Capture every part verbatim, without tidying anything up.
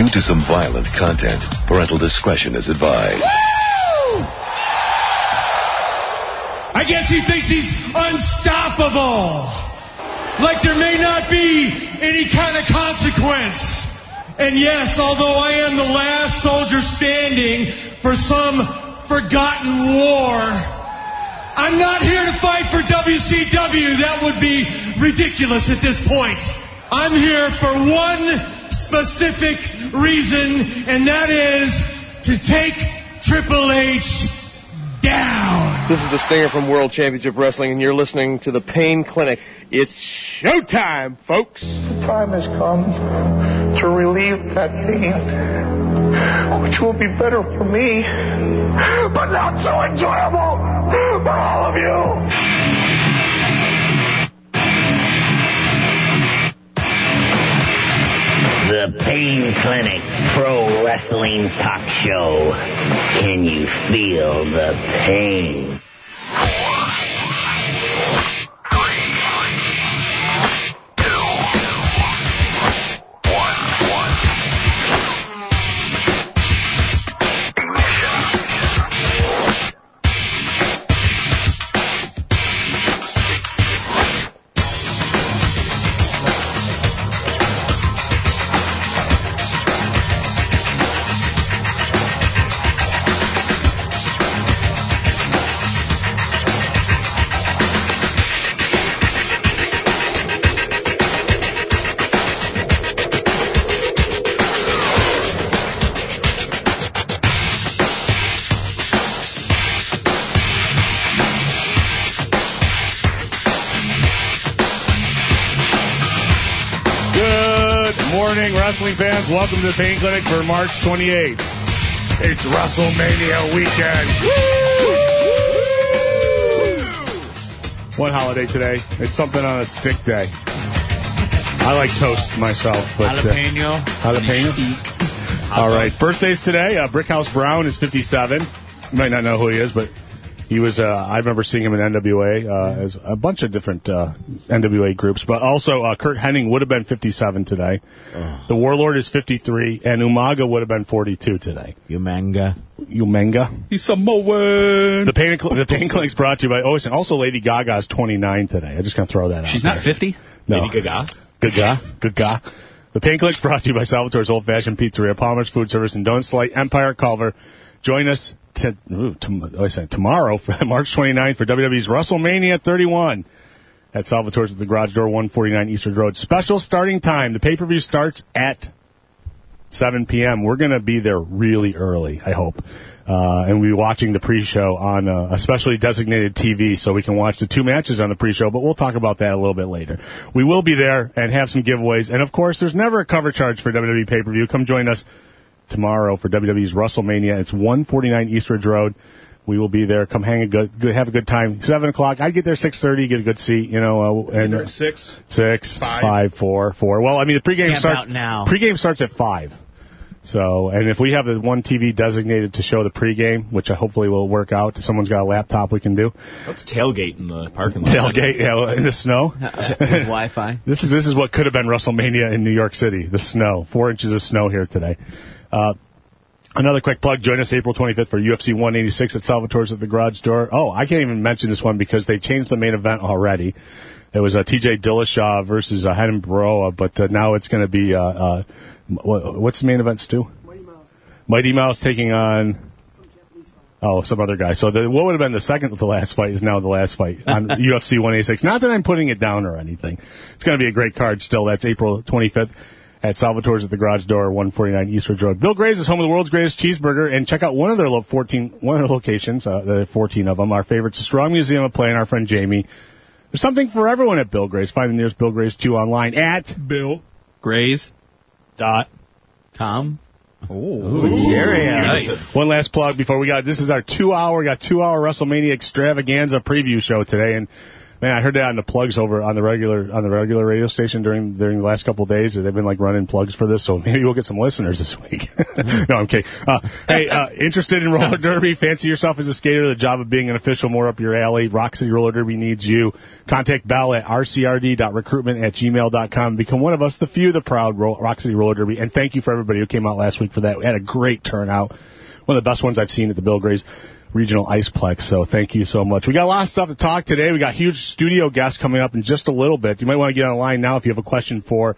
Due to some violent content, parental discretion is advised. Woo! I guess he thinks he's unstoppable. Like there may not be any kind of consequence. And yes, although I am the last soldier standing for some forgotten war, I'm not here to fight for W C W. That would be ridiculous at this point. I'm here for one specific reason, and that is to take Triple H down. This is the Stinger from World Championship Wrestling, and you're listening to the Pain Clinic. It's showtime, folks. The time has come to relieve that pain, which will be better for me, but not so enjoyable for all of you. The Pain Clinic Pro Wrestling Talk Show. Can you feel the pain? Wrestling fans, welcome to the Pain Clinic for March twenty-eighth. It's WrestleMania weekend. Woo! What holiday today? It's something on a stick day. I like toast myself. But, jalapeno. Uh, jalapeno. All right. Birthdays today. Uh, Brickhouse Brown is fifty-seven. You might not know who he is, but he was, uh, I remember seeing him in N W A uh, as a bunch of different uh, N W A groups. But also, uh, Kurt Hennig would have been fifty-seven today. Oh. The Warlord is fifty-three, and Umaga would have been forty-two today. Umanga. Umanga. He's Samoan. The Pain, the Pain Clinic's brought to you by, oh, and also Lady Gaga is twenty-nine today. I'm just going to throw that out. She's not there. fifty? No. Lady Gaga? Gaga. Gaga. The Pain Clinic's brought to you by Salvatore's Old Fashioned Pizzeria, Palmer's Food Service, and Don't Slight Empire Culver. Join us to, ooh, to, I said, tomorrow, March twenty-ninth, for W W E's WrestleMania thirty-one at Salvatore's at the Garage Door, one forty-nine Eastern Road. Special starting time. The pay-per-view starts at seven p.m. We're going to be there really early, I hope. Uh, and we'll be watching the pre-show on uh, a specially designated T V so we can watch the two matches on the pre-show, but we'll talk about that a little bit later. We will be there and have some giveaways. And, of course, there's never a cover charge for W W E pay-per-view. Come join us tomorrow for W W E's WrestleMania. It's one forty-nine Eastridge Road. We will be there. Come hang a good, good have a good time. Seven o'clock. I'd get there six thirty, get a good seat. You know, uh, and uh, six, six, five. five, four, four. Well, I mean, the pregame Camp starts out now. Pregame starts at five. So, and if we have the one T V designated to show the pregame, which I hopefully will work out, if someone's got a laptop, we can do. Let's tailgate in the parking lot. Tailgate, yeah, in the snow. Uh, with Wi-Fi. This is this is what could have been WrestleMania in New York City. The snow, four inches of snow here today. Uh, Another quick plug, join us April twenty-fifth for U F C one eighty-six at Salvatore's at the Garage Door. Oh, I can't even mention this one because they changed the main event already. It was uh, T J Dillashaw versus uh, Henan Baroa, but uh, now it's going to be, uh, uh, what, what's the main event, Stu? Mighty Mouse. Mighty Mouse taking on, some Japanese fight. Oh, some other guy. So the, what would have been the second to the last fight is now the last fight on U F C one eighty-six. Not that I'm putting it down or anything. It's going to be a great card still. That's April twenty-fifth. At Salvatore's at the Garage Door, one forty-nine Eastridge Road. Bill Gray's is home of the world's greatest cheeseburger, and check out one of their fourteen, one of their locations, uh, there are fourteen of them. Our favorites, the Strong Museum of Play, and our friend Jamie. There's something for everyone at Bill Gray's. Find the nearest Bill Gray's two online at Bill Gray's dot com. Ooh, serious. Nice. One last plug before we got, this is our two hour, we got two hour WrestleMania extravaganza preview show today, and Man, I heard that on the plugs over on the regular on the regular radio station during during the last couple of days. They've been like running plugs for this, so maybe we'll get some listeners this week. No, I'm kidding. Uh, hey, uh, interested in roller derby? Fancy yourself as a skater? The job of being an official more up your alley. Rock City Roller Derby needs you. Contact Bell at r c r d dot recruitment at gmail dot com. Become one of us, the few, the proud Ro- Rock City Roller Derby. And thank you for everybody who came out last week for that. We had a great turnout. One of the best ones I've seen at the Bill Gray's Regional Iceplex, so thank you so much. We got a lot of stuff to talk today. We got huge studio guests coming up in just a little bit. You might want to get on the line now if you have a question for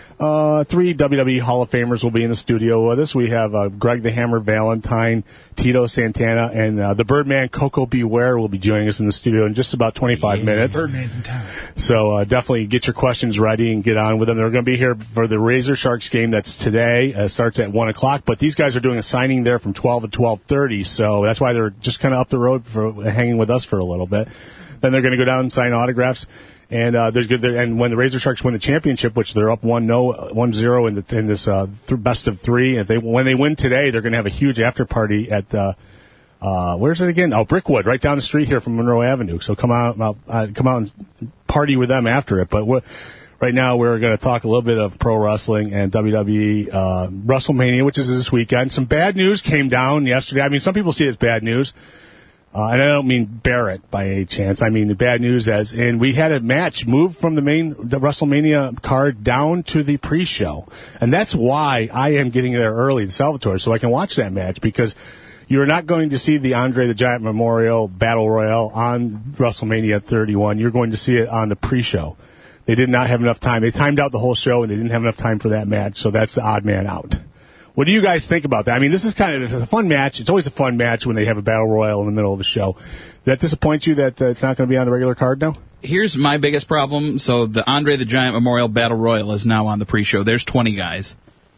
uh, three W W E Hall of Famers will be in the studio with us. We have uh, Greg the Hammer Valentine, Tito Santana, and uh, the Birdman Coco Beware will be joining us in the studio in just about twenty-five yeah, minutes. Birdman's in town. So uh, definitely get your questions ready and get on with them. They're going to be here for the Razor Sharks game that's today. Uh, starts at one o'clock, but these guys are doing a signing there from twelve to twelve thirty, so that's why they're just kind of up the road for hanging with us for a little bit. Then they're going to go down and sign autographs. And uh, there's good. And when the Razor Sharks win the championship, which they're up one no one zero in the in this uh, th- best of three, if they when they win today, they're going to have a huge after party at uh, uh, where's it again? Oh, Brickwood, right down the street here from Monroe Avenue. So come out, uh, come out and party with them after it. But we're, right now we're going to talk a little bit of pro wrestling and W W E uh, WrestleMania, which is this weekend. Some bad news came down yesterday. I mean, some people see it as bad news. Uh, and I don't mean Barrett by any chance. I mean the bad news as in we had a match move from the main the WrestleMania card down to the pre-show. And that's why I am getting there early to Salvatore so I can watch that match because you're not going to see the Andre the Giant Memorial Battle Royal on WrestleMania thirty-one. You're going to see it on the pre-show. They did not have enough time. They timed out the whole show and they didn't have enough time for that match. So that's the odd man out. What do you guys think about that? I mean, this is kind of it's a fun match. It's always a fun match when they have a battle royal in the middle of the show. Does that disappoint you that uh, it's not going to be on the regular card now? Here's my biggest problem. So the Andre the Giant Memorial Battle Royal is now on the pre-show. There's twenty guys.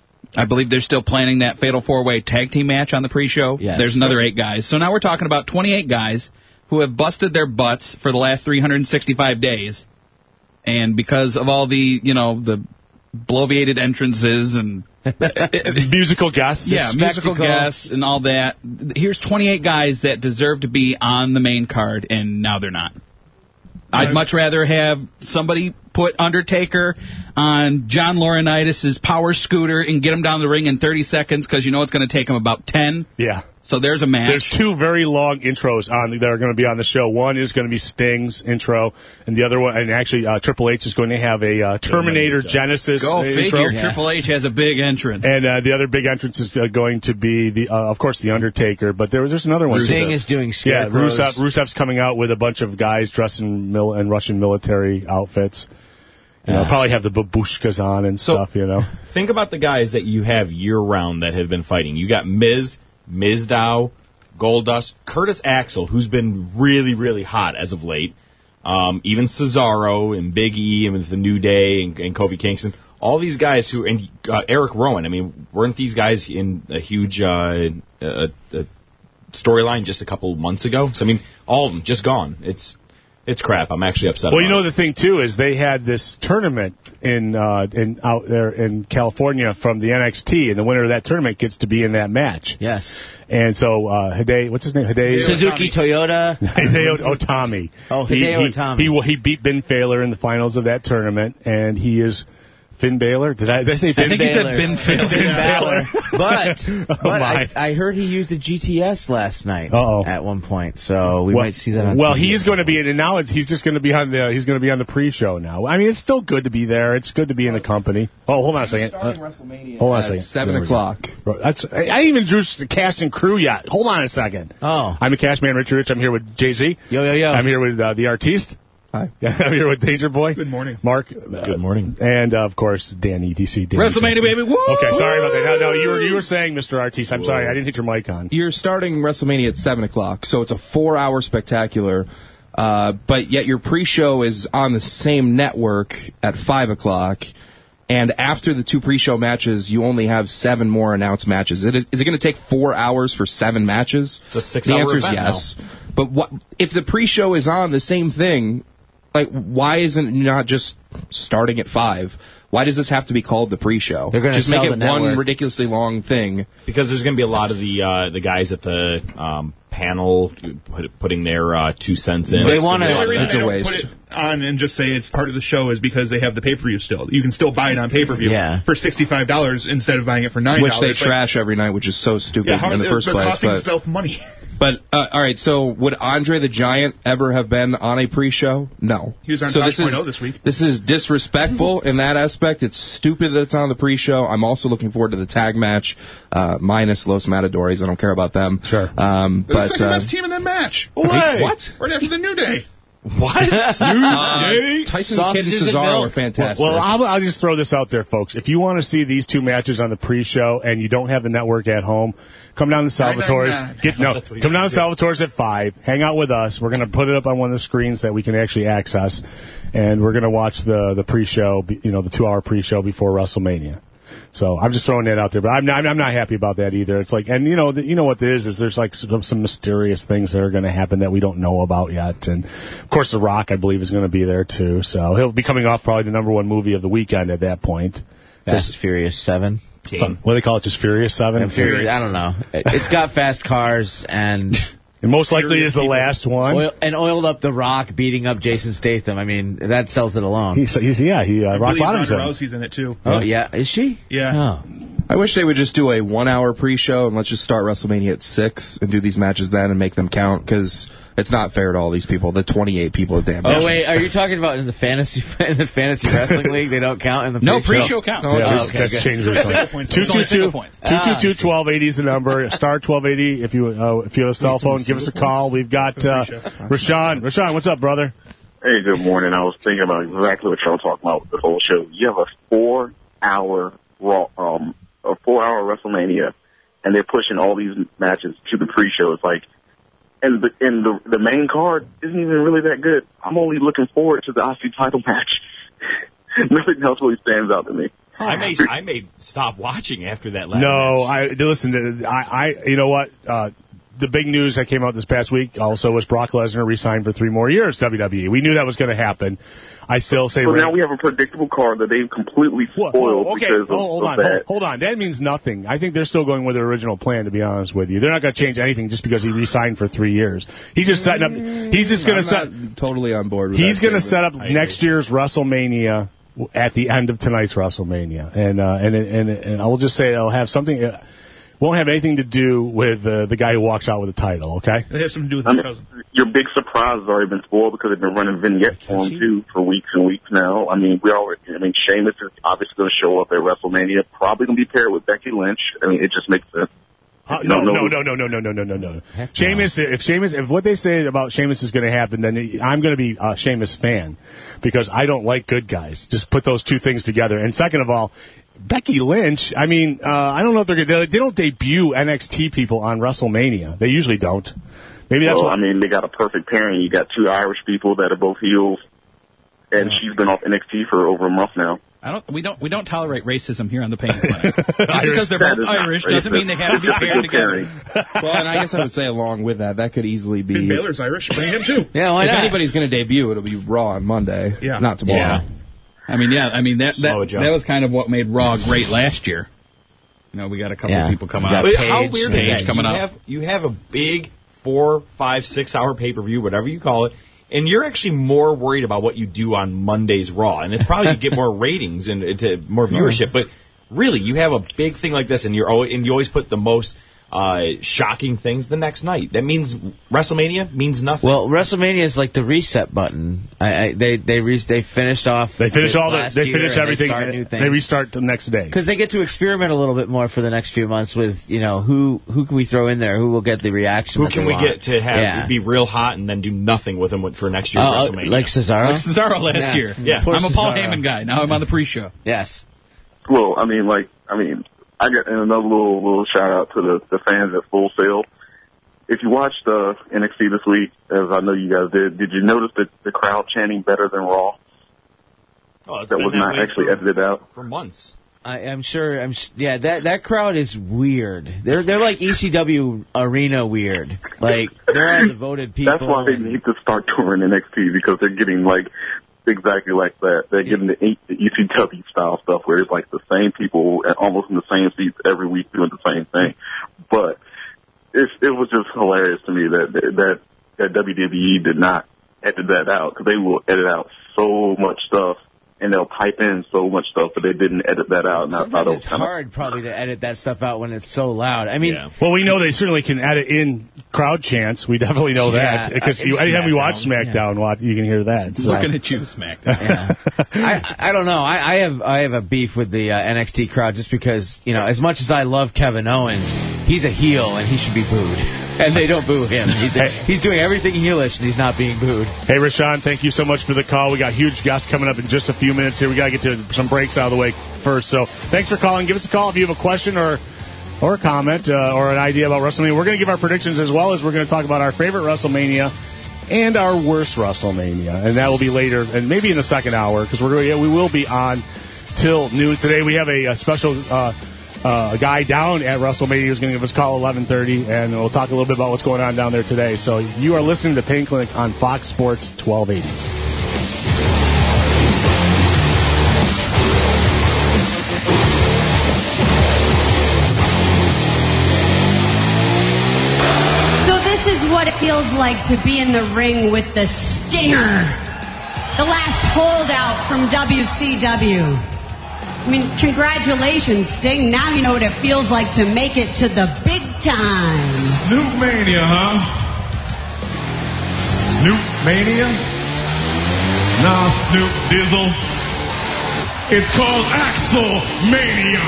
I believe they're still planning that Fatal four-way tag team match on the pre-show. Yes. There's another eight guys. So now we're talking about twenty-eight guys who have busted their butts for the last three hundred sixty-five days. And because of all the, you know, the bloviated entrances and musical guests. Yeah, musical guests and all that. Here's twenty-eight guys that deserve to be on the main card, and now they're not. I'd much rather have somebody put Undertaker on John Laurinaitis' power scooter and get him down the ring in thirty seconds because you know it's going to take him about ten. Yeah. So there's a match. There's two very long intros on that are going to be on the show. One is going to be Sting's intro, and the other one, and actually uh, Triple H is going to have a uh, Terminator Genesis Go intro. figure. Yeah. Triple H has a big entrance. And uh, the other big entrance is uh, going to be, the, uh, of course, The Undertaker, but there, there's another one. Sting is doing scarecrows. Yeah, Rusev, Rusev's coming out with a bunch of guys dressed in, mil- in Russian military outfits. You know, probably have the babushkas on and so, stuff, you know. Think about the guys that you have year-round that have been fighting. You got Miz, Mizdow, Goldust, Curtis Axel, who's been really, really hot as of late. Um, even Cesaro and Big E and with the New Day and, and Kofi Kingston. All these guys who, and uh, Eric Rowan, I mean, weren't these guys in a huge uh, uh, uh, storyline just a couple months ago? So, I mean, all of them just gone. It's It's crap. I'm actually upset well, about you know, it. the thing, too, is they had this tournament in uh, in out there in California from the N X T, and the winner of that tournament gets to be in that match. Yes. And so, uh, Hideo, what's his name? Hideo Suzuki Otami. Toyota. Hideo Otami. Oh, Hideo he, Otami. He, he, he beat Ben Fowler in the finals of that tournament, and he is... Finn Balor? Did I, did I say Finn I think Balor? you said Ben Finn. Finn Balor. But, oh but I, I heard he used a G T S last night Uh-oh. at one point, so we well, might see that on Well, T V. he's going to be in, and now it's, he's just going to be on the he's going to be on the pre-show now. I mean, it's still good to be there. It's good to be in the company. Oh, hold on a second. Uh, hold on a second. Seven o'clock. That's I I didn't even introduce the cast and crew yet. Hold on a second. Oh, I'm the cast man, Richard Rich. I'm here with Jay Z. Yo yo yo. I'm here with uh, the artiste. Hi. I'm here with Danger Boy. Good morning. Mark. Good morning. And, uh, of course, Dan E T C. Dan WrestleMania, baby. Woo! Okay, sorry about that. No, no, you were, you were saying, Mister Artiste. I'm Whoa. sorry. I didn't hit your mic on. You're starting WrestleMania at seven o'clock, so it's a four-hour spectacular. Uh, but yet your pre-show is on the same network at five o'clock. And after the two pre-show matches, you only have seven more announced matches. Is it, is it going to take four hours for seven matches? It's a six-hour The answer is event yes. now. But what, if the pre-show is on the same thing, like, why isn't it not just starting at five? Why does this have to be called the pre-show? They're going to just make it the one network. ridiculously long thing. Because there's going to be a lot of the uh, the guys at the um, panel put, putting their uh, two cents in. They want to. The only reason they don't put it on and just say it's part of the show is because they have the pay-per-view still. You can still buy it on pay-per-view yeah. for sixty-five dollars instead of buying it for nine dollars. Which they trash every night, which is so stupid yeah, how, in the they're, first they're place. Costing But, themselves money. but uh, all right, so would Andre the Giant ever have been on a pre-show? No. He was on so Touch this is, point oh this week. This is disrespectful in that aspect. It's stupid that it's on the pre-show. I'm also looking forward to the tag match, uh, minus Los Matadores. I don't care about them. Sure. Um, They're but, the second uh, best team in that match. Hey, what? Right after the New Day. What? uh, Tyson Kidd and Cesaro are fantastic. Well, I'll, I'll just throw this out there, folks. If you want to see these two matches on the pre-show and you don't have the network at home, come down to Salvatore's. Get no, come down to Salvatore's at five. Hang out with us. We're going to put it up on one of the screens that we can actually access, and we're going to watch the the pre-show. You know, the two-hour pre-show before WrestleMania. So I'm just throwing that out there, but I'm not, I'm not happy about that either. It's like, and you know, the, you know what it is, is there's like some, some mysterious things that are going to happen that we don't know about yet. And of course, The Rock, I believe, is going to be there too. So he'll be coming off probably the number one movie of the weekend at that point. Fast and Furious seven. So, what do they call it? Just Furious seven? And Furious, I don't know. It's got fast cars and. And most likely is the last one. Oil, and oiled up The Rock beating up Jason Statham. I mean, that sells it alone. He's, he's yeah, he uh, Rock Bottom's in. Rousey's in it too. Oh yeah, is she? Yeah. Oh. I wish they would just do a one-hour pre-show and let's just start WrestleMania at six and do these matches then and make them count because it's not fair to all these people. The twenty-eight people at damn. Oh wait, are you talking about in the fantasy in the fantasy wrestling league? They don't count in the no pre-show? pre-show counts. No, yeah, oh, okay, that's changed their two two two two two two twelve eighty is the number. Star twelve eighty. If you uh, if you have a cell phone, give us a call. We've got uh, Rashawn. Rashawn, what's up, brother? Hey, good morning. I was thinking about exactly what y'all talking about with the whole show. You have a four-hour raw, um, a four-hour WrestleMania, and they're pushing all these matches to the pre-show. It's like, and the and the the main card isn't even really that good. I'm only looking forward to the Aussie title match. Nothing else really stands out to me. I may I may stop watching after that last No, match. I listen. I, I you know what? Uh, the big news that came out this past week also was Brock Lesnar re-signed for three more years. W W E. We knew that was going to happen. I still say. So right, now we have a predictable card that they've completely spoiled whoa, okay, because of, hold of on, that. hold, hold on. That means nothing. I think they're still going with their original plan. To be honest with you, they're not going to change anything just because he re-signed for three years. He's just setting up. He's just going to set. Totally on board with He's that going to statement. set up next year's WrestleMania at the end of tonight's WrestleMania, and uh, and and and I will just say it'll have something. Uh, won't have anything to do with uh, the guy who walks out with the title. Okay. They have something to do with I his mean, cousin. Your big surprise has already been spoiled because they've been running vignettes for him too for weeks and weeks now. I mean, we already. I mean, Sheamus is obviously going to show up at WrestleMania. Probably going to be paired with Becky Lynch. I mean, it just makes sense. Uh, no, no, no, no, no, no, no, no, no, no. Sheamus, if Sheamus, if what they say about Sheamus is going to happen, then I'm going to be a Sheamus fan because I don't like good guys. Just put those two things together. And second of all, Becky Lynch, I mean, uh, I don't know if they're going to, they don't debut N X T people on WrestleMania. They usually don't. Maybe that's well, what. I mean, they got a perfect pairing. You got two Irish people that are both heels, and yeah. she's been off N X T for over a month now. I don't. We don't. We don't tolerate racism here on the Pain Clinic. Just because they're both Irish doesn't mean they have to be paired together. Well, and I guess I would say along with that, that could easily be. Finn Balor's Irish. Bring him too. Yeah, why if not? anybody's going to debut, it'll be Raw on Monday. Yeah. Not tomorrow. Yeah. I mean, yeah. I mean that that, that was kind of what made Raw great last year. You know, we got a couple yeah. of people coming But out. How weird is that? coming you up. Have, you have a big four, five, six hour pay per view, whatever you call it. And you're actually more worried about what you do on Monday's Raw. And it's probably to get more ratings and to more viewership. But really, you have a big thing like this, and you're always, and you always put the most uh, shocking things the next night. That means WrestleMania means nothing. Well, WrestleMania is like the reset button. I, I, they they re, they finished off. They finish all the. They finish everything. They, start new they restart the next day because they get to experiment a little bit more for the next few months with you know who who can we throw in there, who will get the reaction. Who can we want. get to have yeah. be real hot and then do nothing with them for next year's uh, WrestleMania? Like Cesaro. Like Cesaro last yeah. year. Yeah, I'm a Paul Cesaro. Heyman guy. Now I'm on the pre-show. Yes. Well, I mean, like, I mean, I got another little little shout out to the, the fans at Full Sail. If you watched uh, N X T this week, as I know you guys did, did you notice that the crowd chanting "better than Raw"? Oh, that was that not actually for, edited out for months. I, I'm sure. I'm yeah. That that crowd is weird. They're they're like E C W arena weird. Like they're all devoted people. That's why they need to start touring N X T because they're getting like exactly like that. They're getting the, the E C W style stuff where it's like the same people almost in the same seats every week doing the same thing. But it, it was just hilarious to me that that that W W E did not edit that out, because they will edit out so much stuff. And they'll pipe in so much stuff, but they didn't edit that out. And Sometimes it's hard, probably, to edit that stuff out when it's so loud. I mean, yeah. Well, we know they certainly can edit in crowd chants. We definitely know yeah, that, because uh, anytime we watch SmackDown, yeah. you can hear that. So. Looking at you, SmackDown. Yeah. I, I don't know. I, I have I have a beef with the uh, N X T crowd just because, you know, as much as I love Kevin Owens, he's a heel and he should be booed. And they don't boo him. He's a, he's doing everything heelish, and he's not being booed. Hey, Rashawn, thank you so much for the call. We got huge guests coming up in just a few minutes here. We got to get to some breaks out of the way first. So thanks for calling. Give us a call if you have a question or or a comment uh, or an idea about WrestleMania. We're going to give our predictions, as well as we're going to talk about our favorite WrestleMania and our worst WrestleMania. And that will be later, and maybe in the second hour, because we're we will be on till noon today. We have a, a special... Uh, Uh, a guy down at WrestleMania who's going to give us a call at eleven thirty, and we'll talk a little bit about what's going on down there today. So you are listening to Pain Clinic on Fox Sports twelve eighty. So this is what it feels like to be in the ring with the Stinger, the last holdout from W C W. I mean, congratulations, Sting. Now you know what it feels like to make it to the big time. Snoop Mania, huh? Snoop Mania? Nah, Snoop Dizzle. It's called Axel Mania.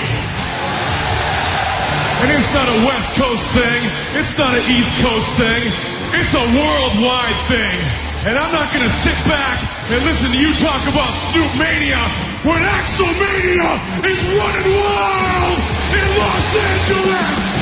And it's not a West Coast thing. It's not an East Coast thing. It's a worldwide thing. And I'm not going to sit back and listen to you talk about Snoop Mania when Axel Mania is running wild in Los Angeles.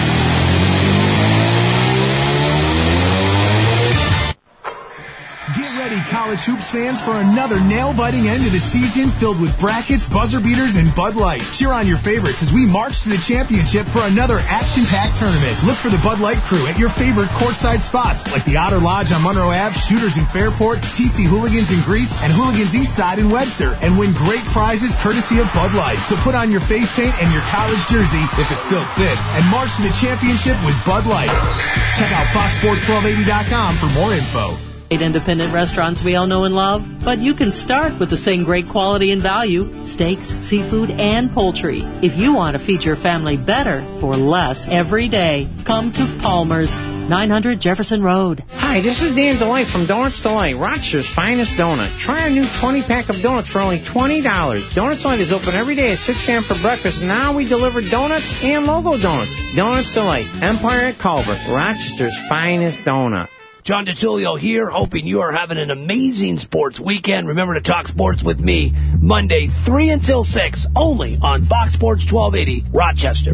Get ready, college hoops fans, for another nail-biting end of the season filled with brackets, buzzer beaters, and Bud Light. Cheer on your favorites as we march to the championship for another action-packed tournament. Look for the Bud Light crew at your favorite courtside spots, like the Otter Lodge on Monroe Avenue, Shooters in Fairport, T C Hooligans in Greece, and Hooligans Eastside in Webster, and win great prizes courtesy of Bud Light. So put on your face paint and your college jersey, if it still fits, and march to the championship with Bud Light. Check out fox sports twelve eighty dot com for more info. Eight independent restaurants we all know and love, but you can start with the same great quality and value: steaks, seafood, and poultry. If you want to feed your family better for less every day, come to Palmer's, nine hundred Jefferson Road. Hi, this is Dan Delight from Donuts Delight, Rochester's finest donut. Try our new twenty-pack of donuts for only twenty dollars. Donuts Delight is open every day at six a.m. for breakfast. Now we deliver donuts and logo donuts. Donuts Delight, Empire at Culver, Rochester's finest donut. John DeTulio here, hoping you are having an amazing sports weekend. Remember to talk sports with me Monday, three until six, only on Fox Sports twelve eighty, Rochester.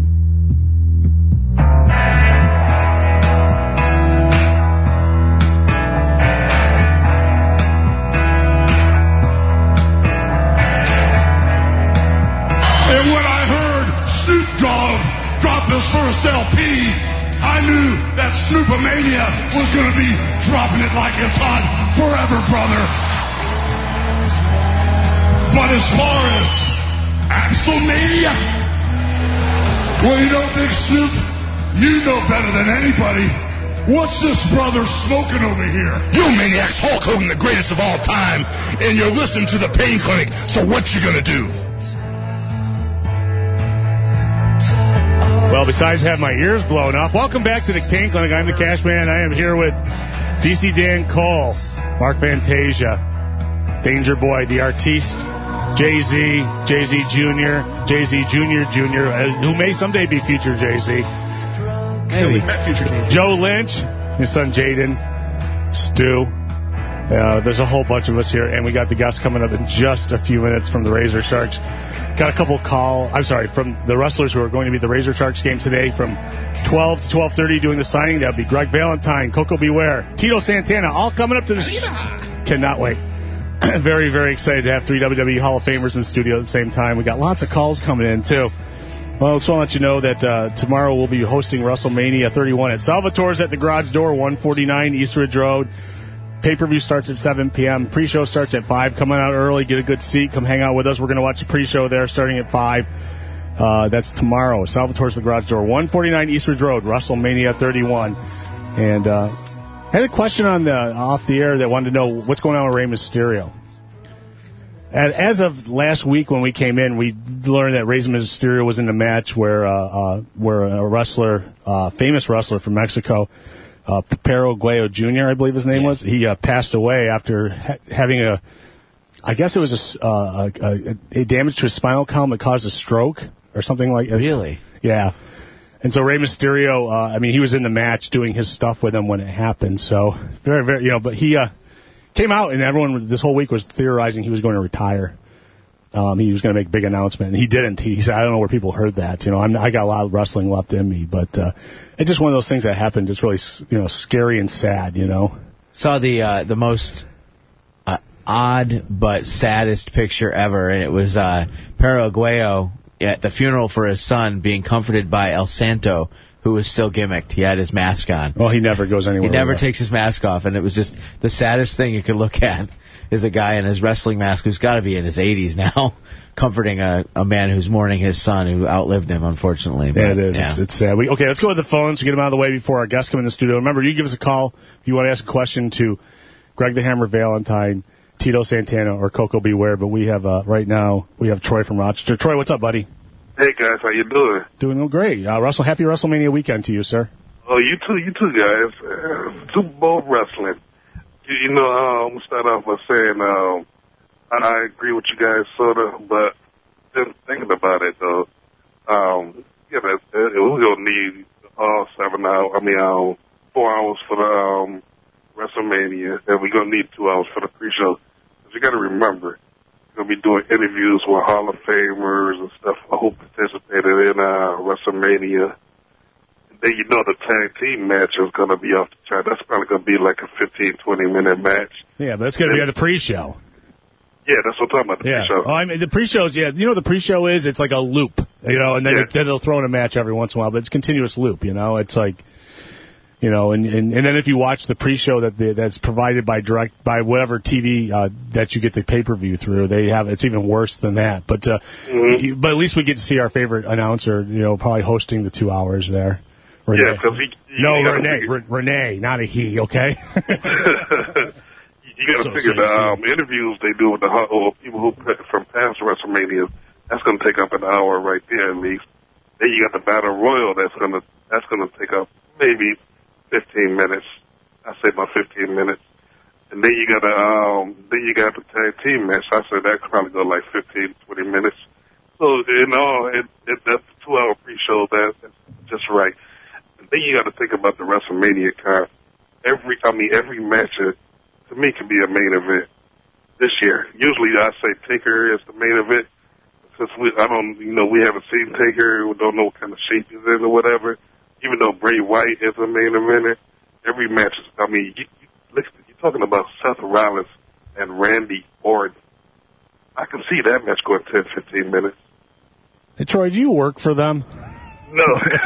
And when I heard Snoop Dogg drop his first L P, I knew that Snoopomania was going to be dropping it like it's hot forever, brother. But as far as Axelmania, well, you know, Big Snoop, you know better than anybody. What's this brother smoking over here? You maniacs, Hulk Hogan, the greatest of all time, and you're listening to the Pain Clinic, so what you gonna do? Well, besides having my ears blown off, welcome back to the Pain Clinic. I'm the Cash Man. I am here with D C Dan Cole, Mark Fantasia, Danger Boy, the Artiste, Jay-Z, Jay-Z Junior, Jay-Z Junior Junior, who may someday be future Jay-Z. Maybe. Future Jay-Z. Joe Lynch, his son Jaden, Stu. Uh, there's a whole bunch of us here, and we got the guests coming up in just a few minutes from the Razor Sharks. Got a couple call, I'm sorry, from the wrestlers who are going to be the Razor Sharks game today from twelve to twelve thirty doing the signing. That would be Greg Valentine, Coco Beware, Tito Santana, all coming up to the... Sh- cannot wait. Very, very excited to have three W W E Hall of Famers in the studio at the same time. We got lots of calls coming in, too. Well, I just want to let you know that uh, tomorrow we'll be hosting WrestleMania thirty-one at Salvatore's at the Garage Door, one forty-nine East Ridge Road. Pay-per-view starts at seven p.m. Pre-show starts at five. Come on out early, get a good seat, come hang out with us. We're going to watch the pre-show there starting at five. Uh, that's tomorrow. Salvatore's the Garage Door, one forty-nine Eastridge Road, WrestleMania thirty-one. And uh, I had a question on the off the air that wanted to know what's going on with Rey Mysterio. And as of last week when we came in, we learned that Rey Mysterio was in a match where uh, uh, where a wrestler, uh, famous wrestler from Mexico, uh, Pero Aguayo Junior, I believe his name yeah. was, he uh, passed away after ha- having a, I guess it was a, uh, a, a damage to his spinal column that caused a stroke or something like that. Really? Yeah. And so Rey Mysterio, uh, I mean, he was in the match doing his stuff with him when it happened. So very, very, you know, but he uh, came out and everyone this whole week was theorizing he was going to retire. Um, he was going to make a big announcement, and he didn't. He said, "I don't know where people heard that. You know, I'm, I got a lot of wrestling left in me, but uh, it's just one of those things that happened. It's really, you know, scary and sad. You know." Saw the uh, the most uh, odd but saddest picture ever, and it was uh, Pero Aguayo at the funeral for his son being comforted by El Santo, who was still gimmicked. He had his mask on. Well, he never goes anywhere. He never takes his mask off, and it was just the saddest thing you could look at is a guy in his wrestling mask who's got to be in his eighties now, comforting a, a man who's mourning his son who outlived him, unfortunately. But, yeah, it is. Yeah. It's, it's sad. We, okay, let's go to the phones to get them out of the way before our guests come in the studio. Remember, you give us a call if you want to ask a question to Greg the Hammer Valentine, Tito Santana, or Coco Beware. But we have, uh, right now, we have Troy from Rochester. Troy, what's up, buddy? Hey, guys, how you doing? Doing oh, great. Uh, Russell, happy WrestleMania weekend to you, sir. Oh, you too, you too, guys. Uh, Super Bowl wrestling. You, you know, uh, I'm going to start off by saying um, I, I agree with you guys, sort of, but just thinking about it, though, um, yeah, that, uh, we're going to need all seven hours, I mean, uh, four hours for the um, WrestleMania, and we're going to need two hours for the pre-show. Because you got to remember, we're going to be doing interviews with Hall of Famers and stuff who participated in uh, WrestleMania. Then you know the tag team match is going to be off the chart. That's probably going to be like a fifteen, twenty minute match. Yeah, but it's going to be on the pre-show. Yeah, that's what I'm talking about, the yeah. pre-show. Oh, I mean, the pre-shows, yeah, you know what the pre-show is? It's like a loop, you know, and then, yeah. it, then they'll throw in a match every once in a while, but it's a continuous loop, you know? It's like, you know, and, and, and then if you watch the pre-show that the, that's provided by direct by whatever T V uh, that you get the pay-per-view through, they have it's even worse than that. But uh, mm-hmm. you, but at least we get to see our favorite announcer, you know, probably hosting the two hours there. Renee. Yeah, because he, he no, he Renee, Re- Renee, not a he, okay? You got to So figure sexy. the um, interviews they do with the or people who from past WrestleMania. That's going to take up an hour right there at least. Then you got the Battle Royal. That's going to that's going to take up maybe fifteen minutes. I say about fifteen minutes. And then you got the um, then you got the tag team match. I said that could probably go like fifteen, twenty minutes. So in all, it, it, that's a two-hour pre-show. That, that's just right. And then you got to think about the WrestleMania card. Every I mean every match. Uh, to me, can be a main event this year. Usually, I say Taker is the main event. Since we, I don't, you know, we haven't seen Taker, we don't know what kind of shape he's in or whatever. Even though Bray Wyatt is a main event, every match is, I mean, you, you, listen, you're talking about Seth Rollins and Randy Orton. I can see that match going ten, fifteen minutes. Hey, Troy, do you work for them? No.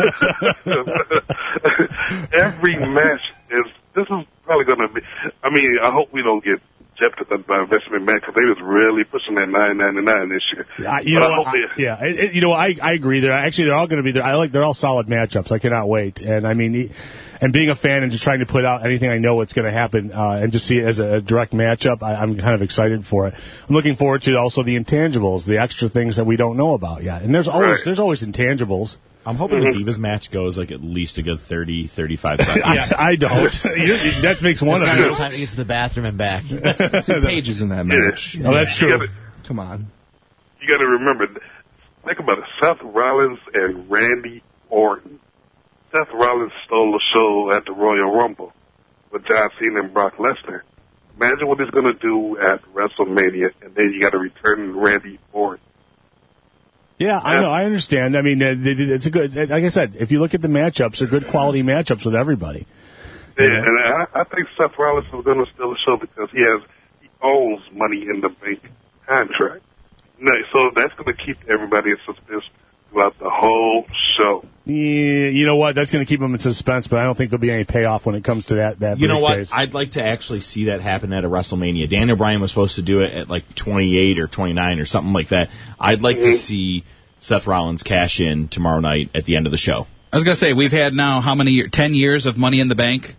Every match is, this is probably going to be, I mean, I hope we don't get jeopardized by investment man because they was really pushing that nine ninety-nine this year. Uh, you but know, I hope I, they, yeah, it, it, you know, I I agree. They're actually they're all going to be there. I like they're all solid matchups. I cannot wait. And I mean, and being a fan and just trying to put out anything I know what's going to happen uh, and just see it as a, a direct matchup, I, I'm kind of excited for it. I'm looking forward to also the intangibles, the extra things that we don't know about yet. And there's always Right. there's always intangibles. I'm hoping mm-hmm. the Divas match goes like at least a good thirty, thirty-five seconds. I, I don't. That makes one it's of not you. time to get to the bathroom and back. Two pages in that match. Yeah. Oh, that's true. You gotta, Come on. you got to remember, think about it, Seth Rollins and Randy Orton. Seth Rollins stole the show at the Royal Rumble with John Cena and Brock Lesnar. Imagine what he's going to do at WrestleMania, and then you got to return Randy Orton. Yeah, I know. I understand. I mean, it's a good. Like I said, if you look at the matchups, they're good quality matchups with everybody. Yeah, yeah. and I, I think Seth Rollins is going to steal the show because he has he owns Money in the Bank contract. So that's going to keep everybody in suspense throughout the whole show. Yeah, you know what? That's going to keep them in suspense, but I don't think there'll be any payoff when it comes to that. that you know what? Days. I'd like to actually see that happen at a WrestleMania. Daniel Bryan was supposed to do it at like twenty-eight or twenty-nine or something like that. I'd like mm-hmm. to see Seth Rollins cash in tomorrow night at the end of the show. I was going to say, we've had now how many years? Ten years of Money in the Bank,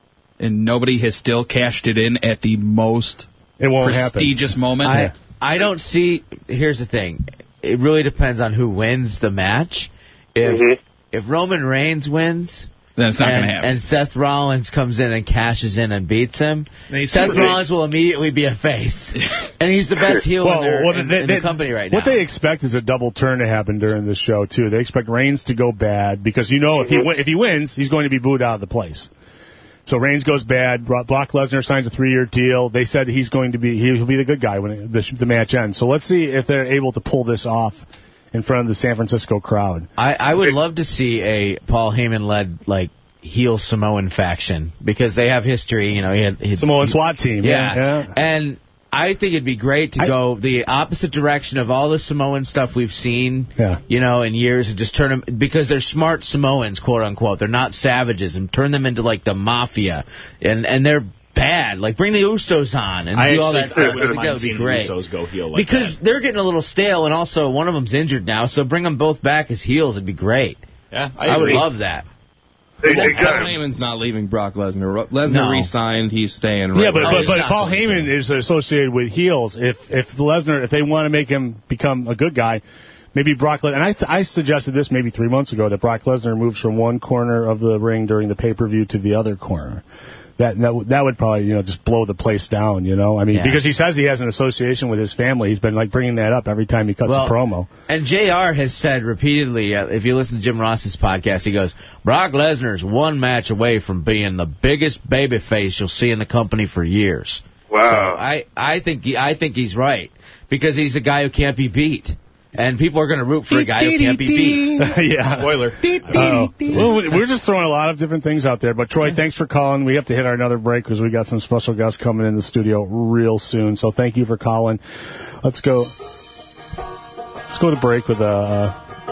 and nobody has still cashed it in at the most it won't prestigious happen. moment. I, I don't see... Here's the thing. It really depends on who wins the match. If mm-hmm. if Roman Reigns wins... Then it's not and, going to happen. And Seth Rollins comes in and cashes in and beats him. Seth Rollins will immediately be a face. And he's the best heel well, in, their, well, in, they, in they, the company right now. What they expect is a double turn to happen during the show, too. They expect Reigns to go bad because, you know, if he if he wins, he's going to be booed out of the place. So Reigns goes bad. Brock Lesnar signs a three-year deal. They said he's going to be he'll be the good guy when it, the, the match ends. So let's see if they're able to pull this off in front of the San Francisco crowd. I, I would love to see a Paul Heyman-led, like, heel Samoan faction because they have history. You know, he had his Samoan SWAT team. Yeah. yeah, and I think it'd be great to I, go the opposite direction of all the Samoan stuff we've seen. Yeah. You know, in years, and just turn them because they're smart Samoans, quote unquote. They're not savages, and turn them into like the mafia, and and they're bad. Like bring the Usos on and I do all that. I I think that would be great. The Usos go heel like because that. They're getting a little stale, and also one of them's injured now, so bring them both back as heels. It'd be great. Yeah, I, I would agree. love that. They, they Paul Heyman's not leaving Brock Lesnar. Lesnar No. re-signed. He's staying. Right yeah, but Oh, but, but not Paul going Heyman to. is associated with heels. If if Lesnar, if they want to make him become a good guy, maybe Brock Lesnar. And I th- I suggested this maybe three months ago that Brock Lesnar moves from one corner of the ring during the pay-per-view to the other corner. That that, w- that would probably you know just blow the place down. You know, I mean, Yeah. because he says he has an association with his family. He's been like bringing that up every time he cuts Well, a promo. And J R has said repeatedly, uh, if you listen to Jim Ross's podcast, he goes, Brock Lesnar's one match away from being the biggest babyface you'll see in the company for years. Wow. So I, I think he, I think he's right because he's a guy who can't be beat. And people are going to root for a guy who can't be beat. yeah. Spoiler. Uh, well, we're just throwing a lot of different things out there. But, Troy, thanks for calling. We have to hit our another break because we got some special guests coming in the studio real soon. So thank you for calling. Let's go. Let's go to break with uh,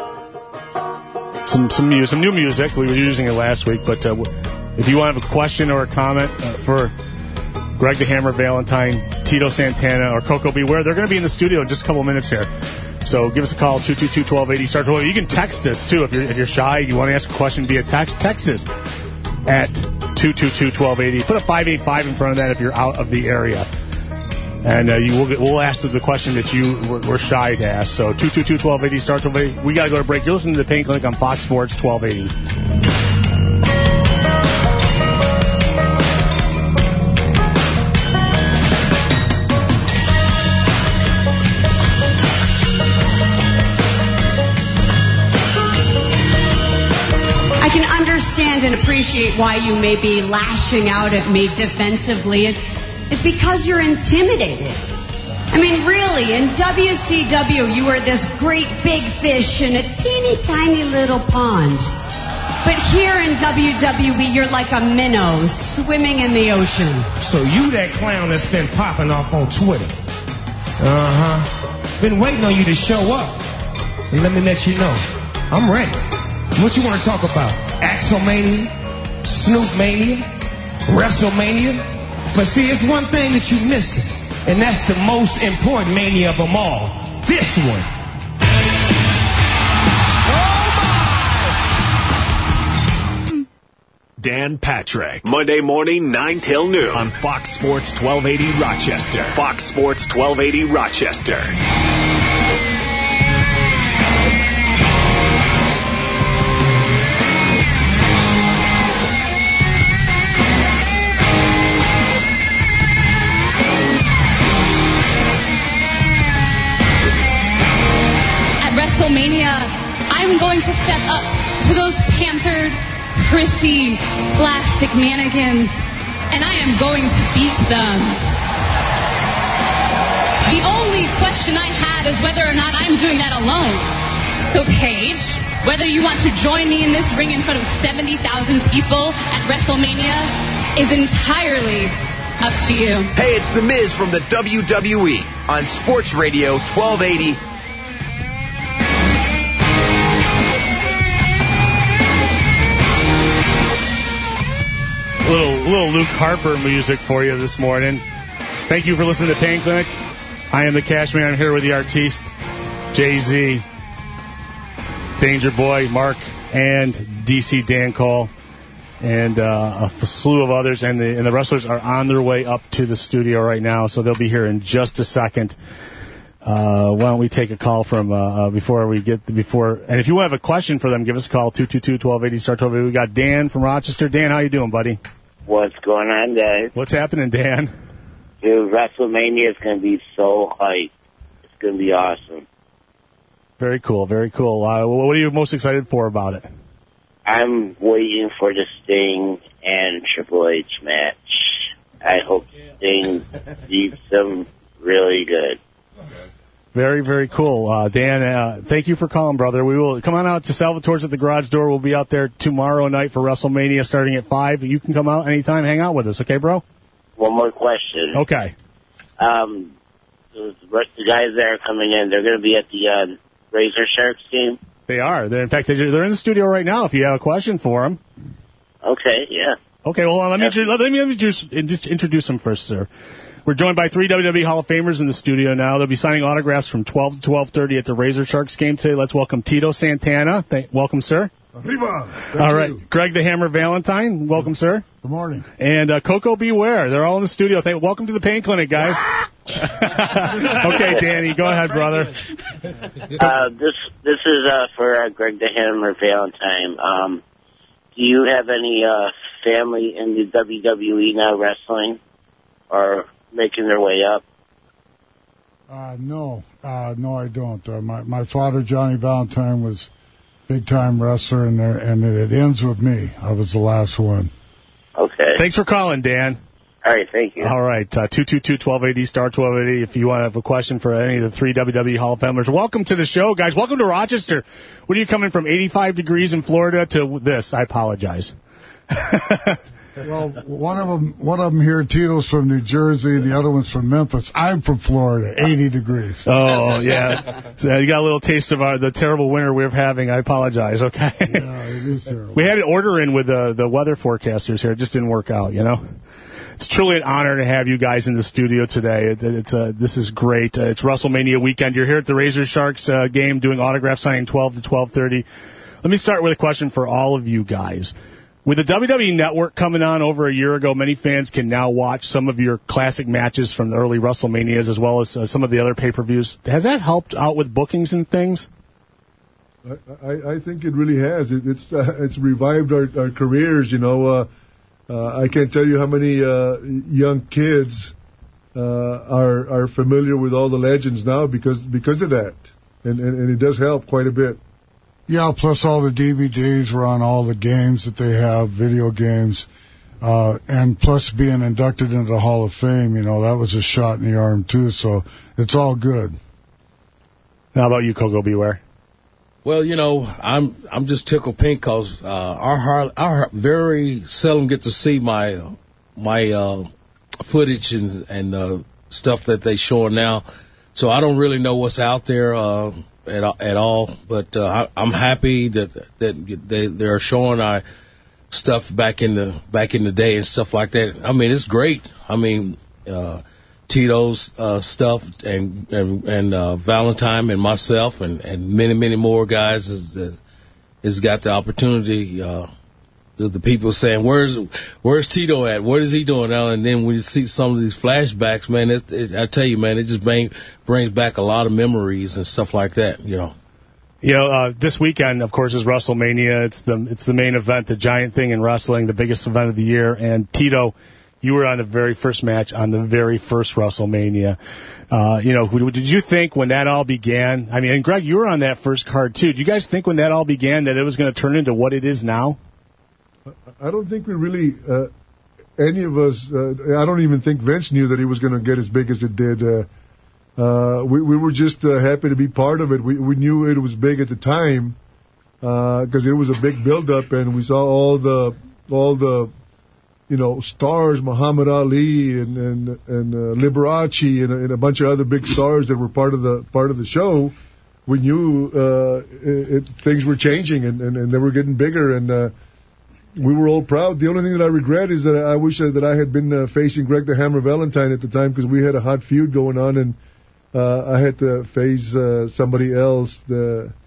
some some music, some new music. We were using it last week. But uh, if you want to have a question or a comment uh, for Greg the Hammer Valentine, Tito Santana, or Coco Beware, they're going to be in the studio in just a couple of minutes here. So give us a call, two two two, one two eight zero. Start. You can text us, too. If you're, if you're shy, you want to ask a question via text, text us at two two two, one two eight zero. Put a five eight five in front of that if you're out of the area. And uh, you will get, we'll ask the question that you were, were shy to ask. So two two two, one two eight zero, start. We got to go to break. You're listening to the Pain Clinic on Fox Sports twelve eighty. And appreciate why you may be lashing out at me defensively. It's it's because you're intimidated. I mean, really, in W C W, you were this great big fish in a teeny tiny little pond. But here in W W E, you're like a minnow swimming in the ocean. So you that clown that's been popping off on Twitter. Uh-huh. Been waiting on you to show up. And let me let you know, I'm ready. What you want to talk about? Axelmania, Snoopmania, WrestleMania. But see, it's one thing that you missed, and that's the most important mania of them all. This one. Dan Patrick, Monday morning, nine till noon on Fox Sports twelve eighty Rochester. Fox Sports twelve eighty Rochester. WrestleMania, I'm going to step up to those pampered, prissy, plastic mannequins, and I am going to beat them. The only question I have is whether or not I'm doing that alone. So, Paige, whether you want to join me in this ring in front of seventy thousand people at WrestleMania is entirely up to you. Hey, it's The Miz from the W W E on Sports Radio twelve eighty. Little little Luke Harper music for you this morning. Thank you for listening to Pain Clinic. I am the Cash Man. I'm here with the artiste, Jay-Z. Danger Boy, Mark, and D C Dan Cole, and uh, a slew of others. And the, and the wrestlers are on their way up to the studio right now, so they'll be here in just a second. Uh, why don't we take a call from uh, uh, before we get before? And if you have a question for them, give us a call two two two, one two eight zero, star twelve eighty. We got Dan from Rochester. Dan, how you doing, buddy? What's going on, guys? What's happening, Dan? Dude, WrestleMania is going to be so hyped. It's going to be awesome. Very cool, very cool. Uh, what are you most excited for about it? I'm waiting for the Sting and Triple H match. I hope Sting beats them really good. Very, very cool. Uh, Dan, uh, thank you for calling, brother. We will come on out to Salvatore's at the Garage Door. We'll be out there tomorrow night for WrestleMania starting at five. You can come out anytime, hang out with us, okay, bro? One more question. Okay. Um, the the guys that are coming in, they're going to be at the uh, Razor Sharks game? They are. They're, in fact, they're in the studio right now if you have a question for them. Okay, yeah. Okay, well, let me, let me introduce, introduce them first, sir. We're joined by three W W E Hall of Famers in the studio now. They'll be signing autographs from twelve to twelve thirty at the Razor Sharks game today. Let's welcome Tito Santana. Thank, welcome, sir. Arriba. All right. You. Greg the Hammer Valentine. Welcome, sir. Good morning. And uh, Coco Beware. They're all in the studio. Thank, welcome to the Pain Clinic, guys. Okay, Danny, go ahead, brother. Uh, this this is uh, for uh, Greg the Hammer Valentine. Um, do you have any uh, family in the W W E now wrestling or making their way up? Uh, no, uh, no, I don't. Uh, my my father, Johnny Valentine, was big time wrestler, and there, and it ends with me. I was the last one. Okay. Thanks for calling, Dan. All right, thank you. All right, uh, two two two, one two eight zero, star twelve eighty if you want to have a question for any of the three W W E Hall of Famers. Welcome to the show, guys. Welcome to Rochester. What are you coming from, eighty-five degrees in Florida to this? I apologize. Well, one of them, one of them here, Tito's from New Jersey, the other one's from Memphis. I'm from Florida, eighty degrees. Oh, yeah. So you got a little taste of our, the terrible winter we're having. I apologize, okay? Yeah, it is terrible. We had an order in with the, the weather forecasters here. It just didn't work out, you know? It's truly an honor to have you guys in the studio today. It, it's uh, This is great. Uh, it's WrestleMania weekend. You're here at the Razor Sharks uh, game doing autograph signing twelve to twelve thirty. Let me start with a question for all of you guys. With the W W E Network coming on over a year ago, many fans can now watch some of your classic matches from the early WrestleManias as well as uh, some of the other pay-per-views. Has that helped out with bookings and things? I, I, I think it really has. It, it's uh, it's revived our, our careers, you know. Uh, uh, I can't tell you how many uh, young kids uh, are are familiar with all the legends now because because of that. And, and, and it does help quite a bit. Yeah, plus all the D V Ds were on all the games that they have, video games, uh, and plus being inducted into the Hall of Fame, you know, that was a shot in the arm, too, so it's all good. How about you, Coco Beware? Well, you know, I'm I'm just tickled pink because uh, our our very seldom get to see my my uh, footage and, and uh, stuff that they showing now, so I don't really know what's out there. Uh, At, at all, but uh, I, I'm happy that that they they're showing our stuff back in the back in the day and stuff like that. I mean, it's great. I mean, uh, Tito's uh, stuff and and, and uh, Valentine and myself and, and many many more guys has, uh, has got the opportunity. Uh, the, the people saying, "Where's where's Tito at? What is he doing now?" And then when you see some of these flashbacks, man, it's, it, I tell you, man, it just bring, brings back a lot of memories and stuff like that. You know. You know, uh, this weekend, of course, is WrestleMania. It's the it's the main event, the giant thing in wrestling, the biggest event of the year. And Tito, you were on the very first match on the very first WrestleMania. Uh, you know, did you think when that all began? I mean, and Greg, you were on that first card too. Did you guys think when that all began that it was going to turn into what it is now? I don't think we really, uh, any of us, uh, I don't even think Vince knew that he was going to get as big as it did. Uh, uh, we, we were just uh, happy to be part of it. We, we knew it was big at the time because uh, it was a big build-up, and we saw all the, all the, you know, stars, Muhammad Ali and and, and uh, Liberace and, and a bunch of other big stars that were part of the part of the show. We knew uh, it, it, things were changing and, and, and they were getting bigger, and uh, we were all proud. The only thing that I regret is that I wish that I had been uh, facing Greg the Hammer Valentine at the time because we had a hot feud going on, and uh, I had to face uh, somebody else. The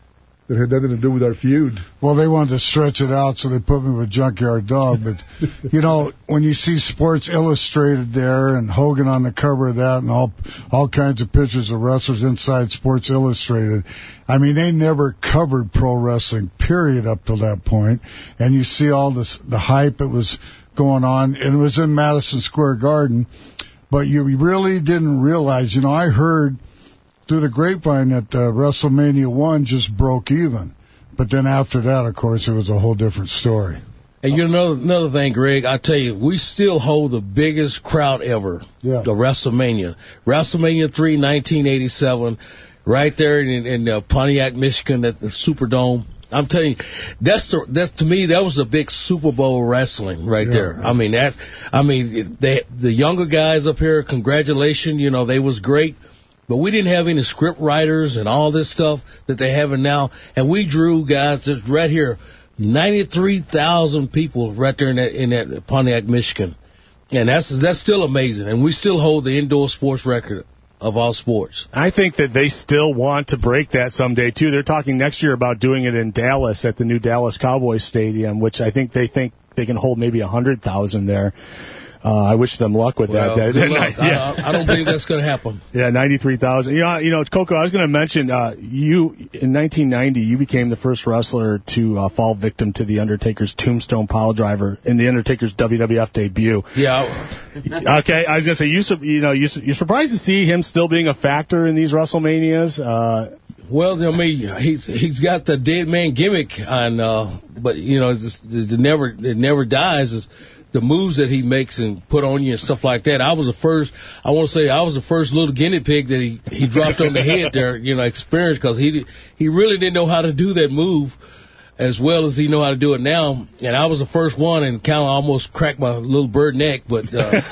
that had nothing to do with our feud. Well, they wanted to stretch it out, so they put me with Junkyard Dog. But, you know, when you see Sports Illustrated there and Hogan on the cover of that and all all kinds of pictures of wrestlers inside Sports Illustrated, I mean, they never covered pro wrestling, period, up to that point. And you see all this, the hype that was going on, and it was in Madison Square Garden. But you really didn't realize, you know, I heard through the grapevine that uh, WrestleMania one just broke even. But then after that, of course, it was a whole different story. And you know, another thing, Greg, I tell you, we still hold the biggest crowd ever, yeah. the WrestleMania. WrestleMania three, nineteen eighty-seven, right there in, in uh, Pontiac, Michigan at the Superdome. I'm telling you, that's the, that's to me that was a big Super Bowl wrestling right yeah, there. Yeah. I mean that. I mean they, the younger guys up here. Congratulations, you know they was great, but we didn't have any script writers and all this stuff that they have now. And we drew guys just right here, ninety-three thousand people right there in that in that Pontiac, Michigan, and that's that's still amazing. And we still hold the indoor sports record of all sports. I think that they still want to break that someday, too. They're talking next year about doing it in Dallas at the new Dallas Cowboys Stadium, which I think they think they can hold maybe one hundred thousand there. Uh, I wish them luck with well, that. Good luck. Yeah. I, I don't believe that's going to happen. Yeah, ninety-three thousand. You know, you know, Coco, I was going to mention, uh, you, in nineteen ninety, you became the first wrestler to uh, fall victim to The Undertaker's Tombstone Piledriver in The Undertaker's W W F debut. Yeah. Okay, I was going to say, you, you know, you, you're surprised to see him still being a factor in these WrestleManias? Uh, Well, I mean, he's he's got the dead man gimmick on, uh, but you know, it's, it never it never dies. It's the moves that he makes and put on you and stuff like that. I was the first. I want to say I was the first little guinea pig that he, he dropped on the head there. You know, experience because he he really didn't know how to do that move as well as he know how to do it now. And I was the first one and kind of almost cracked my little bird neck, but.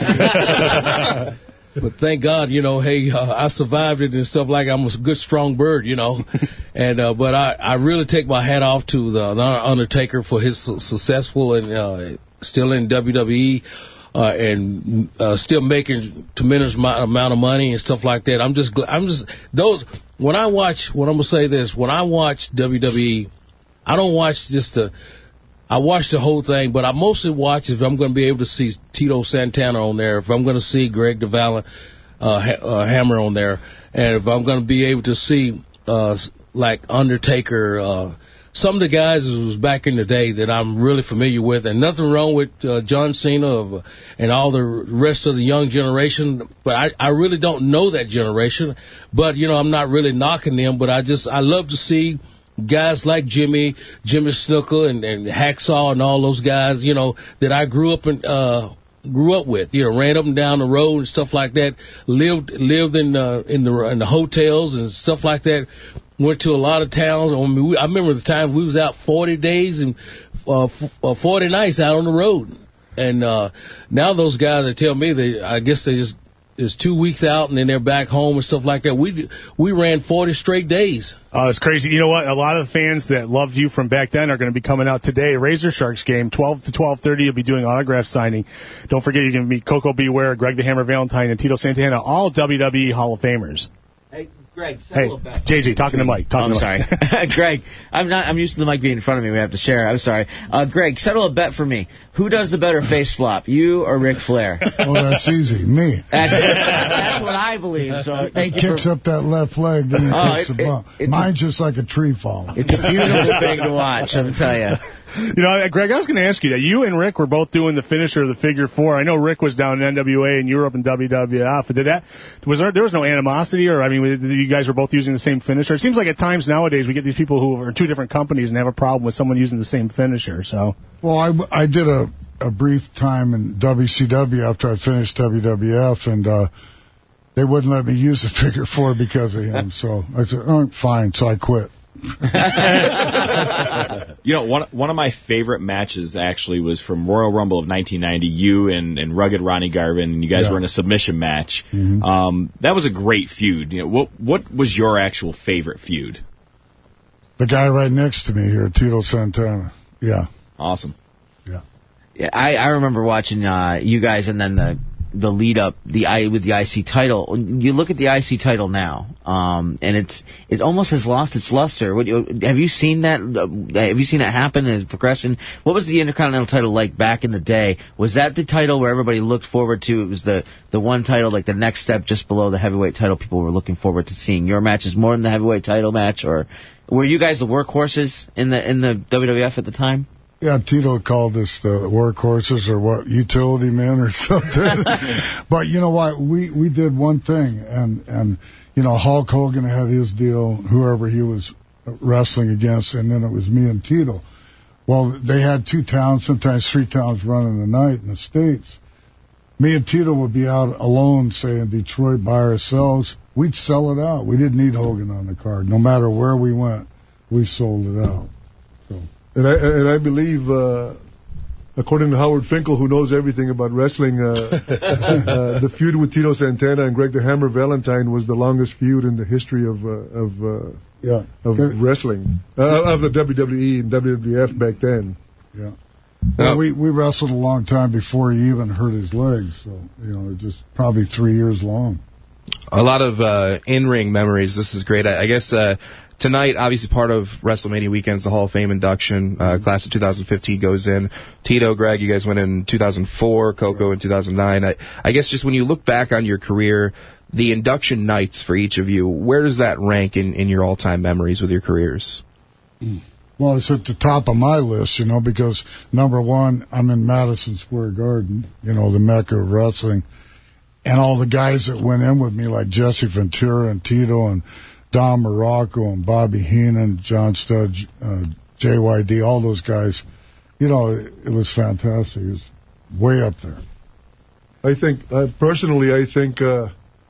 Uh, But thank God, you know, hey, uh, I survived it and stuff like that. I'm a good, strong bird, you know. and uh, But I, I really take my hat off to the, the Undertaker for his su- successful and uh, still in W W E uh, and uh, still making tremendous amount of money and stuff like that. I'm just, I'm just, those, when I watch, when I'm going to say this, when I watch W W E, I don't watch just the, I watch the whole thing, but I mostly watch if I'm going to be able to see Tito Santana on there, if I'm going to see Greg DeValin uh, ha- uh, Hammer on there, and if I'm going to be able to see uh, like Undertaker, uh, some of the guys who was back in the day that I'm really familiar with, and nothing wrong with uh, John Cena of, and all the rest of the young generation, but I, I really don't know that generation, but, you know, I'm not really knocking them, but I just, I love to see guys like Jimmy, Jimmy Snuka and, and Hacksaw and all those guys, you know, that I grew up in, uh, grew up with, you know, ran up and down the road and stuff like that, lived, lived in, uh, in the, in the hotels and stuff like that, went to a lot of towns. I mean, we, I remember the time we was out forty days and, uh, f- uh, forty nights out on the road. And, uh, now those guys, they tell me they, I guess they just, is two weeks out and then they're back home and stuff like that. We we ran forty straight days. Oh, it's crazy. You know what? A lot of the fans that loved you from back then are going to be coming out today. Razor Sharks game, twelve to twelve thirty. You'll be doing autograph signing. Don't forget, you're going to meet Coco Beware, Greg the Hammer Valentine, and Tito Santana, all W W E Hall of Famers. Hey, Greg, hey, J J, talking to Mike. Talking oh, I'm to Mike. sorry. Greg, I'm not. I'm used to the mic being in front of me. We have to share. I'm sorry. Uh, Greg, settle a bet for me. Who does the better face flop, you or Ric Flair? Oh, that's easy. Me. That's, that's what I believe. So he kicks for... up that left leg, then he oh, takes it, the bump. It, Mine's a, just like a tree fall. It's a beautiful thing to watch, I'm telling you. You know, Greg, I was going to ask you that. You and Rick were both doing the finisher of the figure four. I know Rick was down in N W A and you were up in W W F. Did that, was there, there was no animosity, or, I mean, you guys were both using the same finisher? It seems like at times nowadays we get these people who are in two different companies and have a problem with someone using the same finisher, so. Well, I, I did a, a brief time in W C W after I finished W W F, and, uh, they wouldn't let me use the figure four because of him, so I said, oh, fine, so I quit. You know, one one of my favorite matches actually was from Royal Rumble of nineteen ninety. You and, and Rugged Ronnie Garvin, and you guys yeah. were in a submission match. Mm-hmm. Um, that was a great feud. You know, what what was your actual favorite feud? The guy right next to me here, Tito Santana. Yeah. Awesome. Yeah. Yeah, I, I remember watching uh, you guys, and then the the lead up the I with the I C title. You look at the I C title now, um, and it's it almost has lost its luster. What, have you seen that? Uh, have you seen that happen as progression? What was the Intercontinental title like back in the day? Was that the title where everybody looked forward to? It was the the one title, like the next step just below the heavyweight title. People were looking forward to seeing your matches more than the heavyweight title match, or were you guys the workhorses in the in the W W F at the time? Yeah, Tito called us the workhorses or what, utility men or something. But you know what? We we did one thing, and and you know Hulk Hogan had his deal, whoever he was wrestling against, and then it was me and Tito. Well, they had two towns, sometimes three towns running the night in the States. Me and Tito would be out alone, say in Detroit by ourselves. We'd sell it out. We didn't need Hogan on the card. No matter where we went, we sold it out. So. And I and I believe, uh, according to Howard Finkel, who knows everything about wrestling, uh, uh, the feud with Tito Santana and Greg the Hammer Valentine was the longest feud in the history of uh, of uh, yeah. of okay. wrestling, uh, of the W W E and W W F back then. Yeah. Well, we we wrestled a long time before he even hurt his legs, so you know, just probably three years long. A lot of uh, in-ring memories. This is great. I, I guess. Uh, Tonight, obviously part of WrestleMania weekends, the Hall of Fame induction. Uh, class of two thousand fifteen goes in. Tito, Greg, you guys went in two thousand four, Coco in two thousand nine. I, I guess just when you look back on your career, the induction nights for each of you, where does that rank in, in your all-time memories with your careers? Well, it's at the top of my list, you know, because, number one, I'm in Madison Square Garden, you know, the mecca of wrestling. And all the guys that went in with me, like Jesse Ventura and Tito and Don Morocco and Bobby Heenan, John Studd, uh, J Y D, all those guys, you know, it, it was fantastic. It was way up there. I think, uh, personally, I think uh,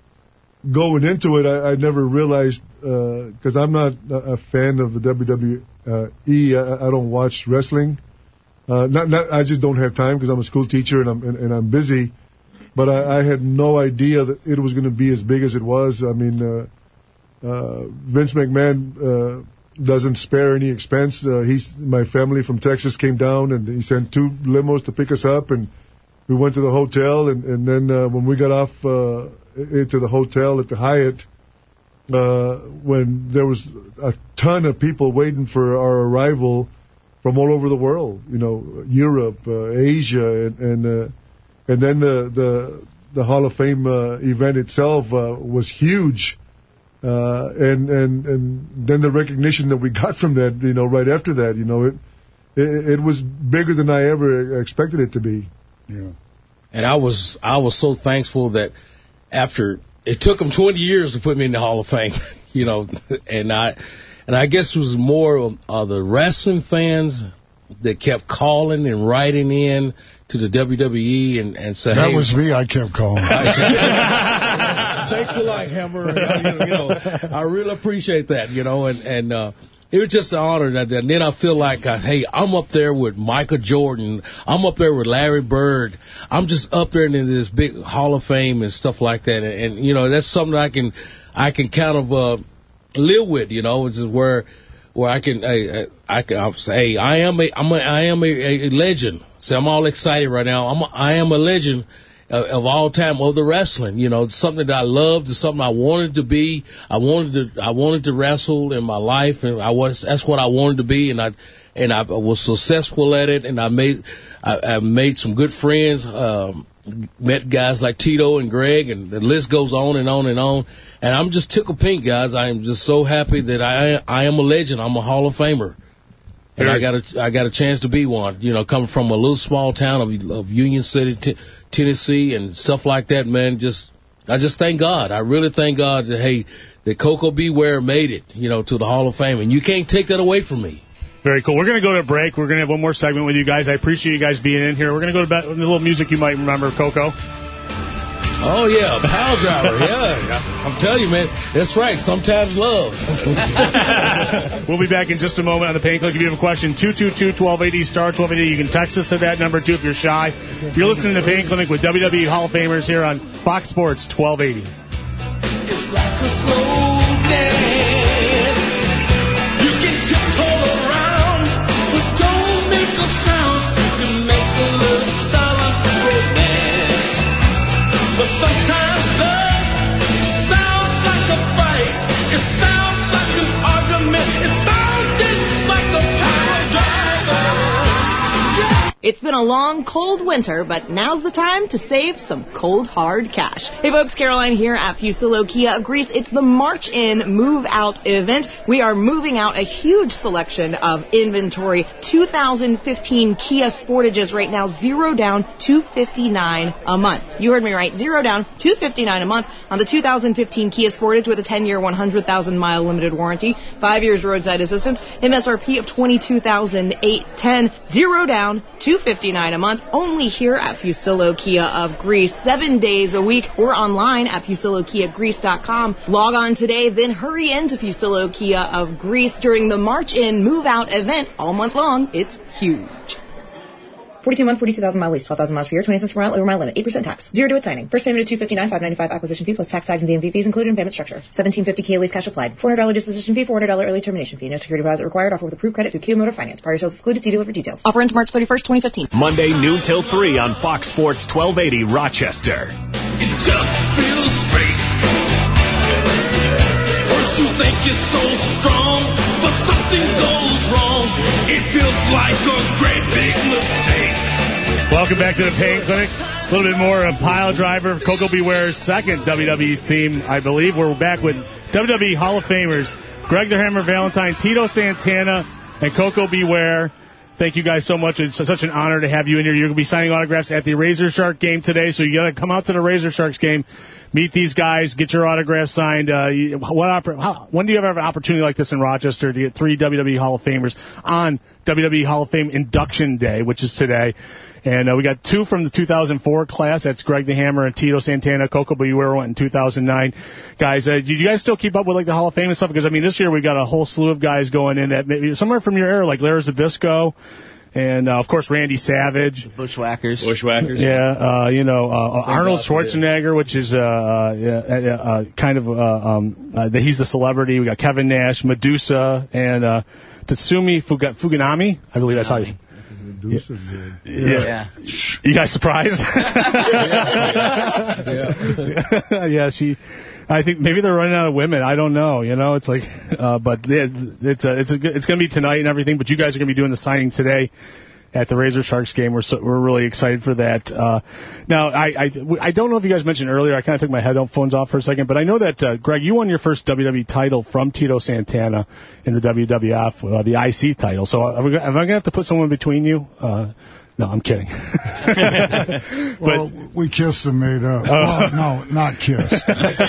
going into it, I, I never realized, because uh, I'm not a fan of the W W E, I, I don't watch wrestling. Uh, not, not, I just don't have time because I'm a school teacher and I'm, and, and I'm busy. But I, I had no idea that it was going to be as big as it was. I mean... Uh, Uh, Vince McMahon uh, doesn't spare any expense. Uh, he's my family from Texas came down and he sent two limos to pick us up, and we went to the hotel. And, and then uh, when we got off uh, into the hotel at the Hyatt, uh, when there was a ton of people waiting for our arrival from all over the world, you know, Europe, uh, Asia, and and, uh, and then the the the Hall of Fame uh, event itself uh, was huge. Uh, and, and, and then the recognition that we got from that, you know, right after that, you know, it, it, it was bigger than I ever expected it to be. Yeah. And I was, I was so thankful that after, it took them twenty years to put me in the Hall of Fame, you know, and I, and I guess it was more of uh, the wrestling fans that kept calling and writing in to the W W E and, and saying, that hey, was me, I kept calling. Thanks a lot, Hammer. And, you know, I really appreciate that, you know, and, and uh, it was just an honor. That, and then I feel like, uh, hey, I'm up there with Michael Jordan. I'm up there with Larry Bird. I'm just up there in this big Hall of Fame and stuff like that. And, and you know, that's something I can I can kind of uh, live with, you know, which is where where I can, I, I can I'll say, hey, I am a, I'm a, I am a, a legend. So I'm all excited right now. I'm a, I am a legend of, of all time of the wrestling. You know, it's something that I loved. It's something I wanted to be. I wanted to, I wanted to wrestle in my life, and I was, that's what I wanted to be. And I, and I was successful at it. And I made, I, I made some good friends. Um, met guys like Tito and Greg, and the list goes on and on and on. And I'm just tickled pink, guys. I am just so happy that I I am a legend. I'm a Hall of Famer. And I got a, I got a chance to be one, you know, coming from a little small town of, of Union City, t- Tennessee, and stuff like that, man. Just, I just thank God. I really thank God that, hey, that Coco Beware made it, you know, to the Hall of Fame. And you can't take that away from me. Very cool. We're going to go to a break. We're going to have one more segment with you guys. I appreciate you guys being in here. We're going to go to bed with a little music you might remember, Coco. Oh, yeah, Pile Driver, yeah. I'm telling you, man, that's right. Sometimes love. We'll be back in just a moment on the Pain Clinic. If you have a question, two two two, one two eight zero, star twelve eighty. You can text us at that number, too, if you're shy. You're listening to Pain Clinic with W W E Hall of Famers here on Fox Sports twelve eighty. It's like a slow dance. You can tiptoe around, but don't make a sound. You can make a little silent romance. It's been a long, cold winter, but now's the time to save some cold, hard cash. Hey folks, Caroline here at Fusillo Kia of Greece. It's the March In, Move Out event. We are moving out a huge selection of inventory. two thousand fifteen Kia Sportages right now, zero down, two hundred fifty-nine dollars a month. You heard me right, zero down, two hundred fifty-nine dollars a month on the two thousand fifteen Kia Sportage with a ten-year, one hundred thousand mile limited warranty, five years roadside assistance, M S R P of twenty-two thousand eight hundred ten dollars, zero down, two hundred fifty-nine dollars a month, only here at Fusillo Kia of Greece, seven days a week. We're online at fusillo kia greece dot com. Log on today, then hurry into Fusillo Kia of Greece during the March In, Move Out event all month long. It's huge. forty-two month, forty-two thousand mile lease, twelve thousand miles per year, twenty cents per mile over mile limit, eight percent tax. Zero to it signing. First payment of two hundred fifty-nine dollars, five hundred ninety-five dollars acquisition fee plus tax, tags, and D M V fees included in payment structure. seventeen fifty Kia lease cash applied. four hundred dollars disposition fee, four hundred dollars early termination fee. No security deposit required. Offer with approved credit through Kia Motor Finance. Prior sales excluded. See dealer for details. Offer ends March thirty-first, twenty fifteen. Monday noon till three on Fox Sports twelve eighty Rochester. It just feels great. First you think you're so strong, but something goes wrong. It feels like a great big mistake. Welcome back to the Pain Clinic. A little bit more of Pile Driver, Coco Beware's second W W E theme, I believe. We're back with W W E Hall of Famers Greg the Hammer Valentine, Tito Santana, and Coco Beware. Thank you guys so much. It's such an honor to have you in here. You're going to be signing autographs at the Razor Shark game today, so you got to come out to the Razor Sharks game, meet these guys, get your autographs signed. Uh, you, what, how, when do you ever have an opportunity like this in Rochester to get three W W E Hall of Famers on W W E Hall of Fame Induction Day, which is today? And uh, we got two from the two thousand four class. That's Greg the Hammer and Tito Santana. Coco Beware went in two thousand nine. Guys, uh, did you guys still keep up with like the Hall of Fame and stuff? Because, I mean, this year we got a whole slew of guys going in that maybe somewhere from your era, like Larry Zbyszko. And, uh, of course, Randy Savage. Bushwhackers. Bushwhackers. Yeah, uh, you know, uh, Arnold Schwarzenegger, which is uh, uh, uh, kind of, uh, um, uh, he's the celebrity. We got Kevin Nash, Medusa, and uh, Tatsumi Fuga- Fuganami. I believe that's how you... Medusa, yeah. Yeah. yeah. You guys surprised? yeah. yeah, she... I think maybe they're running out of women. I don't know. You know, it's like, uh, but it, it's a, it's a, it's going to be tonight and everything. But you guys are going to be doing the signing today at the Razor Sharks game. We're so, we're really excited for that. Uh, now, I, I I don't know if you guys mentioned earlier. I kind of took my headphones off for a second, but I know that uh, Greg, you won your first W W E title from Tito Santana in the W W F, uh, the I C title. So, are we, am I going to have to put someone between you? Uh, No, I'm kidding. Well, we kissed and made up. Uh, well, no, not kissed.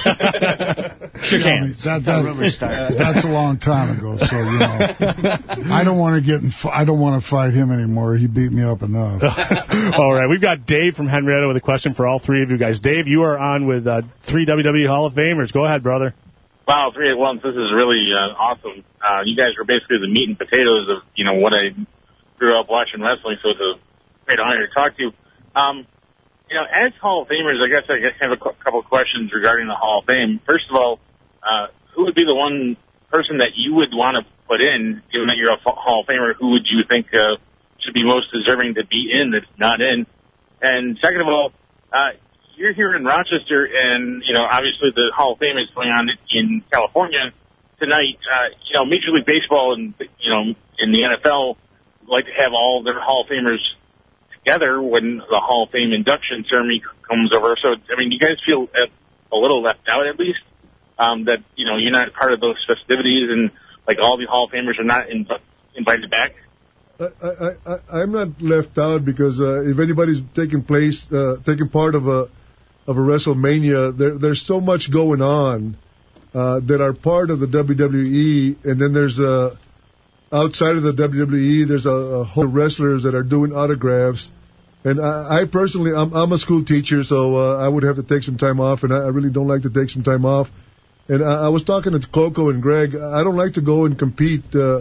Shook hands. That, that, that's a long time ago, so, you know. I don't want to get in, I don't want to fight him anymore. He beat me up enough. All right, we've got Dave from Henrietta with a question for all three of you guys. Dave, you are on with uh, three W W E Hall of Famers. Go ahead, brother. Wow, three at once. This is really uh, awesome. Uh, you guys were basically the meat and potatoes of, you know, what I grew up watching wrestling, so it's a great honor to talk to you. Um, you know, as Hall of Famers, I guess I have a couple of questions regarding the Hall of Fame. First of all, uh, who would be the one person that you would want to put in, given that you're a Hall of Famer? Who would you think uh, should be most deserving to be in that's not in? And second of all, uh, you're here in Rochester, and, you know, obviously the Hall of Fame is going on in California tonight. Uh, you know, Major League Baseball and, you know, in the N F L like to have all their Hall of Famers together when the Hall of Fame induction ceremony comes over. So, I mean, do you guys feel a little left out, at least, um, that, you know, you're not part of those festivities and, like, all the Hall of Famers are not in, invited back? I, I, I, I'm not left out because uh, if anybody's taking place, uh, taking part of a of a WrestleMania, there, there's so much going on uh, that are part of the W W E, and then there's a outside of the W W E, there's a, a whole wrestlers that are doing autographs. And I, I personally, I'm, I'm a school teacher, so uh, I would have to take some time off, and I, I really don't like to take some time off. And I, I was talking to Coco and Greg. I don't like to go and compete uh,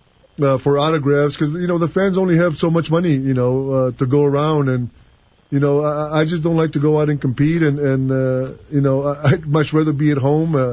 uh, for autographs because, you know, the fans only have so much money, you know, uh, to go around. And, you know, I, I just don't like to go out and compete. And, and uh, you know, I, I'd much rather be at home. Uh,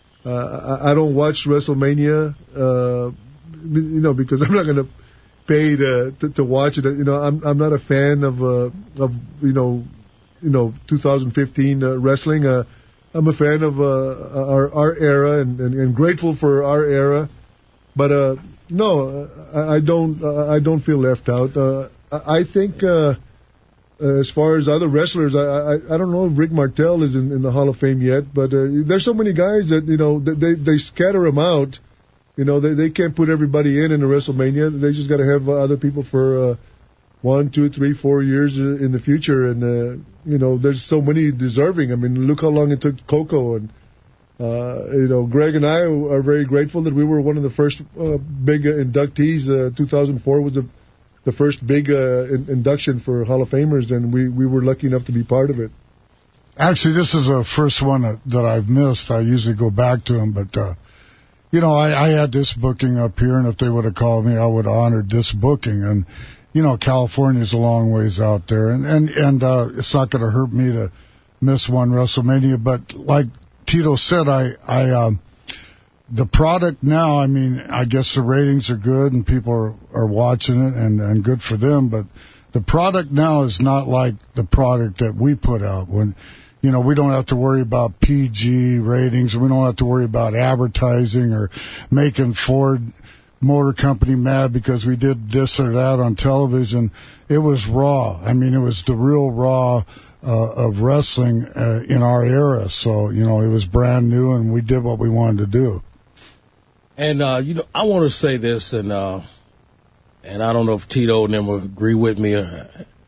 uh, I, I don't watch WrestleMania. Uh, You know, because I'm not going to pay to, to to watch it. You know, I'm I'm not a fan of uh, of you know, you know, two thousand fifteen uh, wrestling. Uh, I'm a fan of uh, our our era and, and, and grateful for our era. But uh, no, I, I don't uh, I don't feel left out. Uh, I think uh, uh, as far as other wrestlers, I, I I don't know if Rick Martel is in, in the Hall of Fame yet, but uh, there's so many guys that, you know, they they scatter them out. You know, they they can't put everybody in in a WrestleMania. They just got to have uh, other people for uh, one, two, three, four years in the future. And, uh, you know, there's so many deserving. I mean, look how long it took Coco. And, uh, you know, Greg and I are very grateful that we were one of the first uh, big uh, inductees. Uh, two thousand four was the, the first big uh, in, induction for Hall of Famers, and we, we were lucky enough to be part of it. Actually, this is the first one that, that I've missed. I usually go back to them, but... Uh, You know, I, I had this booking up here, and if they would have called me, I would have honored this booking. And, you know, California's a long ways out there, and, and, and uh, it's not going to hurt me to miss one WrestleMania. But like Tito said, I, I um, the product now, I mean, I guess the ratings are good, and people are, are watching it, and, and good for them. But the product now is not like the product that we put out when... You know, we don't have to worry about P G ratings. We don't have to worry about advertising or making Ford Motor Company mad because we did this or that on television. It was raw. I mean, it was the real raw uh, of wrestling uh, in our era. So, you know, it was brand new, and we did what we wanted to do. And, uh, you know, I want to say this, and uh, and I don't know if Tito and them will agree with me uh,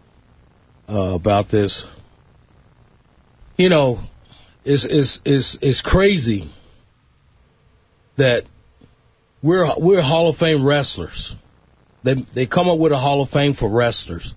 uh, about this. You know, it's, it's, it's, it's crazy that we're we're Hall of Fame wrestlers. They they come up with a Hall of Fame for wrestlers.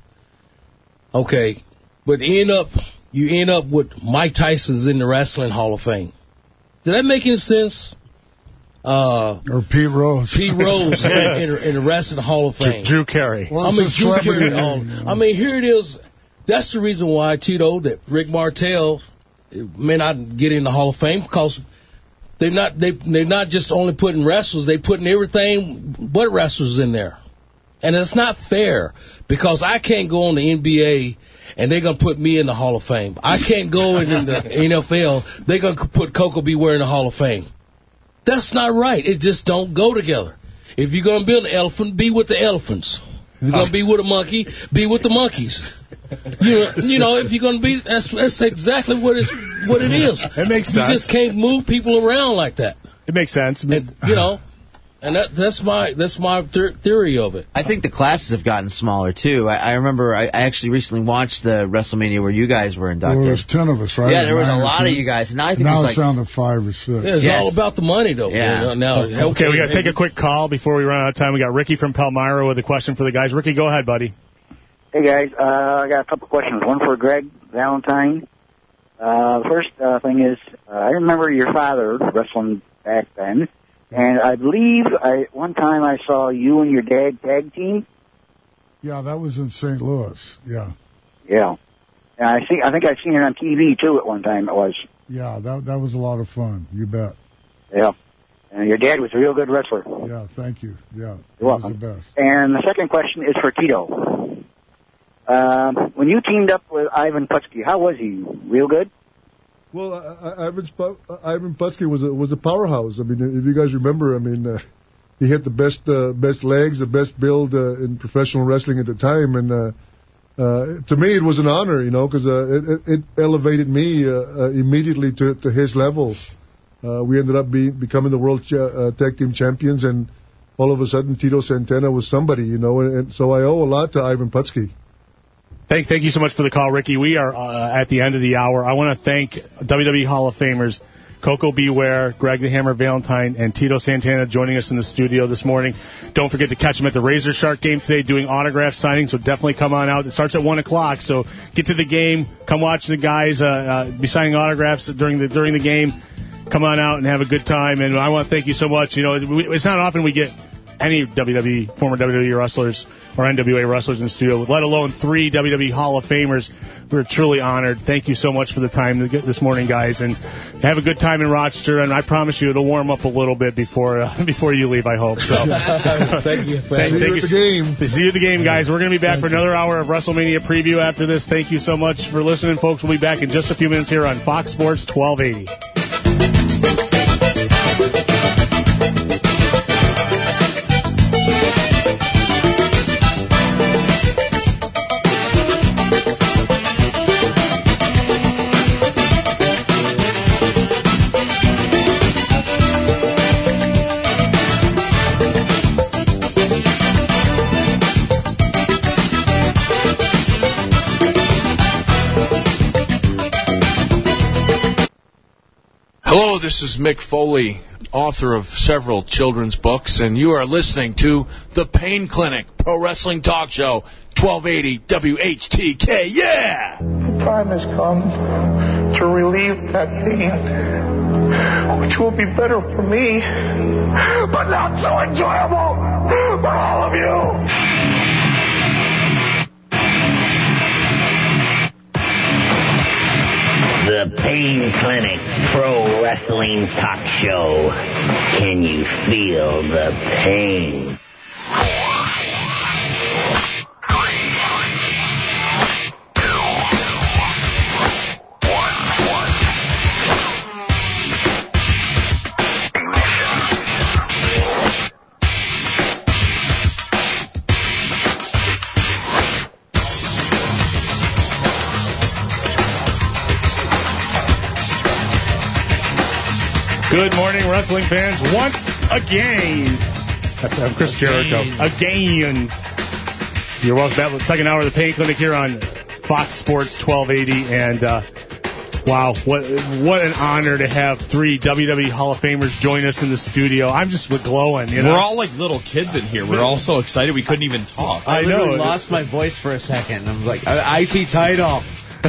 Okay, but end up you end up with Mike Tyson's in the Wrestling Hall of Fame. Did that make any sense? Uh, or Pete Rose. Pete Rose in, in, in the Wrestling Hall of Fame. Drew Carey. Well, I mean, Drew Carey. I mean, here it is. That's the reason why, Tito, that Rick Martel may not get in the Hall of Fame, because they're not they they're not just only putting wrestlers, they putting everything but wrestlers in there, and it's not fair because I can't go on the N B A and they're gonna put me in the Hall of Fame. I can't go in the N F L. They're gonna put Coco Beware in the Hall of Fame. That's not right. It just don't go together. If you're gonna be an elephant, be with the elephants. If you're gonna be with a monkey, be with the monkeys. You know, you know, if you're going to be, that's, that's exactly what it's what it is. It makes sense. You just can't move people around like that. It makes sense. And, you know, and that, that's my that's my th- theory of it. I think the classes have gotten smaller too. I, I remember I, I actually recently watched the WrestleMania where you guys were inducted. Well, there was ten of us, right? Yeah, there was a lot of you guys. Now I think now it's it's like, down to five or six. Yeah, it's yes. all about the money, though. Yeah. You know, now, okay, okay, we got to take a quick call before we run out of time. We got Ricky from Palmyra with a question for the guys. Ricky, go ahead, buddy. Hey, guys. Uh, I got a couple questions. One for Greg Valentine. Uh, first uh, thing is, uh, I remember your father wrestling back then, and I believe I one time I saw you and your dad tag team. Yeah, that was in Saint Louis. Yeah. Yeah. And I see. I think I've seen it on T V too. At one time, it was. Yeah, that that was a lot of fun. You bet. Yeah. And your dad was a real good wrestler. Yeah, thank you. Yeah, You're welcome. Was the best. And the second question is for Tito. Um, when you teamed up with Ivan Putski, how was he? Real good? Well, uh, Ivan, Sp- Ivan Putski was a, was a powerhouse. I mean, if you guys remember, I mean, uh, he had the best uh, best legs, the best build uh, in professional wrestling at the time, and uh, uh, to me, it was an honor, you know, because uh, it, it elevated me uh, uh, immediately to, to his level. Uh, we ended up be, becoming the world cha- uh, tag team champions, and all of a sudden, Tito Santana was somebody, you know, and, and so I owe a lot to Ivan Putski. Thank, thank you so much for the call, Ricky. We are uh, at the end of the hour. I want to thank W W E Hall of Famers Coco Beware, Greg the Hammer Valentine, and Tito Santana joining us in the studio this morning. Don't forget to catch them at the Razor Shark game today doing autograph signings, so definitely come on out. It starts at one o'clock, so get to the game. Come watch the guys uh, uh, be signing autographs during the during the game. Come on out and have a good time. And I want to thank you so much. You know, it's not often we get any W W E, former W W E wrestlers or N W A wrestlers in the studio, let alone three W W E Hall of Famers. We're truly honored. Thank you so much for the time this morning, guys, and have a good time in Rochester. And I promise you, it'll warm up a little bit before uh, before you leave. I hope so. Thank you. Thank, See thank you at the game. See you at the game, guys. We're going to be back for another hour of WrestleMania preview after this. Thank you so much for listening, folks. We'll be back in just a few minutes here on Fox Sports twelve eighty. this is Mick Foley, author of several children's books, and you are listening to The Pain Clinic, Pro Wrestling Talk Show, twelve eighty W H T K, yeah! The time has come to relieve that pain, which will be better for me, but not so enjoyable for all of you. The Pain Clinic Pro Wrestling Talk Show. Can you feel the pain? Good morning, wrestling fans. Once again, I'm Chris Jericho. Again. You're welcome back to the second hour of the Pain Clinic here on Fox Sports twelve eighty. And, uh, wow, what what an honor to have three W W E Hall of Famers join us in the studio. I'm just glowing, you know? We're all like little kids in here. We're all so excited we couldn't even talk. I, I literally know. lost my voice for a second. I'm like, I C title.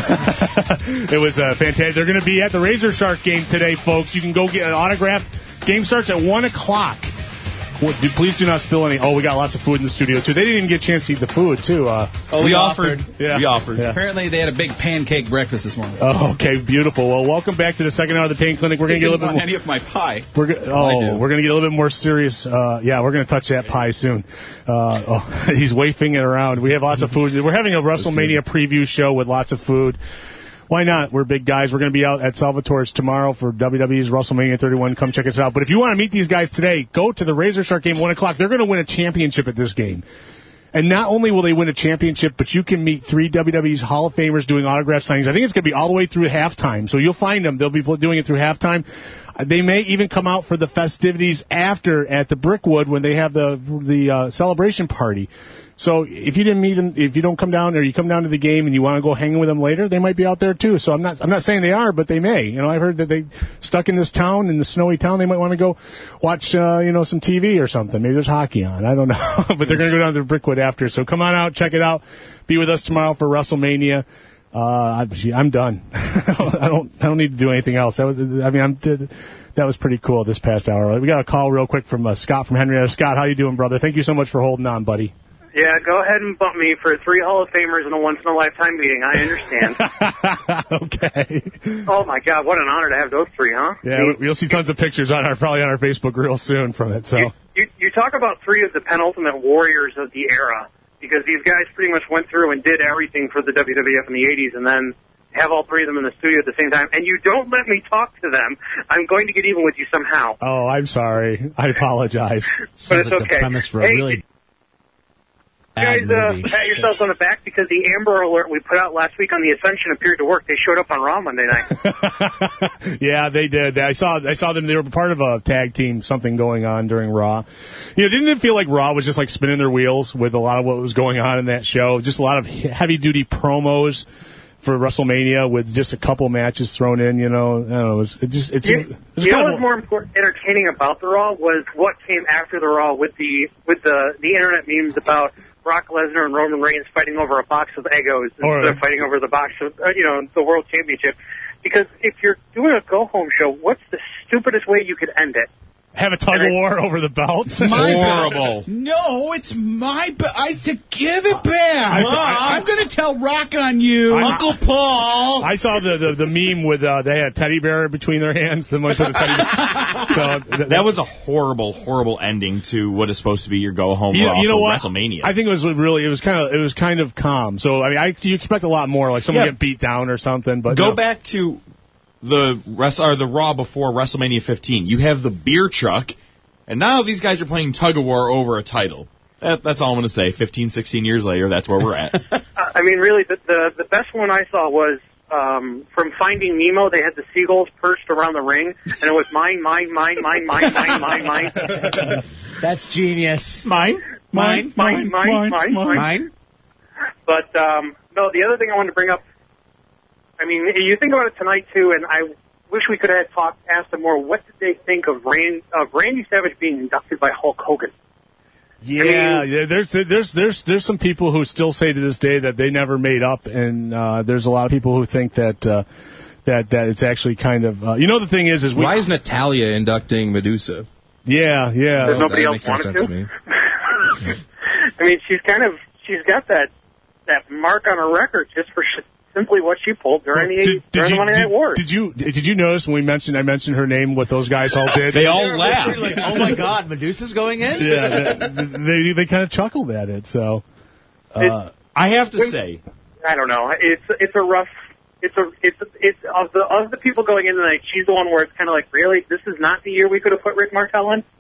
It was uh, fantastic. They're going to be at the Razor Shark game today, folks. You can go get an autograph. Game starts at one o'clock. Well, do, please do not spill any. Oh, we got lots of food in the studio, too. They didn't even get a chance to eat the food, too. Uh, oh, we, we offered. offered. Yeah. We offered. Yeah. Apparently, they had a big pancake breakfast this morning. Oh, okay, beautiful. Well, welcome back to the second hour of the Pain Clinic. We're going to get a little bit more. Any of my pie? We're go- oh, we're going to get a little bit more serious. Uh, yeah, we're going to touch that pie soon. Uh, oh, he's wafting it around. We have lots of food. We're having a WrestleMania preview show with lots of food. Why not? We're big guys. We're going to be out at Salvatore's tomorrow for W W E's WrestleMania thirty-one. Come check us out. But if you want to meet these guys today, go to the Razor Shark game, one o'clock. They're going to win a championship at this game. And not only will they win a championship, but you can meet three W W E's Hall of Famers doing autograph signings. I think it's going to be all the way through halftime. So you'll find them. They'll be doing it through halftime. They may even come out for the festivities after at the Brickwood when they have the the uh, celebration party. So if you didn't meet them, if you don't come down or you come down to the game and you want to go hanging with them later, they might be out there too. So I'm not I'm not saying they are, but they may. You know, I've heard that they stuck in this town, in the snowy town. They might want to go watch uh, you know some T V or something. Maybe there's hockey on. I don't know, but they're going to go down to the Brickwood after. So come on out, check it out. Be with us tomorrow for WrestleMania. Uh, I'm done. I don't I don't need to do anything else. That was I mean I'm. That was pretty cool this past hour. We got a call real quick from uh, Scott from Henrietta. Scott, how you doing, brother? Thank you so much for holding on, buddy. Yeah, go ahead and bump me for three Hall of Famers and a once-in-a-lifetime meeting. I understand. Okay. Oh, my God, what an honor to have those three, huh? Yeah, you'll see tons of pictures on our probably on our Facebook real soon from it. So You, you, you talk about three of the penultimate warriors of the era, because these guys pretty much went through and did everything for the W W F in the eighties, and then have all three of them in the studio at the same time, and you don't let me talk to them. I'm going to get even with you somehow. Oh, I'm sorry. I apologize. But it's like okay. The premise for hey, a really you guys uh, pat yourselves on the back because the Amber Alert we put out last week on the Ascension appeared to work. They showed up on Raw Monday night. Yeah, they did. I saw I saw them. They were part of a tag team, something going on during Raw. You know, didn't it feel like Raw was just like spinning their wheels with a lot of what was going on in that show? Just a lot of heavy-duty promos for WrestleMania with just a couple matches thrown in, you know. I don't know, it, was, it just, it's, you, it was you know kind what's of, more important, entertaining about the Raw was what came after the Raw with the with the, the internet memes about Brock Lesnar and Roman Reigns fighting over a box of Eggos instead right. of fighting over the box of, uh, you know, the World Championship. Because if you're doing a go-home show, what's the stupidest way you could end it? Have a tug of war over the belts. My Horrible. belt. No, it's my belt. I said, give it back. I saw, I, I'm going to tell Rock on you, I, Uncle Paul. I saw the, the, the meme with uh, they had a teddy bear between their hands. The one with the teddy bear. So th- that was a horrible, horrible ending to what is supposed to be your go home you, Raw you know for what? WrestleMania. I think it was really it was kind of it was kind of calm. So I mean, I, you expect a lot more, like someone Yeah. get beat down or something. But go no. back to the rest or the Raw before WrestleMania fifteen. You have the beer truck. And now these guys are playing tug-of-war over a title. That, that's all I'm going to say. fifteen, sixteen years later, that's where we're at. I mean, really, the, the the best one I saw was um, from Finding Nemo. They had the seagulls perched around the ring, and it was mine, mine, mine, mine, mine, mine, mine, mine. That's genius. Mine, mine, mine, mine, mine, mine. But, um, no, the other thing I wanted to bring up, I mean, you think about it tonight, too, and I wish we could have talked, asked them more. What did they think of, Rand, of Randy Savage being inducted by Hulk Hogan? Yeah, I mean, yeah. There's there's there's there's some people who still say to this day that they never made up, and uh, there's a lot of people who think that uh, that that it's actually kind of uh, you know the thing is is we, why is Natalia inducting Medusa? Yeah, yeah. Does nobody that else makes no want sense to? to me. I mean, she's kind of she's got that that mark on her record just for sh- simply what she pulled during the Did, did, during you, the Monday did, Night Wars. did you did you notice when we mentioned I mentioned her name what those guys all did? They all laughed. Like, oh my God, Medusa's going in? Yeah, they they, they kind of chuckled at it. So uh, I have to say, I don't know. It's it's a rough. It's a it's it's of the of the people going in tonight. She's the one where it's kind of like, really, this is not the year we could have put Rick Martel in.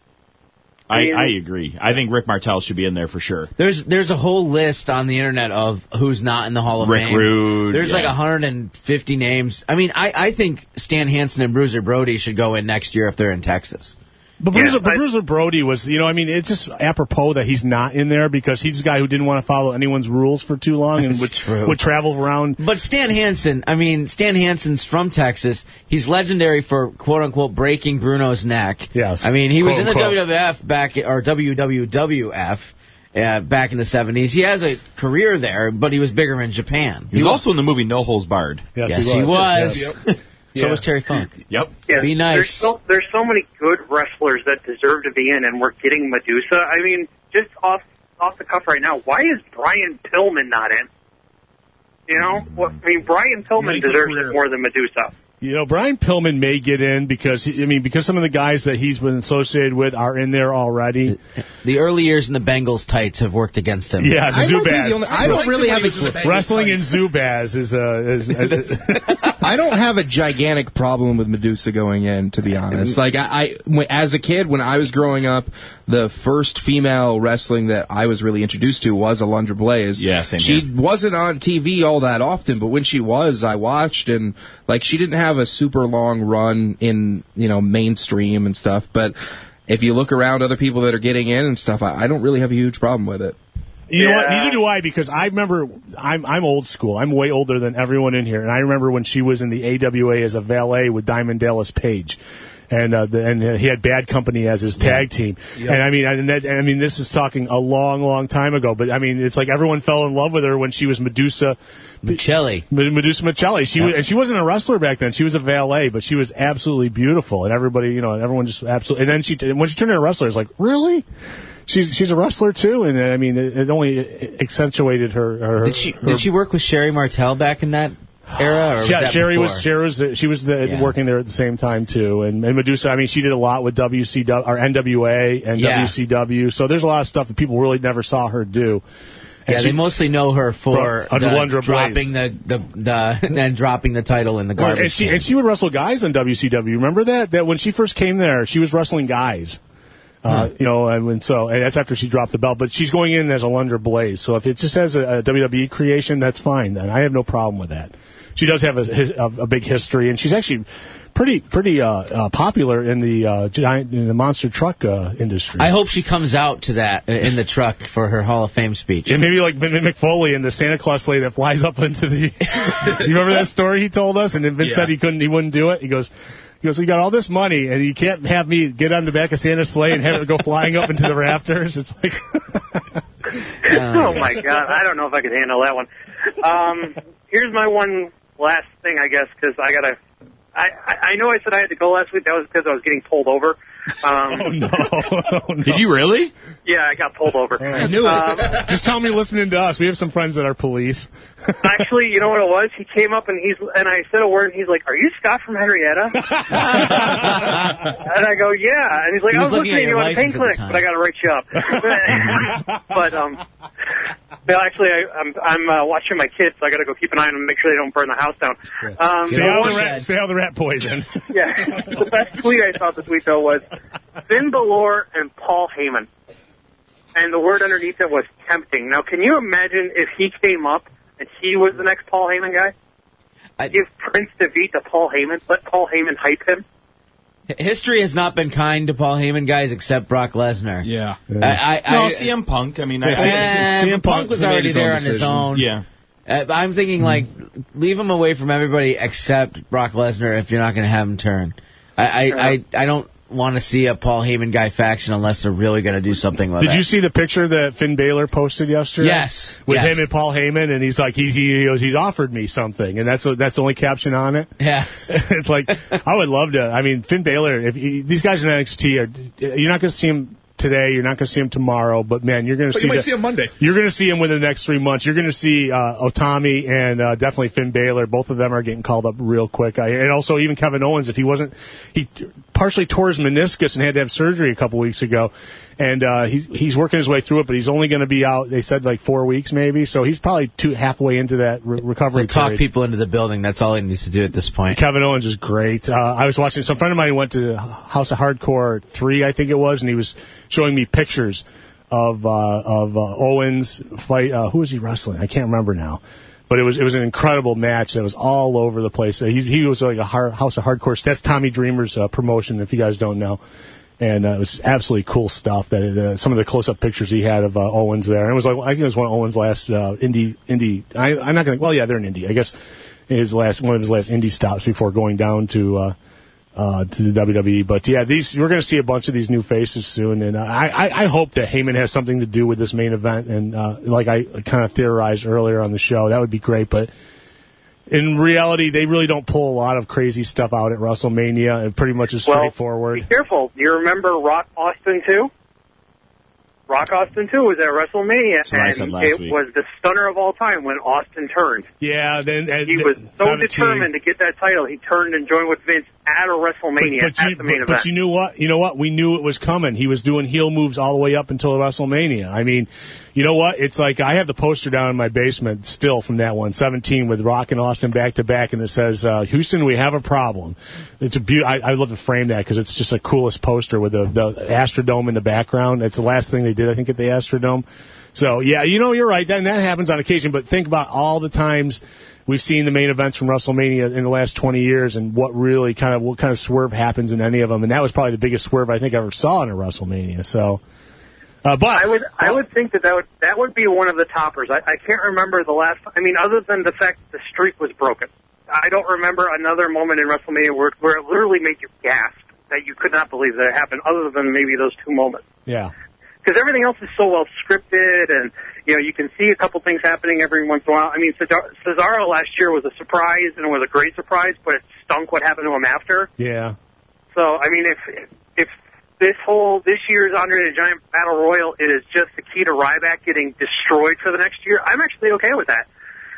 I, mean, I agree. I think Rick Martel should be in there for sure. There's there's a whole list on the internet of who's not in the Hall of Rick Fame. Rude. There's yeah. like one hundred fifty names. I mean, I, I think Stan Hansen and Bruiser Brody should go in next year if they're in Texas. But Bruiser, but Bruiser Brody was, you know, I mean, it's just apropos that he's not in there because he's a guy who didn't want to follow anyone's rules for too long and would, true. would travel around. But Stan Hansen, I mean, Stan Hansen's from Texas. He's legendary for, quote-unquote, breaking Bruno's neck. Yes. I mean, he was Quote, in the unquote. W W F back, or W W F uh, back in the seventies. He has a career there, but he was bigger in Japan. He was also in the movie No Holds Barred. Yes, yes he he was. was. Yes. So Yeah. was Terry Funk. Yep. Yeah, Be nice. There's so there's so many good wrestlers that deserve to be in, and we're getting Medusa. I mean, just off off the cuff right now, why is Brian Pillman not in? You know, what, I mean, Brian Pillman Make a deserves career. it more than Medusa. You know, Brian Pillman may get in because, he, I mean, because some of the guys that he's been associated with are in there already. The early years in the Bengals tights have worked against him. Yeah, the I might be Zubaz. the only- I don't really have a Wrestling in Zubaz is a... Is, is, I don't have a gigantic problem with Medusa going in, to be honest. Like, I, I when, as a kid, when I was growing up, the first female wrestling that I was really introduced to was Alundra Blaze. Yeah, same She here. wasn't on T V all that often, but when she was, I watched, and, like, she didn't have a super long run in, you know, mainstream and stuff, but if you look around other people that are getting in and stuff, I, I don't really have a huge problem with it. You know what? Yeah. Neither do I, because I remember I'm I'm old school. I'm way older than everyone in here, and I remember when she was in the A W A as a valet with Diamond Dallas Page, and uh, the, and uh, he had Bad Company as his tag team. Yep. And I mean, and that, I mean, this is talking a long, long time ago. But I mean, it's like everyone fell in love with her when she was Medusa. Michelli. Medusa Michelli. She Yep. was, and she wasn't a wrestler back then. She was a valet, but she was absolutely beautiful, and everybody, you know, everyone just absolutely. And then she, when she turned into a wrestler, it's like, really? She's she's a wrestler too, and I mean, it, it only accentuated her. her Did she her, did she work with Sherry Martel back in that era? Or was yeah, that Sherry before? was Sherry was the, she was the, Yeah. working there at the same time too, and, and Medusa. I mean, she did a lot with W C W or N W A and Yeah. W C W. So there's a lot of stuff that people really never saw her do. And Yeah, she- they mostly know her for For the Alundra Blaze. dropping the, the the and dropping the title in the Well, garbage. and she can. and she would wrestle guys on W C W. Remember that? That when she first came there, she was wrestling guys. Uh, you know, and, and so and that's after she dropped the belt. But she's going in as Alundra Blaze. So if it just has a, a W W E creation, that's fine. Then I have no problem with that. She does have a, a, a big history, and she's actually pretty pretty uh, uh, popular in the uh, giant in the monster truck uh, industry. I hope she comes out to that uh, in the truck for her Hall of Fame speech. And maybe like Vin Mick Foley and the Santa Claus sleigh that flies up into the. You remember that story he told us? And then Vince Yeah. said he couldn't, he wouldn't do it. He goes, he goes, we got all this money, and you can't have me get on the back of Santa's sleigh and have it go flying up into the rafters. It's like. Oh my God, I don't know if I could handle that one. Um, here's my one last thing, I guess, because I gotta. I, I I know I said I had to go last week. That was because I was getting pulled over. Um, Oh no. Oh, no! Did you really? Yeah, I got pulled over. I knew Um, it. Just tell me you're listening to us. We have some friends that are police. Actually, you know what it was? He came up and he's and I said a word and he's like, "Are you Scott from Henrietta?" And I go, "Yeah." And he's like, He "I was was looking looking at at you your on the pain license at the clinic, time. but I got to write you up." But um, no, actually, I, I'm I'm uh, watching my kids, so I got to go keep an eye on them, make sure they don't burn the house down. Um, Stay the out of one- the rat. Stay out of the rat poison. yeah, the best tweet I saw this week though was Finn Balor and Paul Heyman. And the word underneath it was tempting. Now, can you imagine if he came up and he was the next Paul Heyman guy? I, Give Prince Devitt to Paul Heyman. Let Paul Heyman hype him. History has not been kind to Paul Heyman guys except Brock Lesnar. Yeah. I, I, No, I, C M Punk. I mean, I, Yeah, I, but Punk was made already his own there on his decision. own. yeah. Uh, I'm thinking, like, leave him away from everybody except Brock Lesnar if you're not going to have him turn. I, I, I, I don't want to see a Paul Heyman guy faction unless they're really going to do something with Did it. you see the picture that Finn Balor posted yesterday? Yes. With yes. him and Paul Heyman, and he's like, he, he goes, he's offered me something, and that's that's the only caption on it. Yeah. It's like, I would love to. I mean, Finn Balor, if he, these guys in N X T, are, you're not going to see him today, you're not going to see him tomorrow, but man, you're going to But see. you might the, see him Monday. You're going to see him within the next three months. You're going to see uh, Otami and uh, definitely Finn Balor. Both of them are getting called up real quick. I, and also even Kevin Owens, if he wasn't, he partially tore his meniscus and had to have surgery a couple weeks ago. And uh, he's he's working his way through it, but he's only going to be out, they said, like four weeks maybe. So he's probably two halfway into that re- recovery We'll talk period. people into the building. That's all he needs to do at this point. Kevin Owens is great. Uh, I was watching, some friend of mine went to House of Hardcore three, I think it was, and he was showing me pictures of uh, of uh, Owens fight. Uh, who was he wrestling? I can't remember now. But it was it was an incredible match that was all over the place. He, he was like a hard, House of Hardcore. That's Tommy Dreamer's uh, promotion, if you guys don't know. And uh, it was absolutely cool stuff. That it, uh, some of the close-up pictures he had of uh, Owens there. And it was like, I think it was one of Owens' last uh, indie indie. I, I'm not going to. Well, yeah, they're an indie. I guess his last one of his last indie stops before going down to uh, uh, to the W W E. But yeah, these we're going to see a bunch of these new faces soon. And uh, I, I I hope that Heyman has something to do with this main event. And uh, like I kind of theorized earlier on the show, that would be great. But in reality, they really don't pull a lot of crazy stuff out at WrestleMania. It pretty much is Well, straightforward. Be careful. Do you remember Rock Austin two? Rock Austin two was at WrestleMania, That's what I said and last it week. was the stunner of all time when Austin turned. Yeah, then and He was so seventeen. determined to get that title, he turned and joined with Vince at a WrestleMania But, but, at you, the main but, event. but you knew what? You know what? We knew it was coming. He was doing heel moves all the way up until WrestleMania. I mean, you know what? It's like I have the poster down in my basement still from that one, seventeen, with Rock and Austin back to back, and it says, uh, "Houston, we have a problem." It's a be- I, I love to frame that because it's just the coolest poster with the, the Astrodome in the background. It's the last thing they did, I think, at the Astrodome. So yeah, you know, you're right. That, and that happens on occasion. But think about all the times we've seen the main events from WrestleMania in the last twenty years, and what really kind of what kind of swerve happens in any of them. And that was probably the biggest swerve I think I ever saw in a WrestleMania. So. Uh, but I would I would think that that would that would be one of the toppers. I, I can't remember the last. I mean, other than the fact that the streak was broken, I don't remember another moment in WrestleMania where where it literally made you gasp that you could not believe that it happened, other than maybe those two moments. Yeah. Because everything else is so well scripted, and you know you can see a couple things happening every once in a while. I mean, Cesar- Cesaro last year was a surprise, and it was a great surprise, but it stunk what happened to him after. Yeah. So I mean, if if this whole this year's Andre the Giant Battle Royal is just the key to Ryback getting destroyed for the next year, I'm actually okay with that.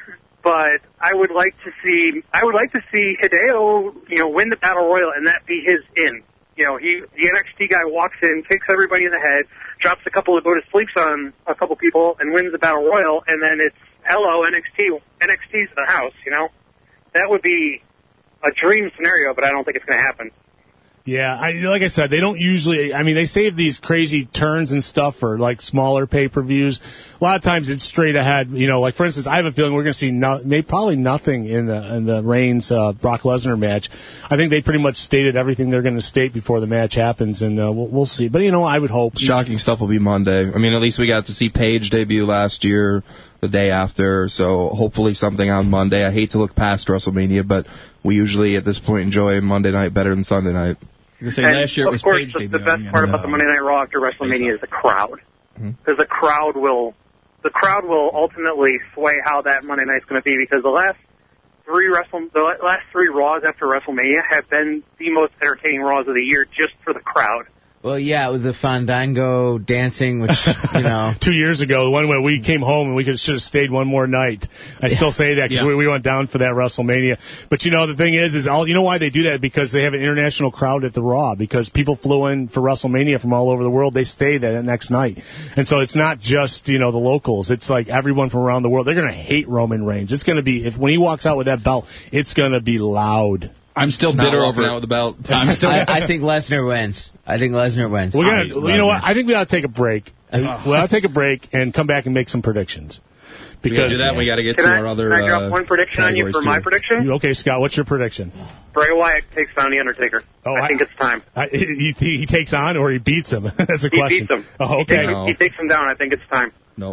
But I would like to see I would like to see Hideo, you know, win the Battle Royal and that be his in. You know, he the N X T guy walks in, kicks everybody in the head, drops a couple of go to sleeps on a couple people, and wins the Battle Royal, and then it's hello N X T, N X T's in the house. You know, that would be a dream scenario, but I don't think it's going to happen. Yeah, I, like I said, they don't usually, I mean, they save these crazy turns and stuff for, like, smaller pay-per-views. A lot of times it's straight ahead. You know, like, for instance, I have a feeling we're going to see no, maybe probably nothing in the in the Reigns uh, Brock Lesnar match. I think they pretty much stated everything they're going to state before the match happens, and uh, we'll, we'll see. But, you know, I would hope. Shocking stuff will be Monday. I mean, at least we got to see Paige debut last year, the day after, so hopefully something on Monday. I hate to look past WrestleMania, but we usually, at this point, enjoy Monday night better than Sunday night. And of course, the, the best part about the Monday Night Raw after WrestleMania is the crowd, because the crowd will, the crowd will ultimately sway how that Monday night's going to be. Because the last three Wrestle, the last three Raws after WrestleMania have been the most entertaining Raws of the year, just for the crowd. Well, yeah, with the Fandango dancing, which, you know. Two years ago, the one where we came home and we could should have stayed one more night. I Yeah. still say that because Yeah. we, we went down for that WrestleMania. But, you know, the thing is, is all you know why they do that? Because they have an international crowd at the Raw. Because people flew in for WrestleMania from all over the world. They stay that next night. And so it's not just, you know, the locals. It's like everyone from around the world. They're going to hate Roman Reigns. It's going to be, if when he walks out with that belt, it's going to be loud. I'm still It's not bitter walking over out with the belt. I'm still. I, I think Lesnar wins. I think Lesnar wins. We're gonna, you know what? I think we ought to take a break. We ought to take a break and come back and make some predictions. Because we gotta do that, we got to get Can to I, our other. can I drop uh, one prediction on you for categories, my too. prediction? Okay, Scott, what's your prediction? Bray Wyatt takes down the Undertaker. Oh, I, I- think it's time. I, he, he, he takes on or he beats him? That's a He question. beats him. Oh, He okay. takes, he takes him down. I think it's time. Nope.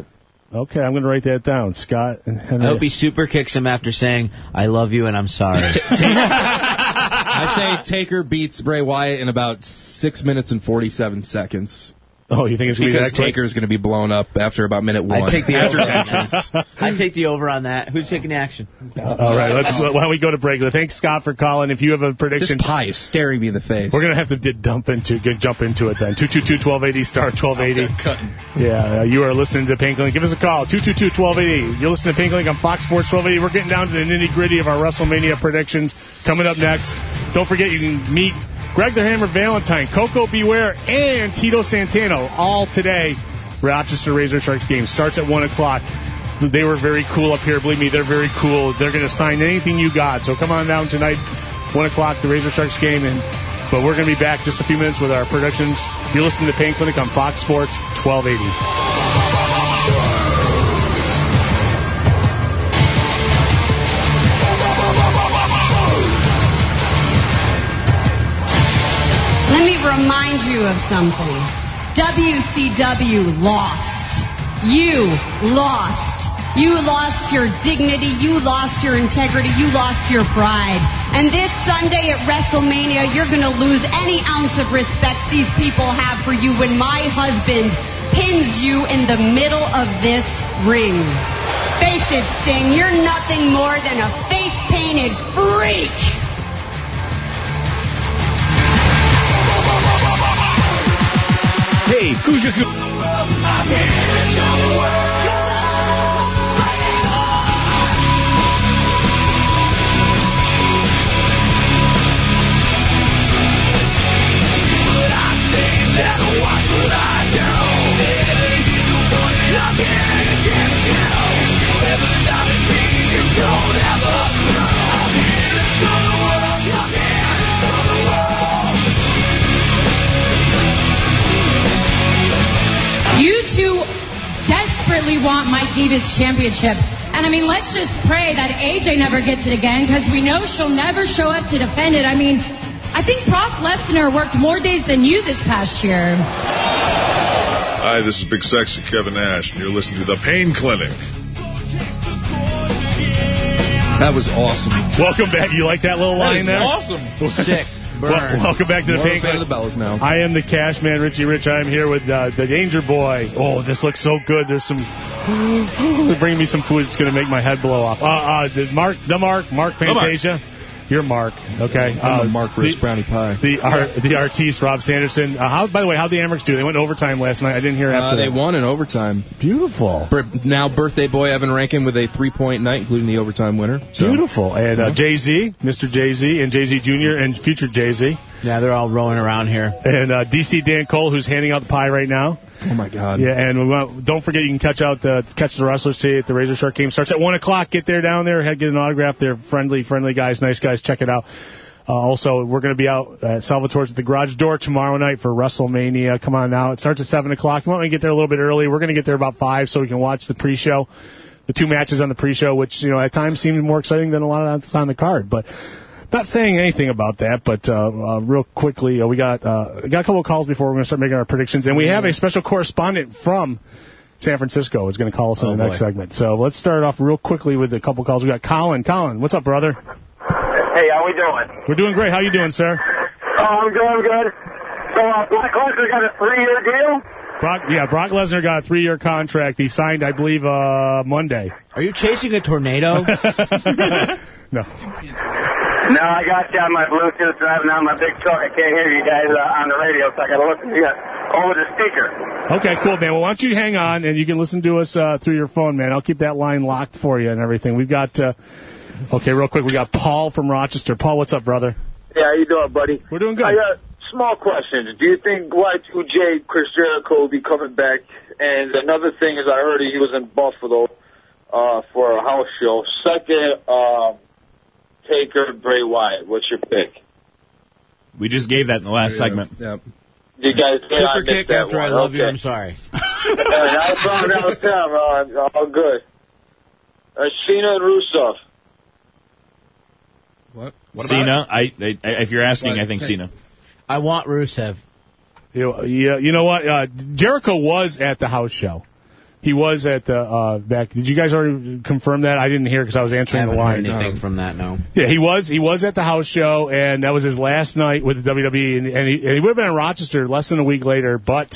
Okay, I'm going to write that down. Scott and Henry. I hope he super kicks him after saying, I love you and I'm sorry. I say Taker beats Bray Wyatt in about six minutes and forty-seven seconds. Oh, you think it's going to be that quick? Because Taker's going to be blown up after about minute one. I take the over. I take the over on that. Who's taking the action? All right, let's. Why don't we go to break? Thanks, Scott, for calling. If you have a prediction, this pie is staring me in the face. We're going to have to did dump into, get, jump into it then. two two two, one two eight zero, star twelve eighty. Yeah, uh, you are listening to Pain Clinic. Give us a call, two two two, one two eight zero. You're listening to Pain Clinic on Fox Sports twelve eighty. We're getting down to the nitty-gritty of our WrestleMania predictions. Coming up next, don't forget you can meet Greg the Hammer Valentine, Coco Beware, and Tito Santana all today. Rochester Razor Sharks game starts at one o'clock. They were very cool up here. Believe me, they're very cool. They're going to sign anything you got. So come on down tonight, one o'clock, the Razor Sharks game. And But we're going to be back just a few minutes with our predictions. You're listening to Pain Clinic on Fox Sports twelve eighty. Let me remind you of something. W C W lost. You lost. You lost your dignity. You lost your integrity. You lost your pride. And this Sunday at WrestleMania, you're going to lose any ounce of respect these people have for you when my husband pins you in the middle of this ring. Face it, Sting, you're nothing more than a face-painted freak. Hey, Kujaku. You two desperately want my Divas Championship. And, I mean, let's just pray that A J never gets it again, because we know she'll never show up to defend it. I mean, I think Brock Lesnar worked more days than you this past year. Hi, this is Big Sexy Kevin Nash, and you're listening to The Pain Clinic. That was awesome. Welcome back. You like that little That line is there? awesome. Sick. Well, welcome back to the More Pain of a fan Clinic. of the Bellas now. I am the Cash Man, Richie Rich. I am here with uh, the Danger Boy. Oh, this looks so good. There's some. Bring me some food. It's going to make my head blow off. Uh, uh, the Mark, the Mark, Mark Fantasia. You're Mark, okay? I'm uh, a Mark Risk Brownie Pie. The art, the artiste, Rob Sanderson. Uh, how? By the way, how'd the Amerks do? They went to overtime last night. I didn't hear after Uh, they that. won in overtime. Beautiful. Bir- now birthday boy Evan Rankin with a three-point night, including the overtime winner. So. Beautiful. And uh, Jay-Z, Mister Jay-Z, and Jay-Z Junior and future Jay-Z. Yeah, they're all rolling around here. And uh, D C Dan Cole, who's handing out the pie right now. Oh, my God. Yeah, and we want, don't forget you can catch out the catch the wrestlers today at the Razor Shark game. Starts at one o'clock. Get there down there. Head get an autograph. They're friendly, friendly guys, nice guys. Check it out. Uh, also, we're going to be out at Salvatore's at the Garage Door tomorrow night for WrestleMania. Come on now. It starts at seven o'clock. You want me to get there a little bit early? We're going to get there about five so we can watch the pre-show, the two matches on the pre-show, which, you know, at times seem more exciting than a lot of that's on the card. But not saying anything about that, but uh, uh, real quickly, uh, we got uh, got a couple of calls before we're going to start making our predictions. And we have a special correspondent from San Francisco who's going to call us in Oh, the next boy. segment. So let's start off real quickly with a couple calls. We got Colin. Colin, what's up, brother? Hey, how we doing? We're doing great. How you doing, sir? Oh, I'm doing good. So, uh, Brock Lesnar got a three-year deal? Brock, yeah, Brock Lesnar got a three-year contract. He signed, I believe, uh, Monday. Are you chasing a tornado? No. No, I got you on my Bluetooth driving down my big truck. I can't hear you guys uh, on the radio, so I got to listen to you over the speaker. Okay, cool, man. Well, why don't you hang on, and you can listen to us uh, through your phone, man. I'll keep that line locked for you and everything. We've got, uh, okay, real quick, we got Paul from Rochester. Paul, what's up, brother? Yeah, how you doing, buddy? We're doing good. I got small questions. Do you think Y two J, Chris Jericho, will be coming back? And another thing is I heard he was in Buffalo uh, for a house show. Second, um, Taker, Bray Wyatt. What's your pick? We just gave that in the last Yeah. segment. Yep. You guys yeah, I Super missed kick that after one. I love okay. you, I'm sorry. Hey, I found out time. Uh, all good. Uh, Cena and Rusev. What? What Cena? I, I, if you're asking, I think Cena. I want Rusev. You, yeah, you know what? Uh, Jericho was at the house show. He was at the uh, back. Did you guys already confirm that? I didn't hear because I was answering I the haven't line. heard anything from that, no. Yeah, he was. He was at the house show, and that was his last night with the W W E. And, and, he, and he would have been in Rochester less than a week later, but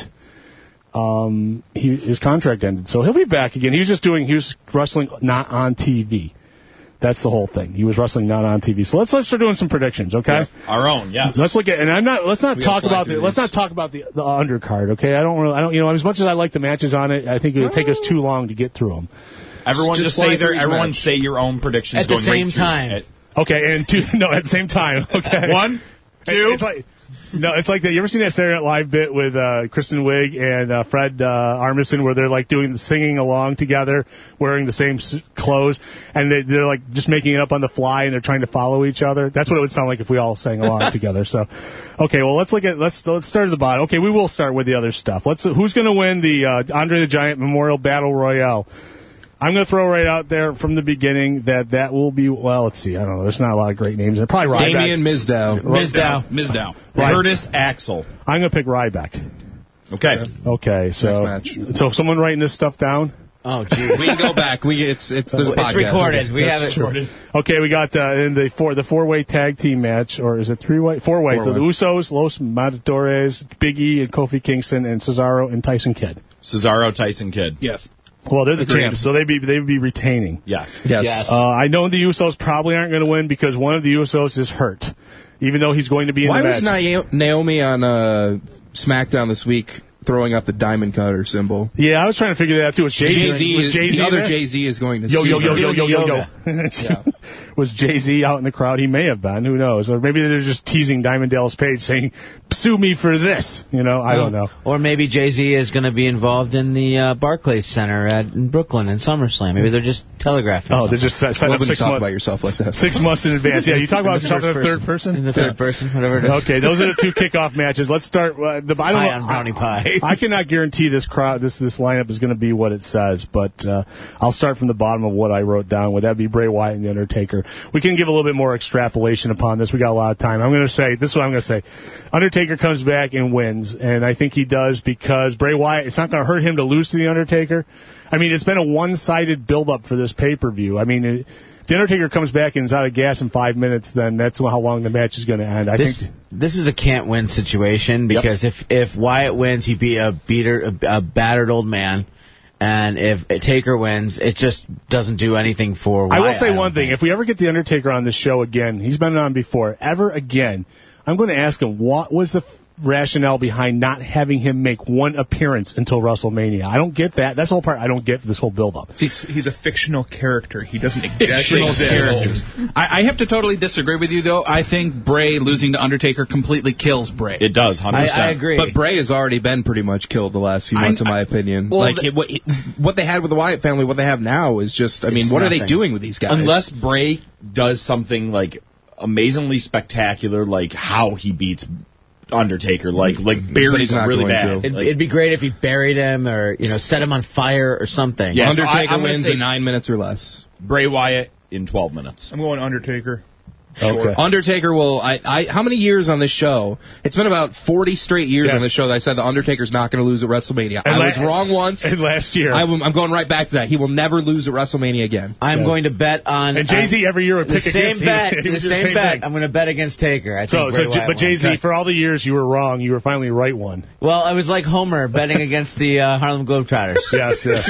um, he, his contract ended, so he'll be back again. He was just doing. He was wrestling not on T V. That's the whole thing. He was wrestling not on T V. So let's let's start doing some predictions, okay? Yeah, our own, yes. Let's look at and I'm not. Let's not We talk have about the. Let's not talk about the, the undercard, okay? I don't. Really, I don't. You know, as much as I like the matches on it, I think it would take us too long to get through them. Everyone just, Just say fly their. through each Everyone match. say your own predictions At the going right same through. time. At- Okay, and two. No, at the same time. Okay. One, two. It's like, no, it's like that. You ever seen that Saturday Night Live bit with uh, Kristen Wiig and uh, Fred uh, Armisen, where they're like doing the singing along together, wearing the same s- clothes, and they, they're like just making it up on the fly, and they're trying to follow each other. That's what it would sound like if we all sang along together. So, okay, well let's look at let's let's start at the bottom. Okay, we will start with the other stuff. Let's who's going to win the uh, Andre the Giant Memorial Battle Royale? I'm going to throw right out there from the beginning that that will be, well, let's see. I don't know. There's not a lot of great names. Probably Ryback. Damian Mizdow. Mizdow. Mizdow. Right. Curtis Axel. I'm going to pick Ryback. Okay. Okay, so Next so someone writing this stuff down? Oh, geez. We can go back. We it's it's there's a It's podcast. recorded. We have it True. recorded. Okay, we got uh, in the four the four way tag team match, or is it three way? Four way. So the Usos, Los Matadores, Big E, and Kofi Kingston, and Cesaro and Tyson Kidd. Cesaro, Tyson Kidd. Yes. Well, they're the Agreed. champs, so they'd be they'd be retaining. Yes. Yes. Yes. Uh, I know the Usos probably aren't going to win because one of the Usos is hurt, even though he's going to be in Why the was match. Na- Naomi on uh, SmackDown this week throwing up the diamond cutter symbol? Yeah, I was trying to figure that out too. Was Jay-Z, Jay-Z was is, Jay-Z the other there? Jay-Z is going to Yo, sue yo, yo, her. yo, yo, yo, yo. Yeah. Was Jay-Z out in the crowd? He may have been. Who knows? Or maybe they're just teasing Diamond Dallas Page, saying, sue me for this. You know, I don't know. Or maybe Jay-Z is going to be involved in the uh, Barclays Center at, in Brooklyn in SummerSlam. Maybe they're just telegraphing. Oh, they're just set- setting Well, up when you six talk months. about yourself like that. Six months in advance. Yeah, you talk about In the yourself in the first third person? In the third person, whatever it is. Okay, those are the two kickoff matches. Let's start. Uh, the, I don't Pie know, on brownie pie. I, I cannot guarantee this crowd, this this lineup is going to be what it says, but uh, I'll start from the bottom of what I wrote down. Would that be Bray Wyatt and The Undertaker? We can give a little bit more extrapolation upon this. We got a lot of time. I'm going to say this is what I'm going to say. Undertaker comes back and wins, and I think he does because Bray Wyatt. It's not going to hurt him to lose to The Undertaker. I mean, it's been a one-sided build-up for this pay-per-view. I mean. It, if The Undertaker comes back and is out of gas in five minutes, then that's how long the match is going to end. I this, think this is a can't-win situation because yep. if if Wyatt wins, he'd be a beater, a, a battered old man, and if Taker wins, it just doesn't do anything for Wyatt. I will say I one thing: think. if we ever get The Undertaker on this show again, he's been on before. Ever again, I'm going to ask him what was the rationale behind not having him make one appearance until WrestleMania. I don't get that. That's the whole part I don't get for this whole build-up. He's, he's a fictional character. He doesn't exactly Fictional exist. characters. I, I have to totally disagree with you, though. I think Bray losing to Undertaker completely kills Bray. It does, one hundred percent. I, I agree. But Bray has already been pretty much killed the last few months, I, in my opinion. Well, like the, it, what, it, what they had with the Wyatt family, what they have now is just. I mean, what nothing. are they doing with these guys? Unless Bray does something like amazingly spectacular, like how he beats Undertaker, like like buries him really bad. It'd, like, it'd be great if he buried him or you know set him on fire or something. Yeah, Undertaker so I, wins in nine minutes or less. Bray Wyatt in twelve minutes. I'm going Undertaker. Okay. Undertaker will. I, I. How many years on this show? It's been about forty straight years Yes. on this show that I said the Undertaker's not going to lose at WrestleMania. And I la- was wrong once. And last year, I, I'm going right back to that. He will never lose at WrestleMania again. I'm Yes. going to bet on. and Jay Z every year would the pick same against bet. him. He The would do same, same bet. thing. I'm going to bet against Taker. I So, think so Bray Wyatt but Jay Z, wins. for all the years you were wrong, you were finally right one. Well, I was like Homer betting against the uh, Harlem Globetrotters. Yes, yes.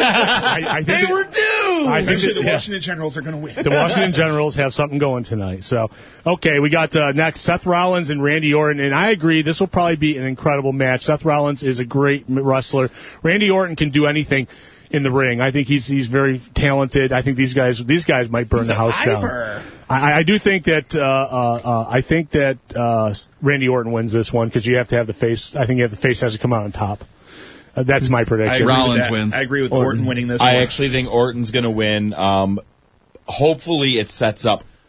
I, I think They that- were due! I think Eventually that- the yeah. Washington Generals are going to win. The Washington Generals have something going tonight. So, okay, we got uh, next Seth Rollins and Randy Orton, and I agree this will probably be an incredible match. Seth Rollins is a great wrestler. Randy Orton can do anything in the ring. I think he's he's very talented. I think these guys these guys might burn He's the a house down. hyper. I, I do think that uh, uh, uh, I think that uh, Randy Orton wins this one because you have to have the face. I think you have the face has to come out on top. Uh, that's my I prediction. agree Rollins with that. wins. I agree with Orton, winning this I one. actually think Orton's going to win. Um, hopefully, it sets up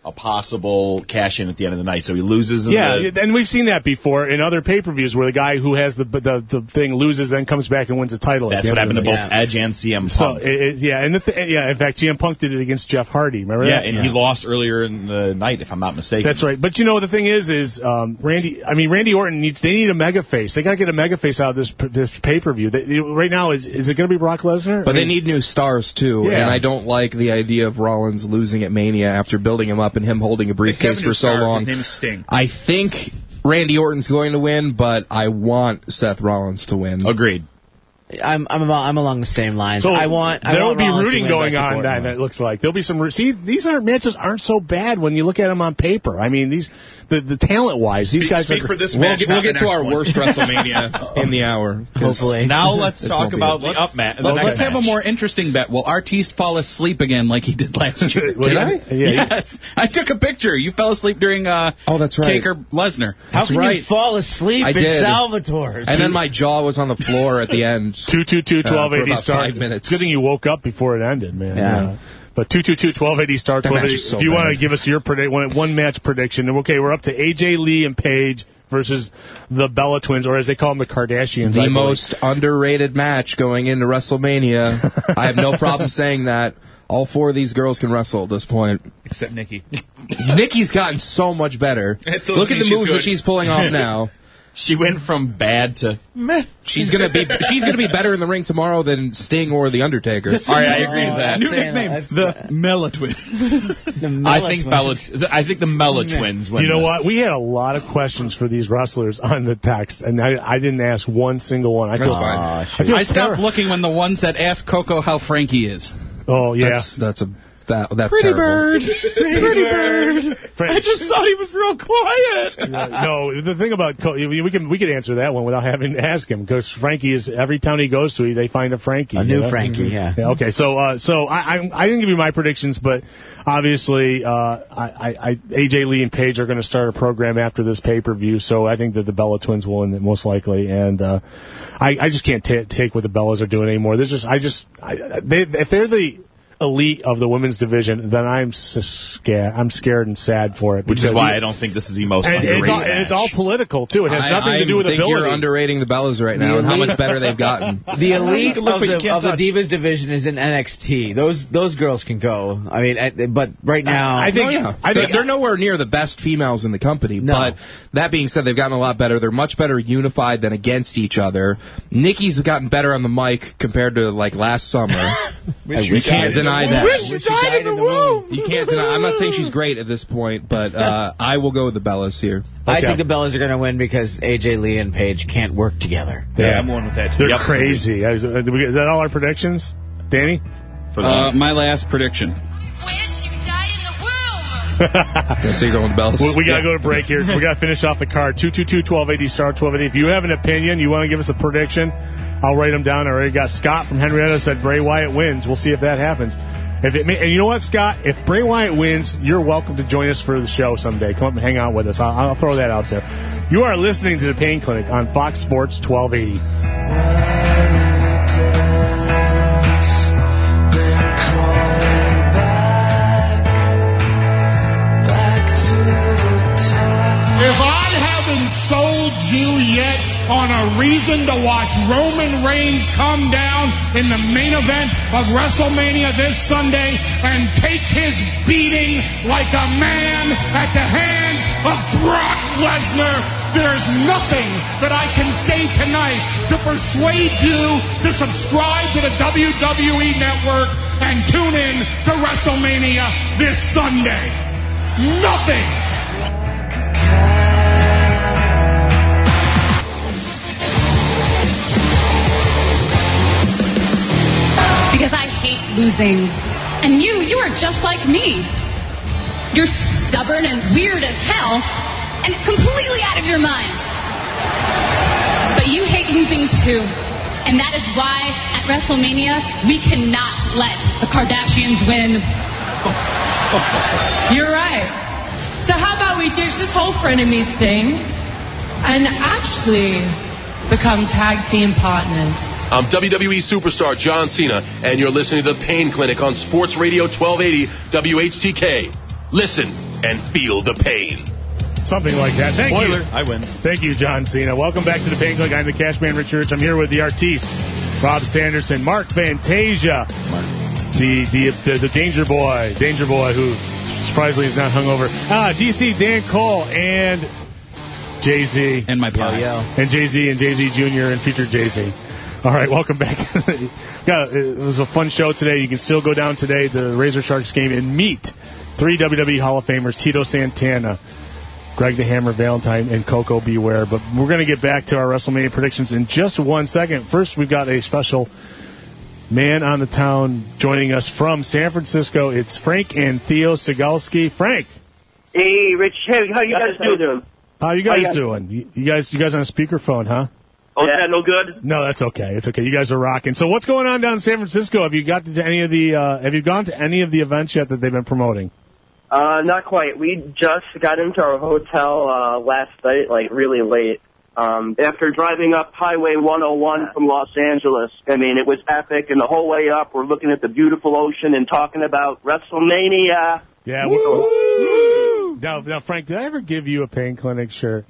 a possible cash in at the end of the night. So he loses. In Yeah, the, and we've seen that before in other pay-per-views where the guy who has the the, the thing loses and comes back and wins the title. That's what happened to both Edge and C M Punk. So, it, it, yeah, and the th- yeah, in fact, C M Punk did it against Jeff Hardy. Remember yeah, that? and Yeah. he lost earlier in the night, if I'm not mistaken. That's right. But you know, the thing is, is um, Randy. I mean, Randy Orton needs. They need a mega face. They got to get a mega face out of this this pay-per-view. They, right now, is is it going to be Brock Lesnar? But I they mean, need new stars, too. Yeah. And I don't like the idea of Rollins losing at Mania after building him up and him holding a briefcase for so long. His name is Sting. I think Randy Orton's going to win, but I want Seth Rollins to win. Agreed. I'm I'm about, I'm along the same lines. So I want I there will want be Rollins to rooting win, going but I think on. Orton That will. that looks like there'll be some. See, these aren't matches aren't so bad when you look at them on paper. I mean, these the the talent wise, these Speak- guys speak are. for this We'll match, get, not we'll get the to next our one. worst WrestleMania in the hour. 'cause Hopefully. Now let's this talk won't be about it. the up match. Let, let's have a more interesting bet. Will Artiste fall asleep again like he did last year? Did I? Yeah. Yes. I took a picture. You fell asleep during uh, Oh, that's right. Taker Lesnar. How That's can right. you fall asleep I in did. Salvatore's? And then my jaw was on the floor at the end. Two two two twelve Uh, for eighty about star. five minutes. Good thing you woke up before it ended, man. Yeah. But two two two twelve eighty star That twelve match eighty. is so if you want to bad. give us your predict one, one match prediction, okay, we're up to A J Lee and Paige versus the Bella Twins, or as they call them, the Kardashians. I The believe. most underrated match going into WrestleMania. I have no problem saying that. All four of these girls can wrestle at this point. Except Nikki. Nikki's gotten so much better. It still Look at doesn't the mean she's moves that good. she's pulling off now. She went from bad to meh. She's gonna be she's gonna be better in the ring tomorrow than Sting or the Undertaker. All right, I agree with that. New saying nickname, that's- the Mela Twins. The I think Bella. Twins. I think the Mella Twins win. You know this. what? We had a lot of questions for these wrestlers on the text, and I, I didn't ask one single one. I feel, That's fine. I feel I stopped terri- looking when the ones that asked Coco how Frankie is. Oh yeah, That's that's a that that's Pretty terrible. bird. Pretty bird. I just thought he was real quiet. Yeah, no, the thing about Co- we can we could answer that one without having to ask him, because Frankie is every town he goes to, they find a Frankie. A you new know? Frankie, yeah. Yeah, okay, so uh, so I, I I didn't give you my predictions, but obviously uh, I, I, I A J Lee and Paige are going to start a program after this pay per view, so I think that the Bella Twins will win it most likely, and uh, I I just can't ta take what the Bellas are doing anymore. There's just I just I, they if they're the elite of the women's division, then I'm so scared. I'm scared and sad for it. Which is because why you- I don't think this is the most and underrated it's all, match. and it's all political too. It has I, nothing I to do with think ability. you're underrating the Bellas right now and how much better they've gotten. The elite Look of what you the, can't of the touch. Divas division is in N X T. Those those girls can go. I mean, I, but right now, I think, yeah. I think they're nowhere near the best females in the company. No. But that being said, they've gotten a lot better. They're much better unified than against each other. Nikki's gotten better on the mic compared to like last summer. Wish we you can't died in deny the that. womb. Wish you died in the womb. You can't deny. I'm not saying she's great at this point, but uh, I will go with the Bellas here. I Okay. think the Bellas are going to win because A J Lee and Paige can't work together. Yeah, I'm one with that. They're Yep. crazy. Is, is that all our predictions, Danny? For the, Uh, my last prediction. Yeah, so you're going with the Bellas? We, we got to go to break here. We got to finish off the card. two two two twelve eighty star twelve eighty. If you have an opinion, you want to give us a prediction, I'll write them down. I already got Scott from Henrietta said Bray Wyatt wins. We'll see if that happens. If it, and you know what, Scott? If Bray Wyatt wins, you're welcome to join us for the show someday. Come up and hang out with us. I'll, I'll throw that out there. You are listening to the Pain Clinic on Fox Sports twelve eighty. If I haven't sold you yet on a reason to watch Roman Reigns come down in the main event of WrestleMania this Sunday and take his beating like a man at the hands of Brock Lesnar, there's nothing that I can say tonight to persuade you to subscribe to the W W E Network and tune in to WrestleMania this Sunday. Nothing! Because I hate losing. And you, you are just like me. You're stubborn and weird as hell and completely out of your mind. But you hate losing too. And that is why at WrestleMania, we cannot let the Kardashians win. You're right. So how about we ditch this whole frenemies thing and actually become tag team partners? I'm W W E superstar John Cena, and you're listening to The Pain Clinic on Sports Radio twelve eighty W H T K. Listen, and feel the pain. Something like that. Thank Spoiler, you. I win. Thank you, John Cena. Welcome back to the Pain Clinic. I'm the Cashman Rich Church. I'm here with the artiste, Rob Sanderson, Mark Fantasia, the, the the the Danger Boy, Danger Boy, who surprisingly is not hungover. Ah, D C, Dan Cole, and Jay-Z. And my pie. And Jay-Z and Jay-Z Junior and featured Jay-Z. All right, welcome back. Yeah, it was a fun show today. You can still go down today, the Razor Sharks game, and meet three W W E Hall of Famers, Tito Santana, Greg the Hammer Valentine, and Coco Beware. But we're going to get back to our WrestleMania predictions in just one second. First, we've got a special man on the town joining us from San Francisco. It's Frank and Theo Sigalski. Frank. Hey, Rich. Hey, how you guys doing? How you guys doing? You, you guys, you guys on a speakerphone, huh? Oh, is that no good? No, that's okay. It's okay. You guys are rocking. So, what's going on down in San Francisco? Have you got to any of the? Uh, have you gone to any of the events yet that they've been promoting? Uh, not quite. We just got into our hotel uh, last night, like really late. Um, after driving up Highway one oh one from Los Angeles, I mean, it was epic. And the whole way up, we're looking at the beautiful ocean and talking about WrestleMania. Yeah. Woo! Now, now, Frank, did I ever give you a Pain Clinic shirt?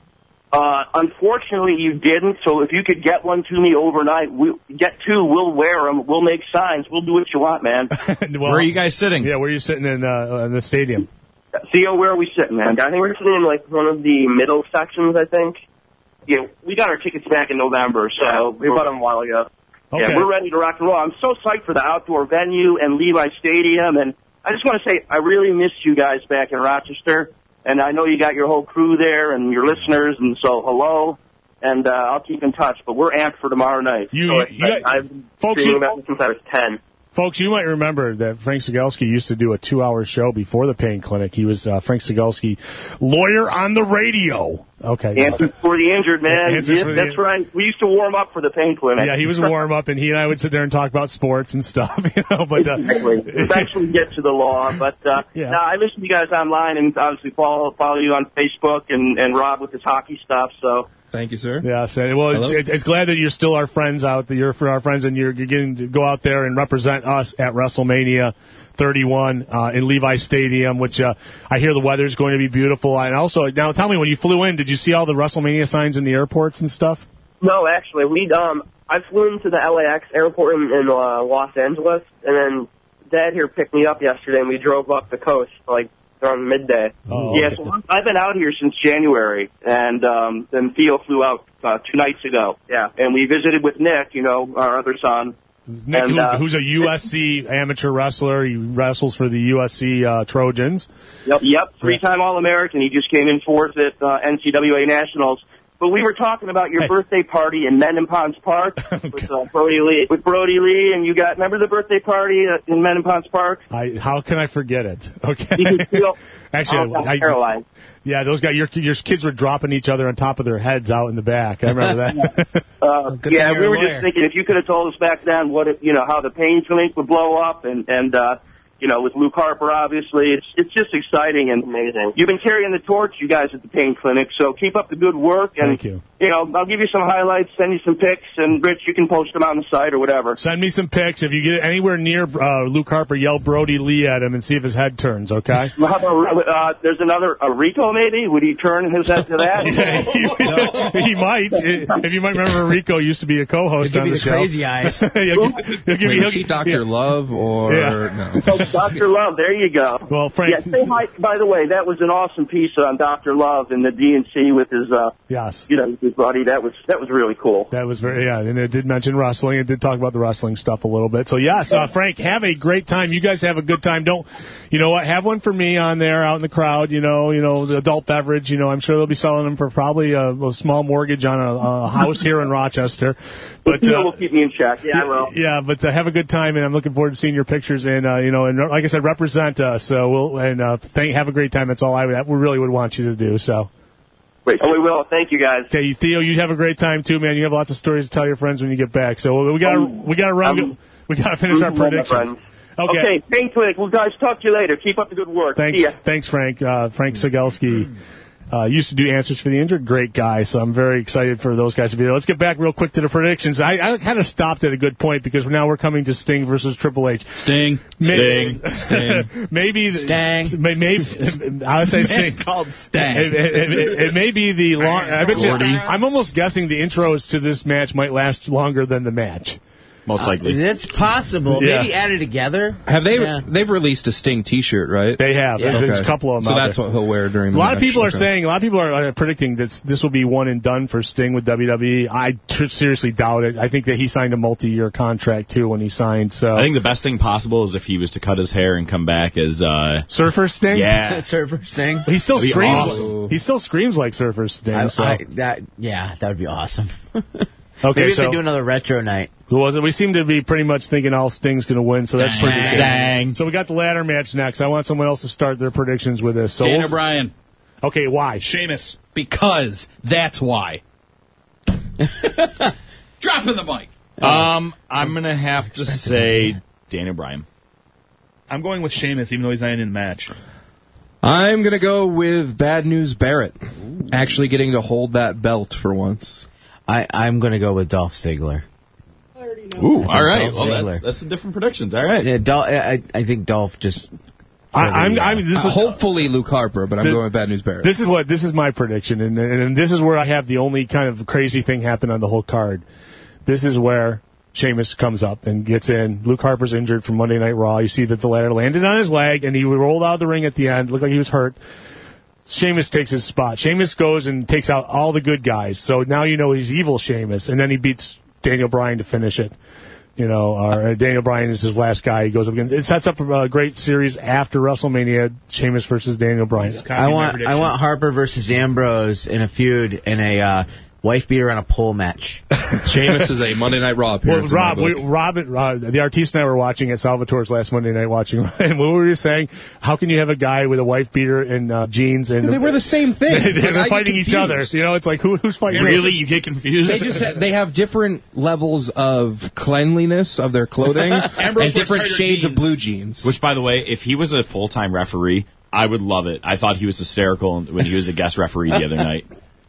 Uh, unfortunately, you didn't. So if you could get one to me overnight, we get two. We'll wear them. We'll make signs. We'll do what you want, man. Well, where are you guys sitting? Yeah, where are you sitting in, uh, in the stadium? Theo, where are we sitting, man? I think we're sitting in like one of the middle sections. I think. Yeah, we got our tickets back in November, so we bought them a while ago. Okay. Yeah, we're ready to rock and roll. I'm so psyched for the outdoor venue and Levi Stadium, and I just want to say I really missed you guys back in Rochester, and I know you got your whole crew there and your listeners, and so hello, and uh, I'll keep in touch. But we're amped for tomorrow night. You, so you I, I've been folks, dreaming you, about it since I was ten. Folks, you might remember that Frank Sigalski used to do a two-hour show before the Pain Clinic. He was uh, Frank Sigalski, lawyer on the radio. Okay. Answers for the injured, man. Answers Yes, for the that's right. We used to warm up for the Pain Clinic. Yeah, he was a warm-up, and he and I would sit there and talk about sports and stuff, you know. But uh, exactly. Eventually get to the law. But uh, yeah. no, I listen to you guys online and obviously follow follow you on Facebook and, and Rob with his hockey stuff, so... Thank you, sir. Yeah, so, well, it's, it's glad that you're still our friends out there. You're for our friends, and you're, you're getting to go out there and represent us at WrestleMania thirty-one uh, in Levi Stadium, which uh, I hear the weather's going to be beautiful. And also, now tell me, when you flew in, did you see all the WrestleMania signs in the airports and stuff? No, actually, we um, I flew into the L A X airport in, in uh, Los Angeles, and then Dad here picked me up yesterday, and we drove up the coast, like, around midday. Oh, yeah, okay. so I've been out here since January, and um, then Theo flew out uh, two nights ago. Yeah, and we visited with Nick, you know, our other son. Nick, and, who, uh, who's a U S C amateur wrestler. He wrestles for the U S C uh, Trojans. Yep, yep, three-time All-American. He just came in fourth at uh, N C double A Nationals. But we were talking about your Hey. birthday party in Mendenponce Park with uh, Brody Lee. With Brody Lee, and you got remember the birthday party uh, in Mendenponce Park? I, how can I forget it? Okay. You can feel, Actually, oh, I, Caroline. yeah, those guys, your your kids were dropping each other on top of their heads out in the back. I remember that. Uh, Good yeah, thing you're we a were lawyer. just thinking if you could have told us back then what it, you know, how the Pain Clinic would blow up, and and uh, you know, with Luke Harper, obviously, it's it's just exciting and amazing. You've been carrying the torch, you guys, at the Pain Clinic, so keep up the good work. And, Thank you. You know, I'll give you some highlights, send you some pics, and Rich, you can post them on the site or whatever. Send me some pics. If you get anywhere near uh, Luke Harper, yell Brody Lee at him and see if his head turns, okay? Well, how about, uh, there's another, a Rico maybe? Would he turn his head to that? he, he might. If you might remember, Rico used to be a co-host He'll on give the you show. the crazy eyes. he'll, give- he'll give Wait, you, is he Doctor yeah. Love or Yeah. no? Doctor Love, there you go. Well, Frank. Yeah, say hi, by the way, that was an awesome piece on Doctor Love in the D N C with his, uh, Yes. you know, his buddy. That was that was really cool. That was very, yeah, and it did mention wrestling. It did talk about the wrestling stuff a little bit. So, yes, uh, Frank, have a great time. You guys have a good time. Don't, you know what, have one for me on there out in the crowd, you know, you know, the adult beverage. You know, I'm sure they'll be selling them for probably a, a small mortgage on a, a house here in Rochester. But you uh, will keep me in check. Yeah, I will. Yeah, but uh, have a good time, and I'm looking forward to seeing your pictures. And uh, you know, and like I said, represent us. So we'll and uh, thank, have a great time. That's all I would, we really would want you to do. So. Great. Oh, we will. Thank you, guys. Okay, Theo, you have a great time too, man. You have lots of stories to tell your friends when you get back. So we got to we got to run. Um, we got to finish our my predictions. friends. Okay. Okay, Pain Clinic. Well, guys, talk to you later. Keep up the good work. Thanks, See ya. thanks, Frank. Uh, Frank Sigalski. Uh, used to do Answers for the Injured. Great guy, so I'm very excited for those guys to be there. Let's get back real quick to the predictions. I, I kind of stopped at a good point because now we're coming to Sting versus Triple H. Sting. Maybe, Sting. Sting. maybe Stang. Maybe I would say Sting. Called Stang. It, it, it, it may be the long. I bet you, I'm almost guessing the intros to this match might last longer than the match. Most likely. Uh, it's possible. Yeah. Maybe add it together. Have they? Yeah. They've released a Sting T-shirt, right? They have. Yeah. There's Okay. a couple of them. So out that's there. what he'll wear during. A the lot of match. people are Okay. saying, a lot of people are uh, predicting that this will be one and done for Sting with W W E. I tr- seriously doubt it. I think that he signed a multi-year contract too when he signed. So I think the best thing possible is if he was to cut his hair and come back as uh, Surfer Sting. Yeah, Surfer Sting. He still That'd be screams. awesome. He still screams like Surfer Sting. I, so. I, that, yeah, that would be awesome. Okay, Maybe if so they do another retro night. who was it? We seem to be pretty much thinking all Sting's going to win, so that's pretty good. Dang. So we got the ladder match next. I want someone else to start their predictions with this. So Daniel we'll- Bryan. Okay, why? Sheamus. Because that's why. Dropping the mic. Um, I'm gonna have to say Daniel Bryan. I'm going with Sheamus, even though he's not in the match. I'm gonna go with Bad News Barrett, actually getting to hold that belt for once. I, I'm going to go with Dolph Ziggler. Ooh, all right. Dolph Well, Ziggler. that's, that's some different predictions. All right. Yeah, Dolph, I, I think Dolph just... I, I'm, I'm, this is, Uh, hopefully Luke Harper, but I'm Th- going with Bad News Barrett. This is what this is my prediction, and, and and this is where I have the only kind of crazy thing happen on the whole card. This is where Sheamus comes up and gets in. Luke Harper's injured from Monday Night Raw. You see that the ladder landed on his leg, and he rolled out of the ring at the end. Looked like he was hurt. Sheamus takes his spot. Sheamus goes and takes out all the good guys. So now you know he's evil Sheamus, and then he beats Daniel Bryan to finish it. You know, or Daniel Bryan is his last guy. He goes up against. It sets up a great series after WrestleMania. Sheamus versus Daniel Bryan. I want I want Harper versus Ambrose in a feud in a uh, wife beater on a pole match. Sheamus is a Monday Night Raw Well, appearance. Rob, in my we, book. Rob, uh, the artiste and I were watching at Salvatore's last Monday night watching, and what were you saying? How can you have a guy with a wife beater and uh, jeans and they were the same thing. they're Like, I get fighting each other? confused. You know, it's like who, who's fighting? Really, you get confused? They just ha- they have different levels of cleanliness of their clothing and different shades of blue jeans. Which, by the way, if he was a full-time referee, I would love it. I thought he was hysterical when he was a guest referee the other night.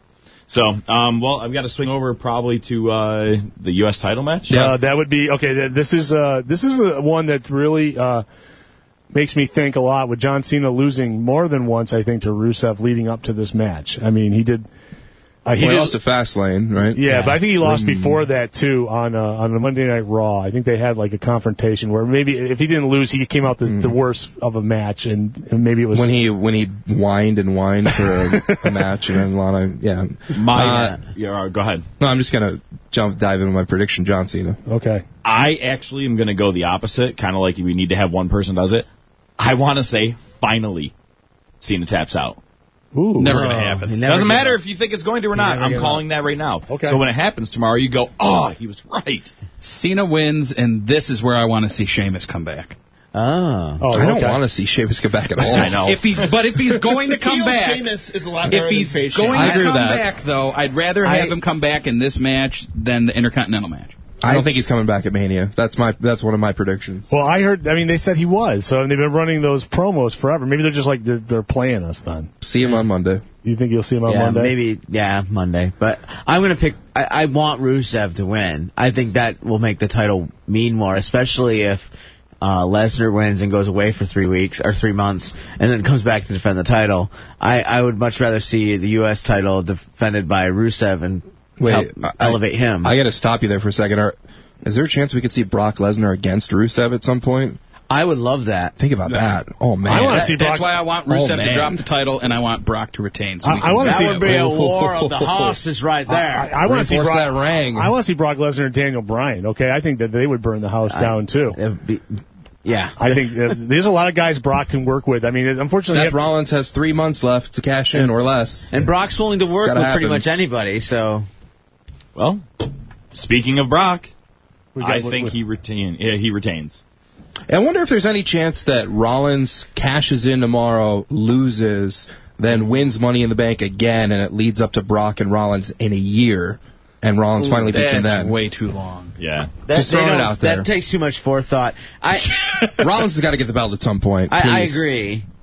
So, um, well, I've got to swing over probably to uh, the U S title match. Yeah, uh, that would be okay. th- This is uh, this is uh, one that really uh, makes me think a lot. With John Cena losing more than once, I think, to Rusev leading up to this match. I mean, he did. Uh, he Well, he did- lost to Fastlane, right? Yeah, but I think he lost Mm. before that too on uh, on a Monday Night Raw. I think they had like a confrontation where maybe if he didn't lose, he came out the, the worst of a match, and, and maybe it was when he when he whined and whined for a, a match, and then Lana, yeah. My, Uh, yeah, go ahead. no, I'm just gonna jump dive into my prediction. John Cena. Okay. I actually am going to go the opposite, kind of like we need to have one person does it. I want to say, finally, Cena taps out. Ooh, never no. going to happen. He never Doesn't give matter up. if you think it's going to or not. never I'm give calling that right now. Okay. So when it happens tomorrow, you go, oh, he was right. Cena wins, and this is where I want to see Sheamus come back. Oh. Oh, I don't okay. want to see Sheamus come back at all. I know. If he's, but if he's going to come Heel back, Sheamus is a lot if better he's than face going I to agree come with that. back, though, I'd rather have I- him come back in this match than the Intercontinental match. I don't think he's coming back at Mania. That's my that's one of my predictions. Well, I heard. I mean, they said he was. So they've been running those promos forever. Maybe they're just like they're, they're playing us then. See him on Monday. You think you'll see him on yeah, Monday? maybe, yeah, Monday. But I'm going to pick, I, I want Rusev to win. I think that will make the title mean more, especially if uh, Lesnar wins and goes away for three weeks or three months and then comes back to defend the title. I, I would much rather see the U S title defended by Rusev and Wait, help I- elevate him. I got to stop you there for a second. Are, is there a chance we could see Brock Lesnar against Rusev at some point? I would love that. Think about that. Oh man, I want to That- see Brock. that's why I want Oh, Rusev to man. drop the title, and I want Brock to retain. So I- we I can- wanna That see would it. be a war of the horses right there. I, I want to see Reinforce Brock. that ring. I want to see Brock Lesnar and Daniel Bryan. Okay, I think that they would burn the house I- down too. It'd be- yeah. I think uh, there's a lot of guys Brock can work with. I mean, unfortunately, Seth Rollins has three months left to cash in or less. And Brock's willing to work with gotta pretty happen. much anybody, so... Well, speaking of Brock, We got- I think he retain. Yeah, he retains. I wonder if there's any chance that Rollins cashes in tomorrow, loses, then wins Money in the Bank again, and it leads up to Brock and Rollins in a year, and Rollins finally beats him That's then. way too long. Yeah. That, Just they throwing it don't- out there. That takes too much forethought. I Rollins has got to get the belt at some point. I, I please. agree.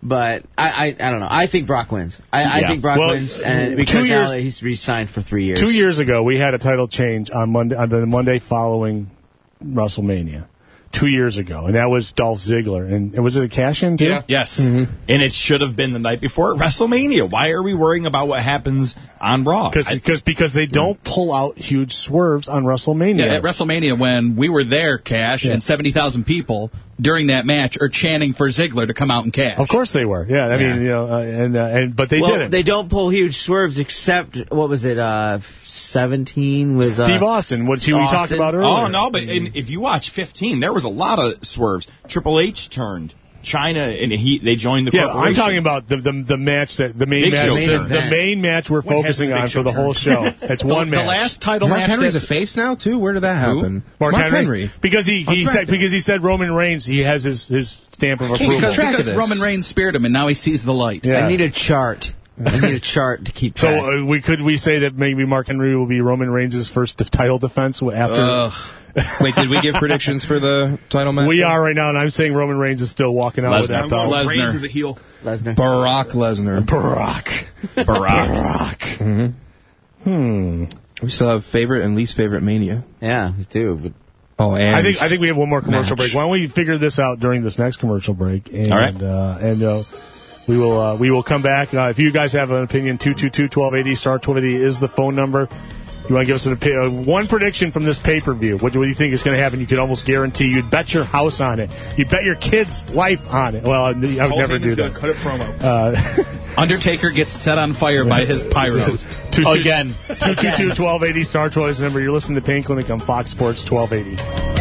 But I, I, I don't know. I think Brock wins. I, I Yeah. think Brock Well, wins, and two because years- now he's re-signed for three years. Two years ago, we had a title change on Monday, on the Monday following WrestleMania. Two years ago, and that was Dolph Ziggler. And was it a cash-in, too? Yes. Mm-hmm. And it should have been the night before WrestleMania. Why are we worrying about what happens on Raw? Because because they don't pull out huge swerves on WrestleMania. Yeah, at WrestleMania, when we were there, Cash, Yeah. and seventy thousand people during that match are chanting for Ziggler to come out and cash. Of course they were. Yeah, I Yeah. mean, you know, uh, and uh, and but they well, didn't. they don't pull huge swerves except, what was it, uh, seventeen with uh, Steve Austin, what we talked Austin. about earlier. Oh, no, but in, if you watch fifteen, there was a lot of swerves. Triple H turned. China, and he they joined the Yeah, corporation. I'm talking about the the, the match that the main Big match Show the, turned. the main match we're When has focusing the Big on Show for the whole show. turned? It's The- one the match. last title Mark match Henry's a that's- face now, too? Where did that Who? happen? Mark, Henry? Henry. Because he, he That's said right. because he said Roman Reigns, he has his, his stamp of approval. Because, because Roman Reigns speared him, and now he sees the light. Yeah. I need a chart. I need a chart to keep So track. uh, we could we say that maybe Mark Henry will be Roman Reigns' first title defense after. Ugh. Wait, did we give predictions for the title match? We are right now, and I'm saying Roman Reigns is still walking out with that belt. Reigns is a heel. Lesnar. Barack Lesnar. Barack. Barack. hmm Hmm. We still have favorite and least favorite Mania. Yeah, we do. But Oh, and I think I think we have one more commercial match. break. Why don't we figure this out during this next commercial break? And, All right. Uh, and uh, we will uh, we will come back. Uh, if you guys have an opinion, two two two, twelve eighty, star twelve eighty is the phone number. You want to give us an opi- uh, one prediction from this pay-per-view. What do you think is going to happen? You could almost guarantee. You'd bet your house on it. You'd bet your kid's life on it. Well, I would Paul never Heyman's do gonna that. Cut it promo. Uh, Undertaker gets set on fire by his pyros. two, Again. two two two, twelve eighty, star twelve is the number. You're listening to Pain Clinic on Fox Sports twelve eighty.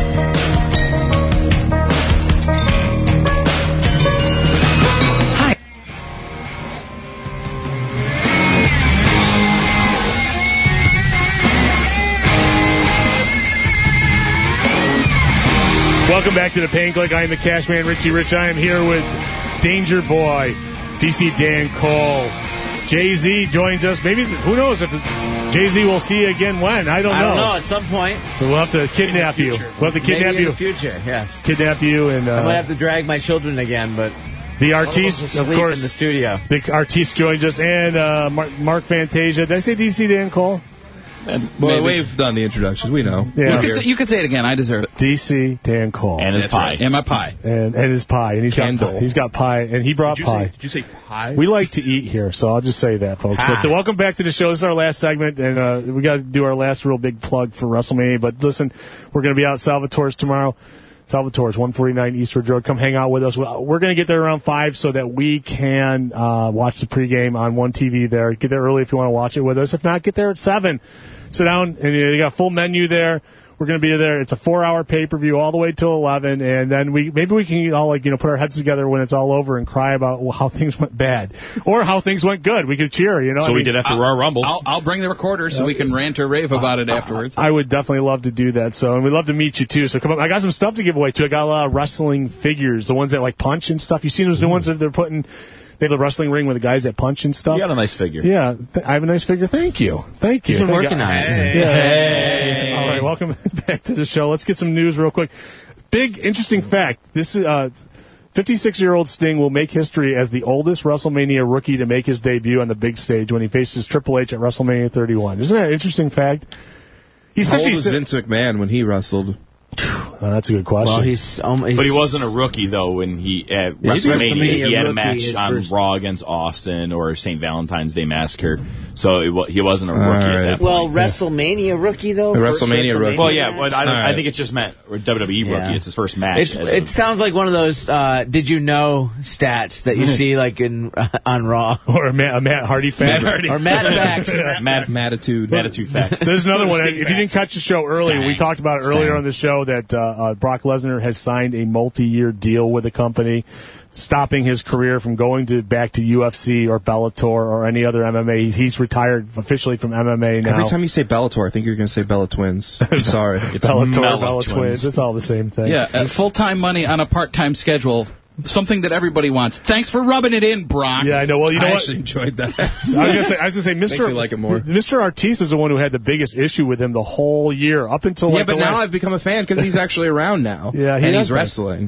Welcome back to the Pain Clinic. I am the Cash Man, Richie Rich. I am here with Danger Boy, D C Dan Cole. Jay-Z joins us. Maybe, who knows if Jay-Z will see you again when? I don't know. I don't know. At some point. We'll have to kidnap you. We'll have to kidnap Maybe you. in the future, yes. Kidnap you and I might uh, have to drag my children again, but the one of them artiste, will of sleep course. in the studio. The artiste joins us, and uh, Mark, Mark Fantasia. Did I say D C Dan Cole? Well, we've done the introductions. We know. Yeah. You, could say, you could say it again. I deserve it. D C Dan Cole. And his That's pie. right. And my pie. and and his pie, and he's got Kendall. pie. he's got pie, and he brought Did you pie. say, did you say pie? We like to eat here, so I'll just say that, folks. But uh, welcome back to the show. This is our last segment, and uh, we got to do our last real big plug for WrestleMania. But listen, we're going to be out at Salvatore's tomorrow. Salvatore's, one forty-nine Eastwood Road. Come hang out with us. We're going to get there around five so that we can uh, watch the pregame on one T V there. Get there early if you want to watch it with us. If not, get there at seven. Sit down, and you got a full menu there. We're going to be there. It's a four-hour pay-per-view all the way till eleven, and then we maybe we can all like you know put our heads together when it's all over and cry about well, how things went bad or how things went good. We could cheer, you know. So I we mean, did after Royal Rumble. I'll, I'll bring the recorder so we can rant or rave about it afterwards. I would definitely love to do that. So, and we'd love to meet you too. So come up. I got some stuff to give away too. I got a lot of wrestling figures, the ones that like punch and stuff. You seen those new ones that they're putting? They have a wrestling ring with the guys that punch and stuff. You got a nice figure. Yeah, th- I have a nice figure. Thank you. Thank you. He's been Thank working you. on it. Yeah. Hey. All right, welcome back to the show. Let's get some news real quick. Big, interesting fact. This is uh, fifty-six-year-old Sting will make history as the oldest WrestleMania rookie to make his debut on the big stage when he faces Triple H at WrestleMania thirty-one. Isn't that an interesting fact? He's How old was fifty-six. Vince McMahon when he wrestled? Oh, that's a good question. Well, he's, um, he's But he wasn't a rookie though when he at Yeah, he's WrestleMania WrestleMania he had a rookie, match his on first- Raw against Austin or Saint Valentine's Day Massacre, so it, wa- he wasn't a rookie All at right. that point. Well, WrestleMania rookie though. The First WrestleMania rookie. Well, yeah, but I, don't, All right. I think it just meant or W W E rookie. Yeah. It's his first match. It's, as it a- sounds like one of those uh, did you know stats that you see like in uh, on Raw or a Matt, a Matt Hardy fan. Matt Hardy. or Mad Facts. Mad, Matitude. Matitude facts. There's another one. If you didn't catch the show earlier, we Stang. talked about it earlier Stang. on the show that uh, uh, Brock Lesnar has signed a multi-year deal with the company, stopping his career from going to back to U F C or Bellator or any other M M A. He's retired officially from M M A now. Every time you say Bellator, I think you're going to say Bella Twins. I'm sorry. It's Bellator, Mella Bella Twins. Twins. It's all the same thing. Yeah, uh, full-time money on a part-time schedule. Something that everybody wants. Thanks for rubbing it in, Brock. Yeah, I know. Well, you know I what? actually enjoyed that. I was gonna say, I was gonna say, Mister Makes me like it more. Mister Artiste is the one who had the biggest issue with him the whole year up until Yeah, like but the now last- I've become a fan because he's actually around now. Yeah, he and has he's been. wrestling.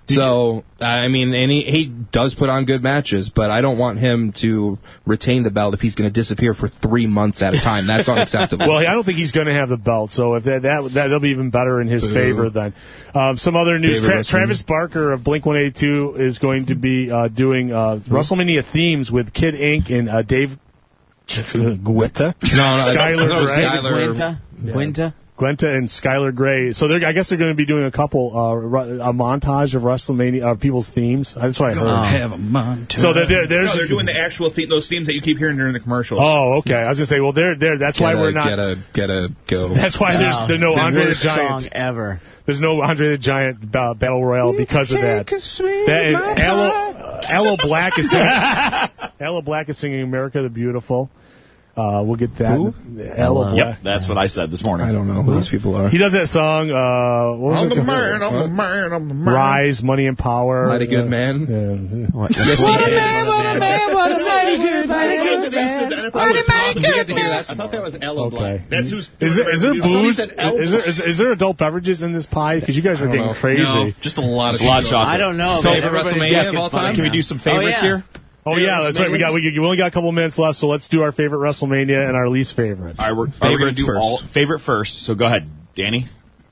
So, I mean, and he, he does put on good matches, but I don't want him to retain the belt if he's going to disappear for three months at a time. That's unacceptable. Well, I don't think he's going to have the belt, so if that, that that'll be even better in his Boo. favor then. Um, some other news: Tra- Travis Barker of Blink one eighty-two is going to be uh, doing uh, WrestleMania themes with Kid Ink and uh, Dave Guetta. No, no, Skylar no, Gray. Skylar. Gwenta? Yeah. Gwenta? Gwenta and Skylar Gray. So they're, I guess they're going to be doing a couple, uh, ru- a montage of WrestleMania, uh, people's themes. That's what I heard. Go have a montage. So they're, they're, there's no, they're doing the actual theme, those themes that you keep hearing during the commercials. Oh, okay. I was going to say, well, they're, they're, that's why Gotta- we're not. Gotta, gotta go. That's why there's, there's no the Andre the worst Giant. song ever. There's no Andre the Giant uh, Battle Royale because of that. That and Aloe, uh, Aloe Black is singing. Aloe Black is singing "America the Beautiful." Uh, we'll get that. Who? Aloe Black. Yep, that's what I said this morning. I don't know who these people are. He does that song. Uh, what was I'm it the called? man, I'm the man, I'm the man. Rise, Money and Power. Mighty Good Uh, Man. Yeah. What? Yes, What he a is. man, what a man, what a mighty good man. What a mighty good man. I thought that was Aloe Black. Okay. That's who's. Is there, is there I thought he booze? said Aloe Is there, is, is there adult beverages in this pie? Because you guys are I don't getting know. crazy. No, just a lot of Just a lot of chocolate. I don't know. Favorite man. Everybody's WrestleMania looking of all funny time? Can we now. do some favorites Oh, yeah. here? Oh yeah, that's right. We got we, we only got a couple minutes left, so let's do our favorite WrestleMania and our least favorite. All right, we're, are we going to do first. all favorite first? So go ahead, Danny.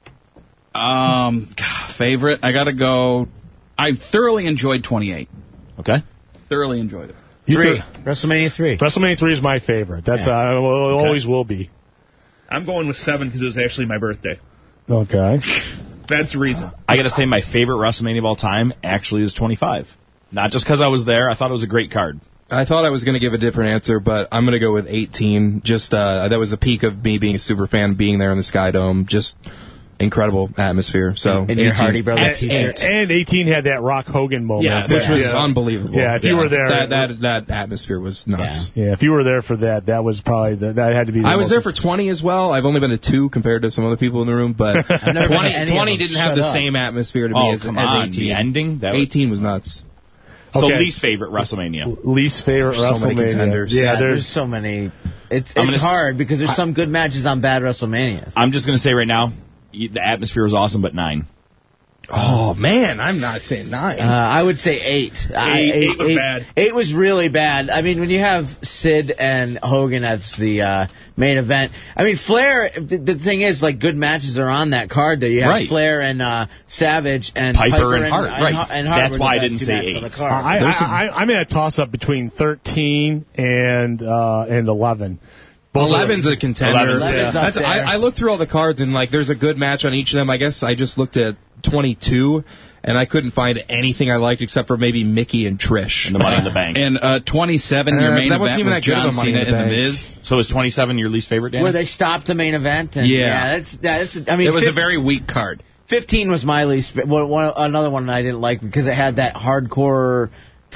Um, God, favorite. I gotta go. I thoroughly enjoyed twenty-eight. Okay. Thoroughly enjoyed it. You Three. thir- WrestleMania three. WrestleMania three is my favorite. That's Yeah. uh, well, it always will be. I'm going with seven because it was actually my birthday. Okay. That's the reason. I got to say my favorite WrestleMania of all time actually is twenty-five. Not just because I was there. I thought it was a great card. I thought I was going to give a different answer, but I'm going to go with eighteen. Just uh, that was the peak of me being a super fan, being there in the Sky Dome. Just incredible atmosphere. So In your eighteen. Hardy Brothers And, t-shirt. and eighteen had that Rock Hogan moment. Yeah, which was yeah. unbelievable. Yeah, if you were there, that that that atmosphere was nuts. yeah, if you were there for that, that was probably the, that had to be. The I was most there for twenty as well. I've only been to two compared to some other people in the room, but never been to twenty, any of twenty them. didn't have Shut the up. same atmosphere to me Oh, as, come as on. eighteen. The ending? That was- eighteen was nuts. So Okay. least favorite WrestleMania. least favorite So many WrestleMania. contenders. Yeah, Yeah, there's there's so many. It's I'm it's gonna s- hard because there's some good matches on bad WrestleManias. I'm just going to say right now, y- the atmosphere was awesome, but nine. Oh man, I'm not saying nine. Uh, I would say eight. I- Eight- eight was bad. Eight was really bad. I mean, when you have Sid and Hogan as the uh, main event, I mean, Flair. The, the thing is, like, good matches are on that card. There, you have Right. Flair and uh, Savage and Piper Piper, and Hart, and, right. And, and Hart That's were the why I best didn't two say matches on eight. the card. I, I, I, I'm in a toss up between thirteen and uh, and eleven. Both of them. Eleven's a contender. eleven's, yeah. That's, I, I looked through all the cards and like there's a good match on each of them. I guess I just looked at twenty-two and I couldn't find anything I liked except for maybe Mickey and Trish. And the Money in the Bank. And uh, twenty-seven, Uh, your main that wasn't event even was that good of John a Money Cena in and the The Bank. Miz. So is twenty-seven your least favorite, Danny? Where they stopped the main event. And, Yeah. that's that's. I mean, It was fif- a very weak card. fifteen was my least. fa- One, one, another one I didn't like because it had that hardcore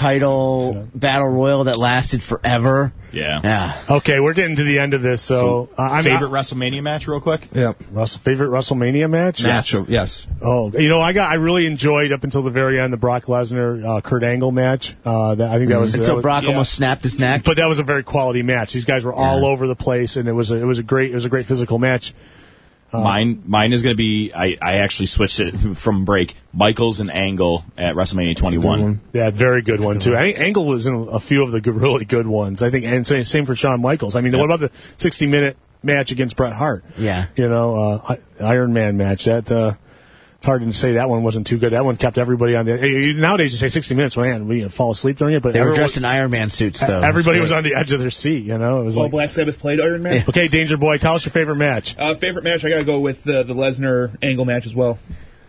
title battle royal that lasted forever. Yeah. Yeah. Okay, we're getting to the end of this, so, uh, I'm favorite WrestleMania match, real quick? Yep. Russell, favorite WrestleMania match? Match, yes. Oh, you know, I got I really enjoyed up until the very end the Brock Lesnar uh, Kurt Angle match. Uh, that, I think that was Until that was, Brock almost snapped his neck. But that was a very quality match. These guys were all over the place, and it was a, it was a great it was a great physical match. Uh, Mine, mine is going to be. I, I actually switched it from break. Michaels and Angle at WrestleMania twenty-one. Yeah, very good one too. I think Angle was in a few of the good, really good ones. I think, and same, same for Shawn Michaels. I mean, Yeah. what about the sixty minute match against Bret Hart? Yeah. You know, uh, Iron Man match. That uh, it's hard to say that one wasn't too good. That one kept everybody on the. Nowadays, you say sixty minutes, man, we fall asleep during it. But They were everyone- dressed in Iron Man suits, though. everybody was on the edge of their seat. You know, it was Well, like. Black Sabbath played Iron Man. Okay, Danger Boy, tell us your favorite match. Uh, favorite match, I gotta go with uh, the Lesnar Angle match as well.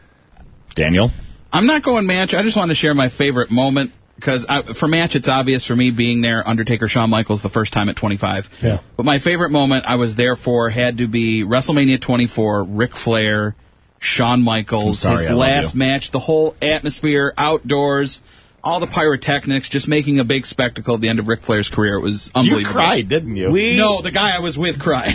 Daniel? I'm not going match. I just want to share my favorite moment because for match, it's obvious for me being there, Undertaker, Shawn Michaels, the first time at twenty-five. Yeah. But my favorite moment I was there for had to be WrestleMania twenty-four, Ric Flair, Shawn Michaels, I'm sorry, his I love last you. match, the whole atmosphere, outdoors, all the pyrotechnics, just making a big spectacle at the end of Ric Flair's career. It was You unbelievable. cried, didn't you? We- No, the guy I was with cried.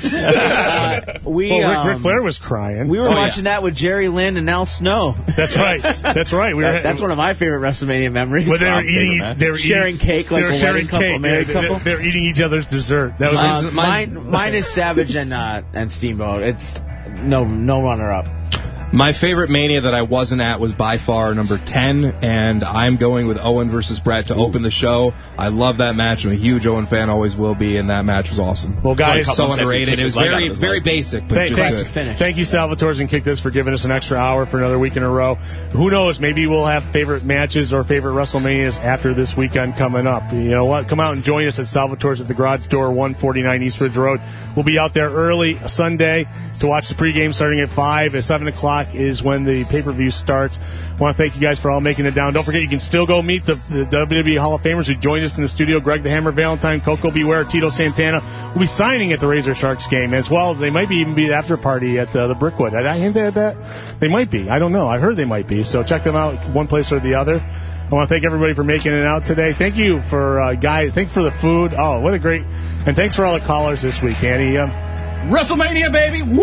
Uh, we, Well, Ric, um, Ric Flair was crying. We were Oh, yeah. watching that with Jerry Lynn and Al Snow. That's right. That's right. We were. That- that's one of my favorite WrestleMania memories. Well, they were Our favorite eating. match. They were sharing eating, cake like they were a sharing wedding couple, cake. married they, couple. They, they were eating each other's dessert. That was. Uh, mine, mine is Savage and uh, and Steamboat. It's no no runner up. My favorite Mania that I wasn't at was by far number ten, and I'm going with Owen versus Brett to Ooh. open the show. I love that match. I'm a huge Owen fan, always will be, and that match was awesome. Well, guys, so underrated. It was very, very basic, but thank, just thanks, good. Thank you, Salvatores and Kick This, for giving us an extra hour for another week in a row. Who knows? Maybe we'll have favorite matches or favorite WrestleManias after this weekend coming up. You know what? Come out and join us at Salvatore's at the Garage Door, one forty-nine East Ridge Road. We'll be out there early Sunday to watch the pregame starting at five. At seven o'clock is when the pay-per-view starts. I want to thank you guys for all making it down. Don't forget, you can still go meet the, the W W E Hall of Famers who joined us in the studio. Greg the Hammer Valentine, Coco Beware, Tito Santana will be signing at the Razor Sharks game as well. They might be even be the after party at uh, the Brickwood. Did I hint at that? They might be. I don't know. I heard they might be. So check them out one place or the other. I want to thank everybody for making it out today. Thank you for, uh, guys. Thanks for the food. Oh, what a great... And thanks for all the callers this week, Annie. Um, WrestleMania, baby! Woo!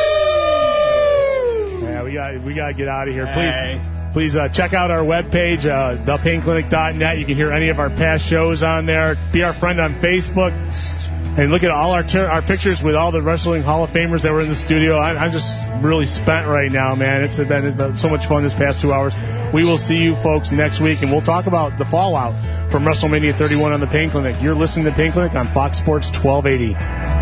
Yeah, we got we got to get out of here. Please, hey. please uh, check out our webpage, uh, the pain clinic dot net. You can hear any of our past shows on there. Be our friend on Facebook. And look at all our ter- our pictures with all the Wrestling Hall of Famers that were in the studio. I- I'm just really spent right now, man. It's been so much fun this past two hours. We will see you folks next week, and we'll talk about the fallout from WrestleMania thirty-one on the Pain Clinic. You're listening to Pain Clinic on Fox Sports twelve eighty.